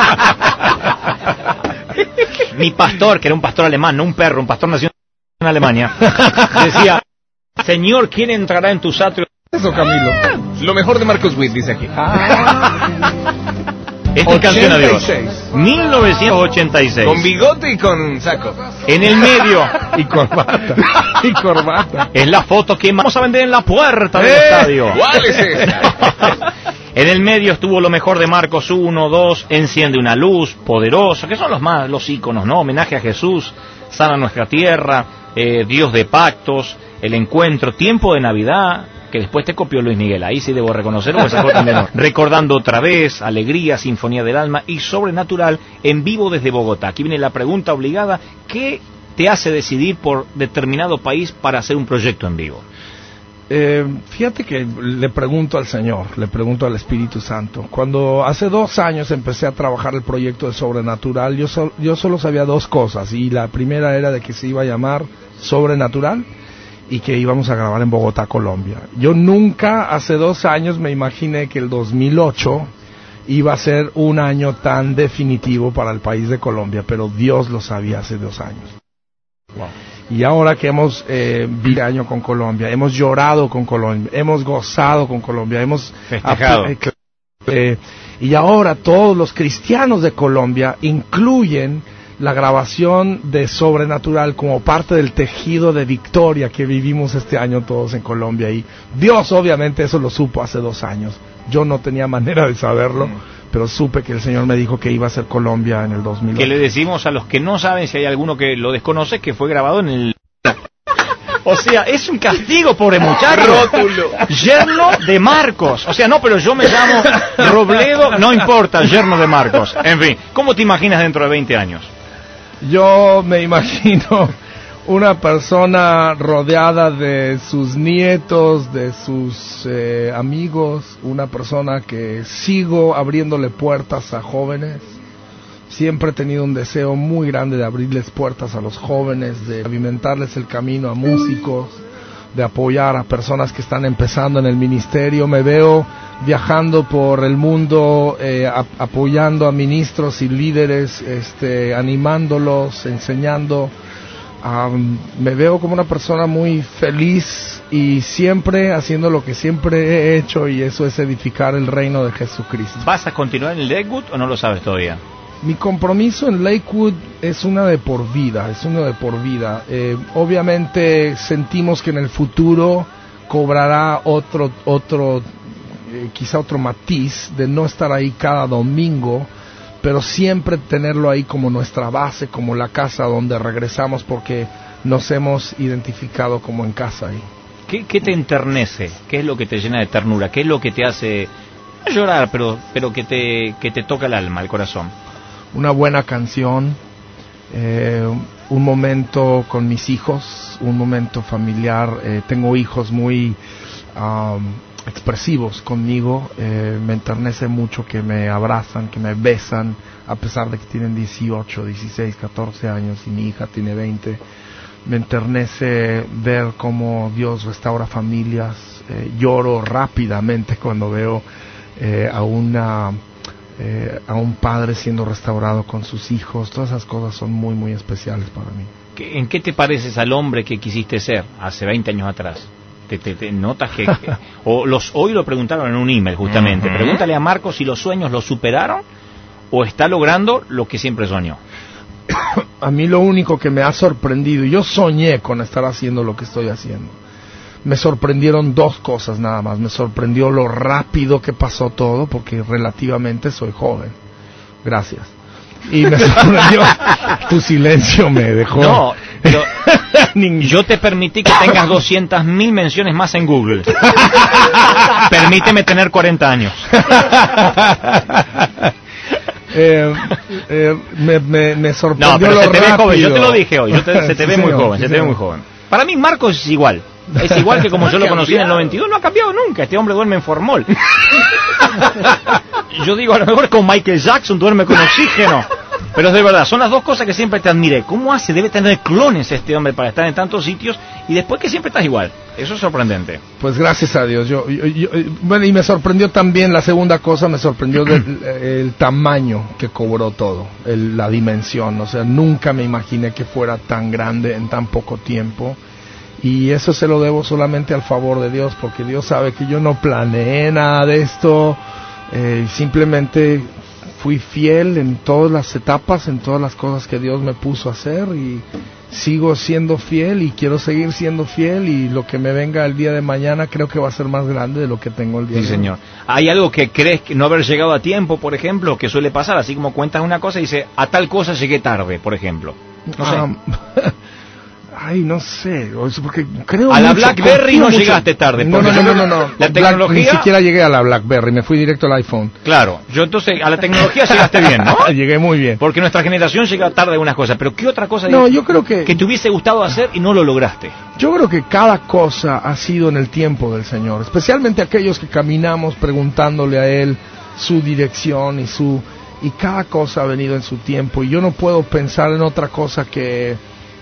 Mi pastor, que era un pastor alemán, no un perro, un pastor nació en Alemania, decía: Señor, ¿quién entrará en tus atrios? Eso, Camilo. Lo mejor de Marcos Witt, dice aquí. Esta canción a Dios. 1986. Con bigote y con saco. En el medio. Y corbata. Y corbata. Es la foto que vamos a vender en la puerta del estadio. ¿Cuál es esa? En el medio estuvo lo mejor de Marcos 1, 2, Enciende una luz, Poderoso, que son los íconos, ¿no? Homenaje a Jesús, Sana nuestra tierra, Dios de pactos, El encuentro, Tiempo de Navidad, que después te copió Luis Miguel, ahí sí debo reconocerlo, pues también no. Recordando otra vez, Alegría, Sinfonía del Alma y Sobrenatural en vivo desde Bogotá. Aquí viene la pregunta obligada: ¿qué te hace decidir por determinado país para hacer un proyecto en vivo? Fíjate que le pregunto al Señor, le pregunto al Espíritu Santo. Cuando hace 2 años empecé a trabajar el proyecto de Sobrenatural, yo solo sabía 2 cosas, y la primera era de que se iba a llamar Sobrenatural y que íbamos a grabar en Bogotá, Colombia. Yo nunca hace 2 años me imaginé que el 2008 iba a ser un año tan definitivo para el país de Colombia, pero Dios lo sabía hace 2 años. Wow. Y ahora que hemos vivido año con Colombia, hemos llorado con Colombia, hemos gozado con Colombia, hemos festejado. Y ahora todos los cristianos de Colombia incluyen la grabación de Sobrenatural como parte del tejido de victoria que vivimos este año todos en Colombia. Y Dios obviamente eso lo supo hace 2 años. Yo no tenía manera de saberlo, pero supe que el Señor me dijo que iba a ser Colombia en el 2008. Que le decimos a los que no saben, si hay alguno que lo desconoce, que fue grabado en el... O sea, es un castigo, pobre muchacho. Rótulo. Yerno de Marcos. O sea, no, pero yo me llamo Robledo, no importa, yerno de Marcos. En fin, ¿cómo te imaginas dentro de 20 años? Yo me imagino una persona rodeada de sus nietos, de sus amigos, una persona que sigo abriéndole puertas a jóvenes. Siempre he tenido un deseo muy grande de abrirles puertas a los jóvenes, de pavimentarles el camino a músicos, de apoyar a personas que están empezando en el ministerio. Me veo viajando por el mundo, apoyando a ministros y líderes, animándolos, enseñando. Me veo como una persona muy feliz y siempre haciendo lo que siempre he hecho, y eso es edificar el reino de Jesucristo. ¿Vas a continuar en Lakewood o no lo sabes todavía? Mi compromiso en Lakewood es una de por vida, obviamente sentimos que en el futuro cobrará quizá otro matiz de no estar ahí cada domingo, pero siempre tenerlo ahí como nuestra base, como la casa donde regresamos, porque nos hemos identificado como en casa ahí. ¿Qué te enternece? ¿Qué es lo que te llena de ternura? ¿Qué es lo que te hace llorar, pero que te toca el alma, el corazón? Una buena canción, un momento con mis hijos, un momento familiar. Tengo hijos muy expresivos conmigo. Me enternece mucho que me abrazan, que me besan, a pesar de que tienen 18, 16, 14 años y mi hija tiene 20. Me enternece ver cómo Dios restaura familias. Lloro rápidamente cuando veo a un padre siendo restaurado con sus hijos. Todas esas cosas son muy, muy especiales para mí. ¿En qué te pareces al hombre que quisiste ser hace 20 años atrás? ¿Te notas que hoy lo preguntaron en un email justamente? Pregúntale a Marcos si los sueños lo superaron o está logrando lo que siempre soñó. A mí lo único que me ha sorprendido, yo soñé con estar haciendo lo que estoy haciendo. Me sorprendieron 2 cosas nada más. Me sorprendió lo rápido que pasó todo, porque relativamente soy joven. Gracias. Y me sorprendió, tu silencio me dejó. No, pero yo te permití que tengas 200.000 menciones más en Google. Permíteme tener 40 años. Me sorprendió. No, pero lo se te ve rápido. joven, yo te lo dije hoy, se te ve muy joven, sí, se te ve muy joven. Para mí Marcos es igual que como yo lo conocí en el 92, no ha cambiado nunca, este hombre duerme en formol. Yo digo, a lo mejor con Michael Jackson duerme con oxígeno. Pero es de verdad, son las dos cosas que siempre te admiré. ¿Cómo hace? Debe tener clones este hombre para estar en tantos sitios y después que siempre estás igual. Eso es sorprendente. Pues gracias a Dios. Bueno, y me sorprendió también, la segunda cosa, me sorprendió el tamaño que cobró todo, la dimensión. O sea, nunca me imaginé que fuera tan grande en tan poco tiempo. Y eso se lo debo solamente al favor de Dios, porque Dios sabe que yo no planeé nada de esto. Simplemente fui fiel en todas las etapas, en todas las cosas que Dios me puso a hacer, y sigo siendo fiel y quiero seguir siendo fiel, y lo que me venga el día de mañana creo que va a ser más grande de lo que tengo el día de hoy. Sí, señor. ¿Hay algo que crees que no haber llegado a tiempo, por ejemplo, que suele pasar? Así como cuentas una cosa y dices, a tal cosa llegué tarde, por ejemplo. No sé. Ay, no sé, porque creo a la mucho, BlackBerry no mucho. llegaste tarde. No. La tecnología... Ni siquiera llegué a la BlackBerry, me fui directo al iPhone. Claro, yo entonces a la tecnología llegaste bien, ¿no? Llegué muy bien. Porque nuestra generación llega tarde a algunas cosas, pero ¿qué otra cosa yo creo que te hubiese gustado hacer y no lo lograste? Yo creo que cada cosa ha sido en el tiempo del Señor, especialmente aquellos que caminamos preguntándole a Él su dirección y cada cosa ha venido en su tiempo, y yo no puedo pensar en otra cosa que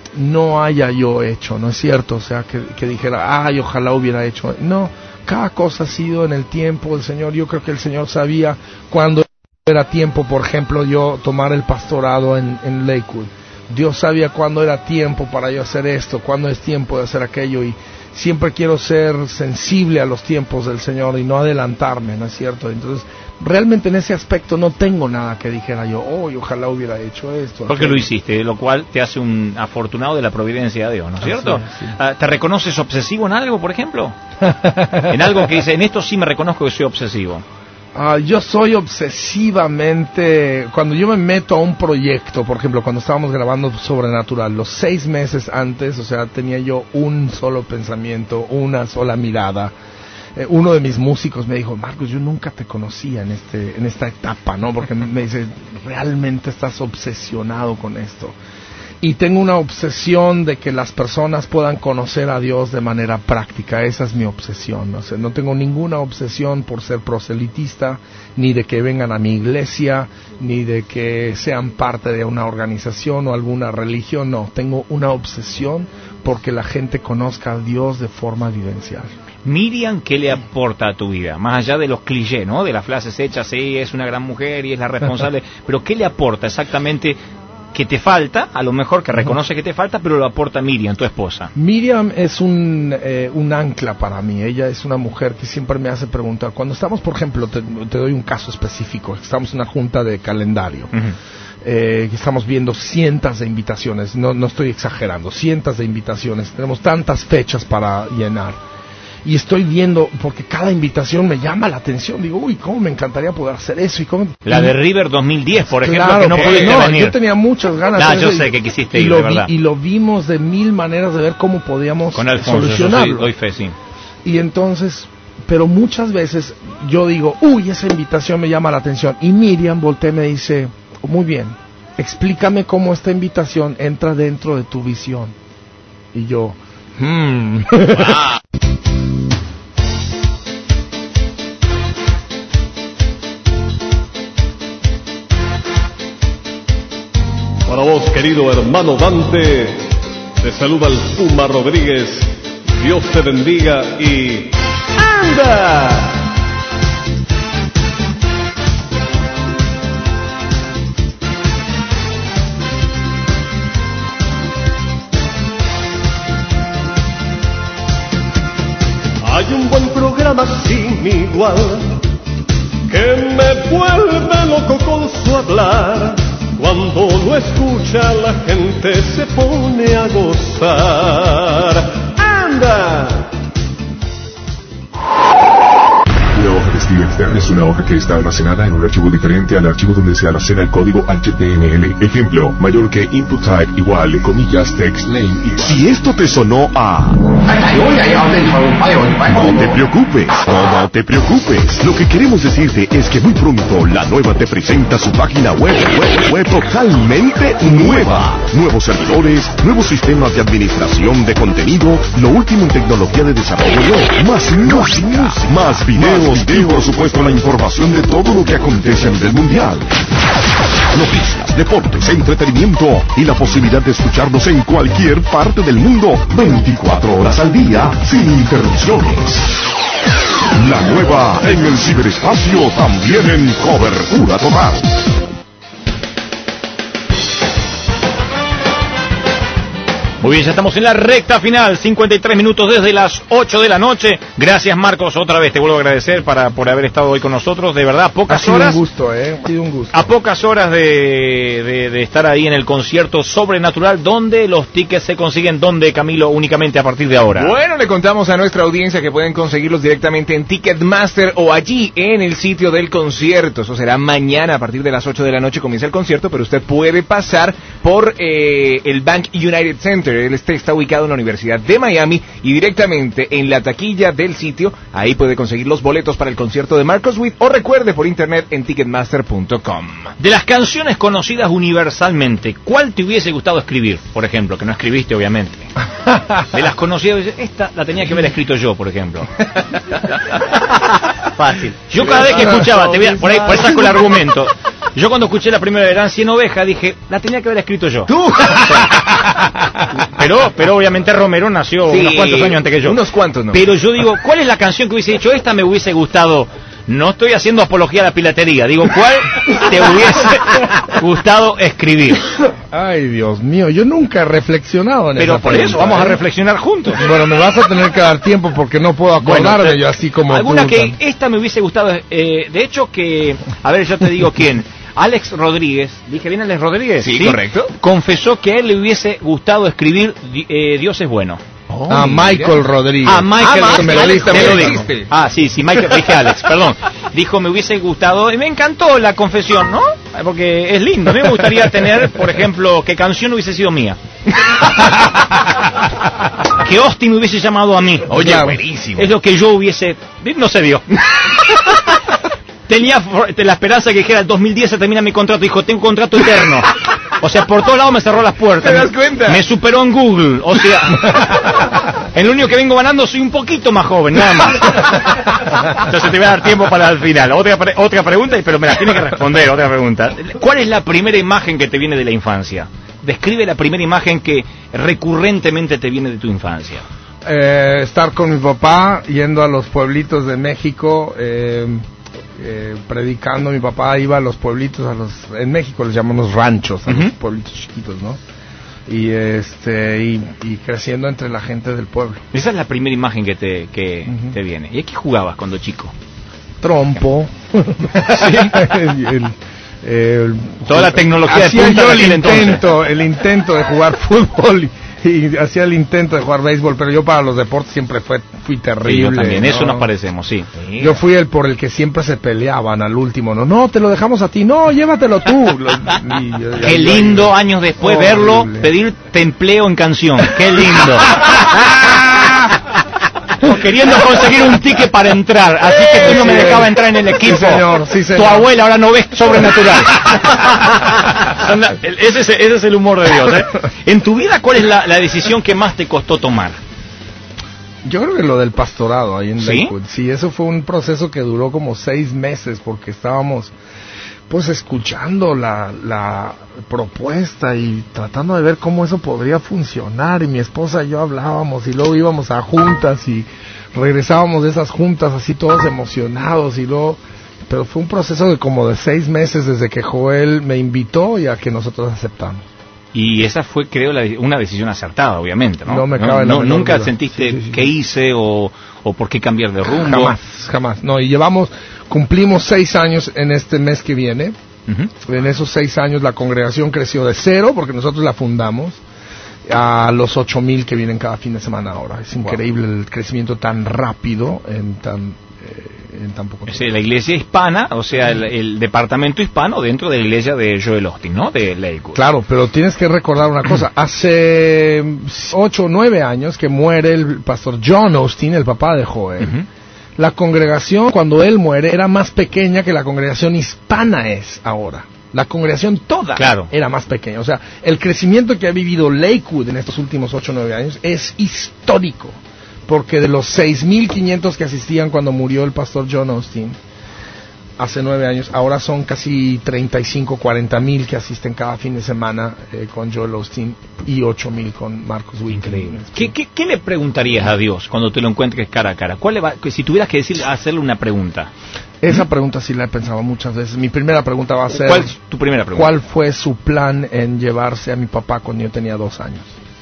no haya yo hecho, ¿no es cierto? O sea, que dijera, ay, ojalá hubiera hecho. No, cada cosa ha sido en el tiempo del Señor. Yo creo que el Señor sabía cuándo era tiempo, por ejemplo, yo tomar el pastorado en Lakewood. Dios sabía cuándo era tiempo para yo hacer esto, cuándo es tiempo de hacer aquello, y siempre quiero ser sensible a los tiempos del Señor y no adelantarme, ¿no es cierto? Entonces, realmente en ese aspecto no tengo nada que dijera yo, ojalá hubiera hecho esto. Porque lo hiciste, lo cual te hace un afortunado de la providencia de Dios, ¿no es cierto? Sí. ¿Te reconoces obsesivo en algo, por ejemplo? En algo que dice, en esto sí me reconozco que soy obsesivo. Yo soy obsesivamente, cuando yo me meto a un proyecto, por ejemplo, cuando estábamos grabando Sobrenatural, los 6 meses antes, o sea, tenía yo un solo pensamiento, una sola mirada. Uno de mis músicos me dijo, Marcos, yo nunca te conocía en esta etapa, ¿no? Porque me dice, realmente estás obsesionado con esto. Y tengo una obsesión de que las personas puedan conocer a Dios de manera práctica. Esa es mi obsesión. O sea, no tengo ninguna obsesión por ser proselitista, ni de que vengan a mi iglesia, ni de que sean parte de una organización o alguna religión. No, tengo una obsesión porque la gente conozca a Dios de forma vivencial. Miriam, ¿qué le aporta a tu vida? Más allá de los clichés, ¿no? De las frases hechas, sí, es una gran mujer y es la responsable. Pero ¿qué le aporta exactamente que te falta? A lo mejor que reconoce que te falta, pero lo aporta Miriam, tu esposa. Miriam es un ancla para mí. Ella es una mujer que siempre me hace preguntar. Cuando estamos, por ejemplo, te doy un caso específico. Estamos en una junta de calendario. Estamos viendo cientos de invitaciones. No estoy exagerando. Cientos de invitaciones. Tenemos tantas fechas para llenar. Y estoy viendo, porque cada invitación me llama la atención. Digo, uy, cómo me encantaría poder hacer eso. La de River 2010, por ejemplo, claro, que no pudiste venir. Yo tenía muchas ganas. Yo sé que quisiste ir, de verdad. Y lo vimos de 1000 maneras de ver cómo podíamos con Alfonso, solucionarlo. Doy fe, sí. Y entonces, pero muchas veces yo digo, uy, esa invitación me llama la atención. Y Miriam voltea y me dice, muy bien, explícame cómo esta invitación entra dentro de tu visión. Y yo, Para vos, querido hermano Dante, te saluda el Puma Rodríguez. Dios te bendiga y ¡anda! Hay un buen programa sin igual que me vuelve loco con su hablar. Cuando lo escucha la gente se pone a gozar. ¡Anda! Los extern es una hoja que está almacenada en un archivo diferente al archivo donde se almacena el código HTML. Ejemplo, mayor que input type igual, comillas, text name igual. Si esto te sonó a... No te preocupes, no te preocupes. Lo que queremos decirte es que muy pronto la nueva te presenta su página web totalmente nueva. Nuevos servidores, nuevos sistemas de administración de contenido, lo último en tecnología de desarrollo web, más música, más videos y por supuesto la información de todo lo que acontece a nivel mundial. Noticias, deportes, entretenimiento y la posibilidad de escucharnos en cualquier parte del mundo 24 horas al día sin interrupciones. La nueva en el ciberespacio, también en cobertura total. Muy bien, ya estamos en la recta final, 53 minutos desde las 8 de la noche. Gracias, Marcos, otra vez te vuelvo a agradecer por haber estado hoy con nosotros. De verdad, pocas horas. Ha sido un gusto, ha sido un gusto. A pocas horas de estar ahí en el concierto Sobrenatural, ¿dónde los tickets se consiguen? ¿Dónde, Camilo, únicamente a partir de ahora? Bueno, le contamos a nuestra audiencia que pueden conseguirlos directamente en Ticketmaster o allí en el sitio del concierto. Eso será mañana a partir de las 8 de la noche comienza el concierto, pero usted puede pasar por el Bank United Center. Él está ubicado en la Universidad de Miami y directamente en la taquilla del sitio, ahí puede conseguir los boletos para el concierto de Marcos Witt o recuerde por internet en ticketmaster.com. De las canciones conocidas universalmente, ¿cuál te hubiese gustado escribir? Por ejemplo, que no escribiste obviamente. De las conocidas, esta la tenía que haber escrito yo, por ejemplo. Fácil. Yo cada vez que escuchaba, por ahí saco el argumento. Yo cuando escuché la primera de Eran 100 ovejas dije, la tenía que haber escrito yo. ¿Tú? Pero obviamente Romero nació unos cuantos años antes que yo. Unos cuantos, no. Pero yo digo, ¿cuál es la canción que hubiese dicho? Esta me hubiese gustado. No estoy haciendo apología a la piratería. Digo, ¿cuál te hubiese gustado escribir? Ay, Dios mío, yo nunca he reflexionado en eso. Pero por eso, vamos a reflexionar juntos. Bueno, me vas a tener que dar tiempo porque no puedo acordarme yo así como alguna que esta me hubiese gustado, de hecho que, a ver, yo te digo quién. Alex Rodríguez, ¿dije bien Alex Rodríguez? Sí, correcto. Confesó que a él le hubiese gustado escribir Dios es bueno. Oh, Michael Rodríguez. Michael Rodríguez. Me lo dijo. Sí, Michael, dije Alex, perdón. Dijo, me hubiese gustado, y me encantó la confesión, ¿no? Porque es lindo. A mí me gustaría tener, por ejemplo, que canción hubiese sido mía. Que Austin me hubiese llamado a mí. Oye, buenísimo. Es lo que yo hubiese... No se dio. Tenía la esperanza que dijera el 2010 se termina mi contrato. Dijo, tengo un contrato eterno. O sea, por todos lados me cerró las puertas. ¿Te das cuenta? Me superó en Google. O sea, el único que vengo ganando soy un poquito más joven, nada más. Entonces te voy a dar tiempo para el final. Otra pregunta, pero me la tiene que responder. Otra pregunta. ¿Cuál es la primera imagen que te viene de la infancia? Describe la primera imagen que recurrentemente te viene de tu infancia. Estar con mi papá yendo a los pueblitos de México. Predicando. Mi papá iba a los pueblitos, en México les llamamos ranchos, a los pueblitos chiquitos, ¿no? Y creciendo entre la gente del pueblo. Esa es la primera imagen que te viene. ¿Y a qué jugabas cuando chico? Trompo. Toda la tecnología hacía de punta yo el intento de jugar fútbol y hacía el intento de jugar béisbol, pero yo para los deportes siempre fui terrible. Sí, yo también, ¿no? Eso nos parecemos, sí. Yo fui por el que siempre se peleaban al último, no, te lo dejamos a ti, no, llévatelo tú. Qué lindo años después verlo pedirte empleo en canción, qué lindo. Queriendo conseguir un ticket para entrar, así que tú no me dejabas entrar en el equipo. Sí, señor. Tu abuela ahora no ves Sobrenatural. Ese es el humor de Dios, ¿eh? En tu vida, ¿cuál es la decisión que más te costó tomar? Yo creo que lo del pastorado ahí en Lakewood. ¿Sí? Sí, eso fue un proceso que duró como 6 meses porque estábamos pues escuchando la propuesta y tratando de ver cómo eso podría funcionar, y mi esposa y yo hablábamos y luego íbamos a juntas y regresábamos de esas juntas así todos emocionados y luego, pero fue un proceso de como de 6 meses desde que Joel me invitó y a que nosotros aceptamos. Y esa fue, creo, una decisión acertada, obviamente, ¿no? No me cabe la menor ¿Nunca duda. sentiste qué hice o por qué cambiar de rumbo? Jamás. No, y cumplimos 6 años en este mes que viene. En esos 6 años la congregación creció de 0, porque nosotros la fundamos, a los 8,000 que vienen cada fin de semana ahora. Es increíble el crecimiento tan rápido en en tan poco tiempo. Sí, la iglesia hispana, o sea, el departamento hispano dentro de la iglesia de Joel Osteen, ¿no? De Lakewood. Claro, pero tienes que recordar una cosa. Hace 8 o 9 años que muere el pastor John Osteen, el papá de Joel. La congregación, cuando él muere, era más pequeña que la congregación hispana es ahora. La congregación toda era más pequeña. O sea, el crecimiento que ha vivido Lakewood en estos últimos 8 o 9 años es histórico. Porque de los 6,500 que asistían cuando murió el pastor John Osteen, hace 9 años, ahora son casi 35, 40,000 que asisten cada fin de semana con Joel Osteen y 8,000 con Marcos Witt. Increíble. ¿Qué le preguntarías a Dios cuando te lo encuentres cara a cara? Si tuvieras que hacerle una pregunta. Esa pregunta sí la he pensado muchas veces. Mi primera pregunta va a ser... ¿Cuál es tu primera pregunta? ¿Cuál fue su plan en llevarse a mi papá cuando yo tenía 2 años?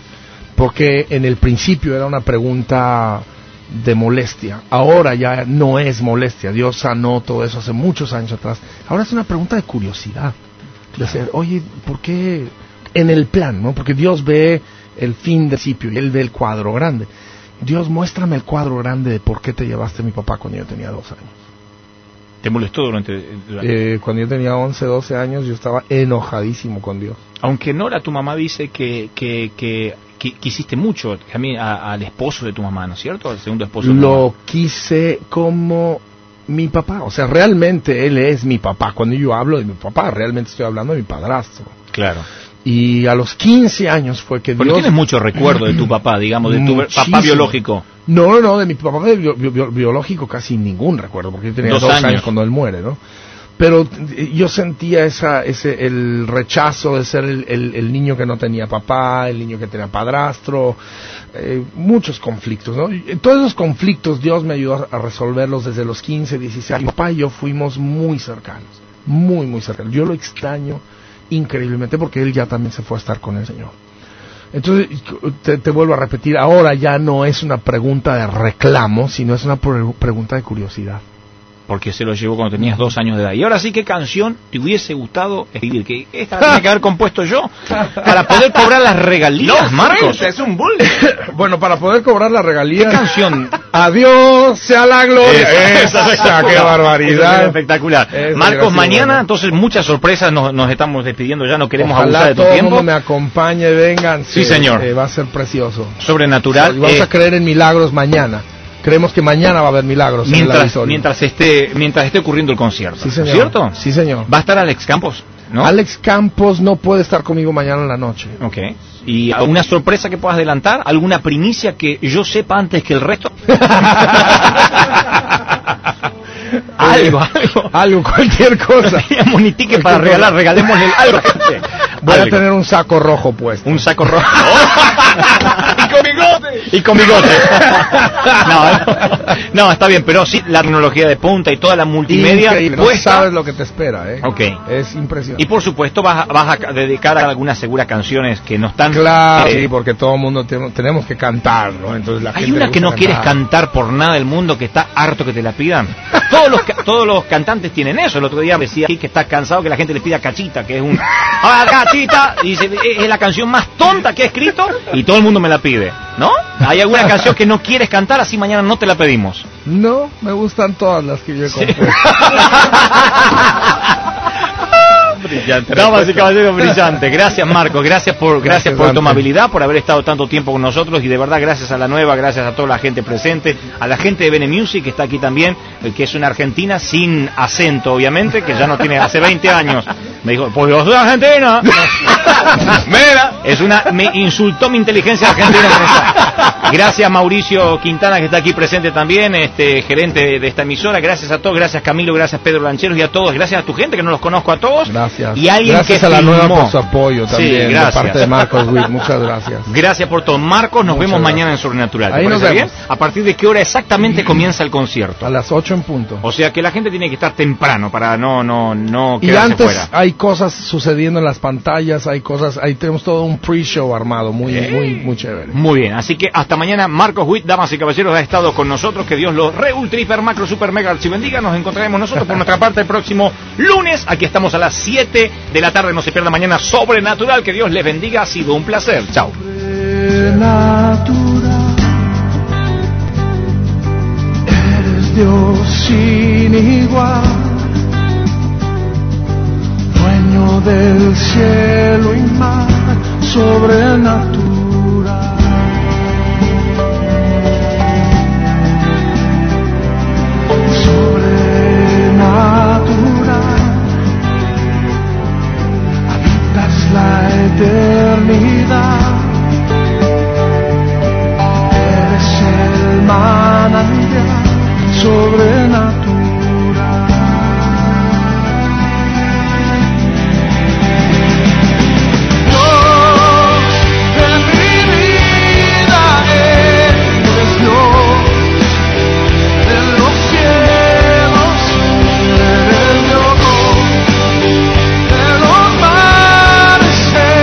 Porque en el principio era una pregunta de molestia. Ahora ya no es molestia. Dios sanó todo eso hace muchos años atrás. Ahora es una pregunta de curiosidad. De decir, oye, ¿por qué? En el plan, ¿no? Porque Dios ve el fin del principio y Él ve el cuadro grande. Dios, muéstrame el cuadro grande de por qué te llevaste a mi papá cuando yo tenía 2 años. ¿Te molestó durante... Cuando yo tenía 11, 12 años, yo estaba enojadísimo con Dios. Aunque Nora, tu mamá, dice que quisiste mucho al esposo de tu mamá, ¿no es cierto? Al segundo esposo de tu mamá. Lo quise como mi papá. O sea, realmente él es mi papá. Cuando yo hablo de mi papá, realmente estoy hablando de mi padrastro. Claro. Y a los 15 años fue que Pero Dios... no tienes mucho recuerdo de tu papá, digamos, de tu papá biológico. No, de mi papá biológico casi ningún recuerdo, porque yo tenía 2 años cuando él muere, ¿no? Pero yo sentía el rechazo de ser el niño que no tenía papá, el niño que tenía padrastro, muchos conflictos, ¿no? Y todos esos conflictos Dios me ayudó a resolverlos desde los 15, 16 años. Mi papá y yo fuimos muy cercanos, muy, muy cercanos. Yo lo extraño increíblemente porque él ya también se fue a estar con el Señor. Entonces, te vuelvo a repetir, ahora ya no es una pregunta de reclamo, sino es una pregunta de curiosidad. Porque se lo llevó cuando tenías 2 años de edad. Y ahora sí, ¿qué canción te hubiese gustado escribir? Que esta tenía que haber compuesto yo para poder cobrar las regalías, Marcos. Es un bullying. Bueno, para poder cobrar las regalías... ¿Qué canción? ¡Adiós sea la gloria! ¡Esa, qué barbaridad! Es espectacular. Marcos, mañana, entonces, muchas sorpresas. Nos estamos despidiendo ya, no queremos abusar de tu tiempo. Ojalá todo el mundo me acompañe, vengan. Sí, señor. Va a ser precioso. Sobrenatural. Vamos a creer en milagros mañana. Creemos que mañana va a haber milagros mientras esté ocurriendo el concierto. Sí, señor. ¿Cierto? Sí, señor. ¿Va a estar Alex Campos? ¿No? Alex Campos no puede estar conmigo mañana en la noche. Ok. ¿Y alguna sorpresa que puedas adelantar? ¿Alguna primicia que yo sepa antes que el resto? Algo, cualquier cosa. Teníamos ni ticket para regalar, regalémosle algo. Voy a tener un saco rojo puesto. Un saco rojo. Y con bigote. No, está bien, pero sí la tecnología de punta y toda la multimedia. No sabes lo que te espera, ¿eh? Ok. Es impresionante. Y por supuesto vas a dedicar a algunas seguras canciones que no están... Claro, sí, porque todo el mundo tenemos que cantar, ¿no? Entonces la hay gente una que no quieres cantar por nada del mundo, que está harto que te la pidan. Todos los cantantes tienen eso. El otro día decía aquí que está cansado que la gente le pida Cachita, que es un... ¡Ah, Cachita! Y dice, es la canción más tonta que he escrito y todo el mundo me la pide, ¿no? ¿Hay alguna canción que no quieres cantar? Así mañana no te la pedimos. No, me gustan todas las que yo he compuesto. Brillante. Damas y caballeros, brillante. Gracias, Marcos. Gracias por tu amabilidad, por haber estado tanto tiempo con nosotros y de verdad gracias a la nueva, gracias a toda la gente presente, a la gente de Bene Music que está aquí también, que es una argentina sin acento, obviamente, que ya no tiene hace 20 años. Me dijo, pues yo soy argentina. Mira, me insultó mi inteligencia argentina. Gracias Mauricio Quintana que está aquí presente también, gerente de esta emisora. Gracias a todos, gracias Camilo, gracias Pedro Lancheros y a todos. Gracias a tu gente que no los conozco a todos. Gracias. Y alguien gracias que a la filmó. nueva por su apoyo también, sí, de parte de Marcos Witt. Muchas gracias. Gracias por todo. Marcos, nos vemos mañana en Sobrenatural. Ahí nos vemos. Bien? ¿A partir de qué hora exactamente comienza el concierto? A las 8 en punto. O sea que la gente tiene que estar temprano para no y quedarse antes fuera. Hay cosas sucediendo en las pantallas, ahí tenemos todo un pre-show armado, muy chévere. Muy bien, así que hasta mañana. Marcos Witt, damas y caballeros, ha estado con nosotros. Que Dios los ultra, hiper, macro, super, mega, archibendiga. Nos encontraremos nosotros por nuestra parte el próximo lunes. Aquí estamos a las 7 de la tarde. No se pierda mañana Sobrenatural. Que Dios les bendiga. Ha sido un placer. Chao. Eres Dios sin igual, dueño del cielo y mar, sobrenatural. La eternidad, eres el manantial sobrenatural. Dios de mi vida, eres Dios de los cielos, eres Dios de los mares.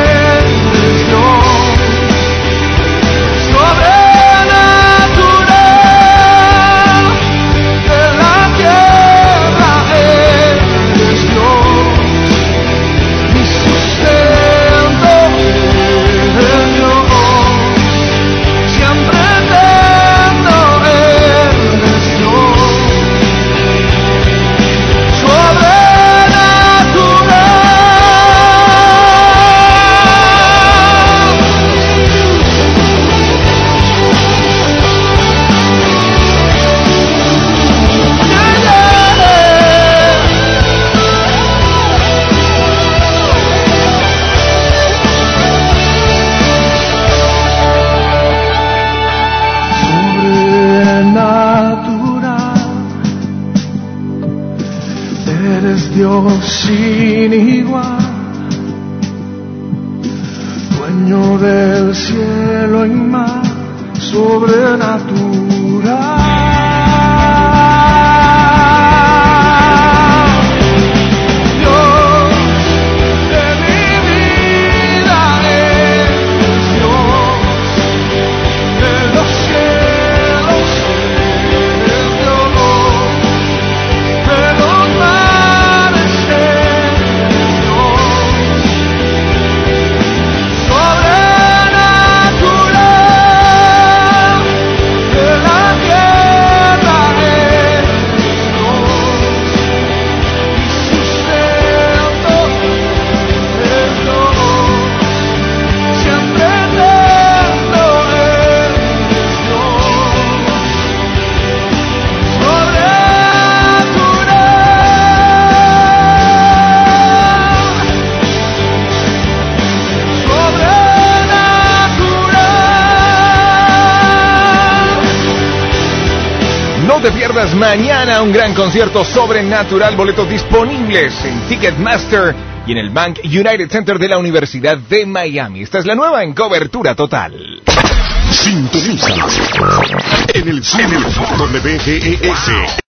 Dios sin igual, dueño del cielo y mar, sobrenatural. Dios de mi vida, eres Dios de los cielos, eres Dios de los mares, eres Dios sobrenatural, de la tierra eres Dios, y sustento es Dios, siempre eterno eres No te pierdas mañana un gran concierto sobrenatural. Boletos disponibles en Ticketmaster y en el Bank United Center de la Universidad de Miami. Esta es la nueva en cobertura total. Sintoniza en el sur WGES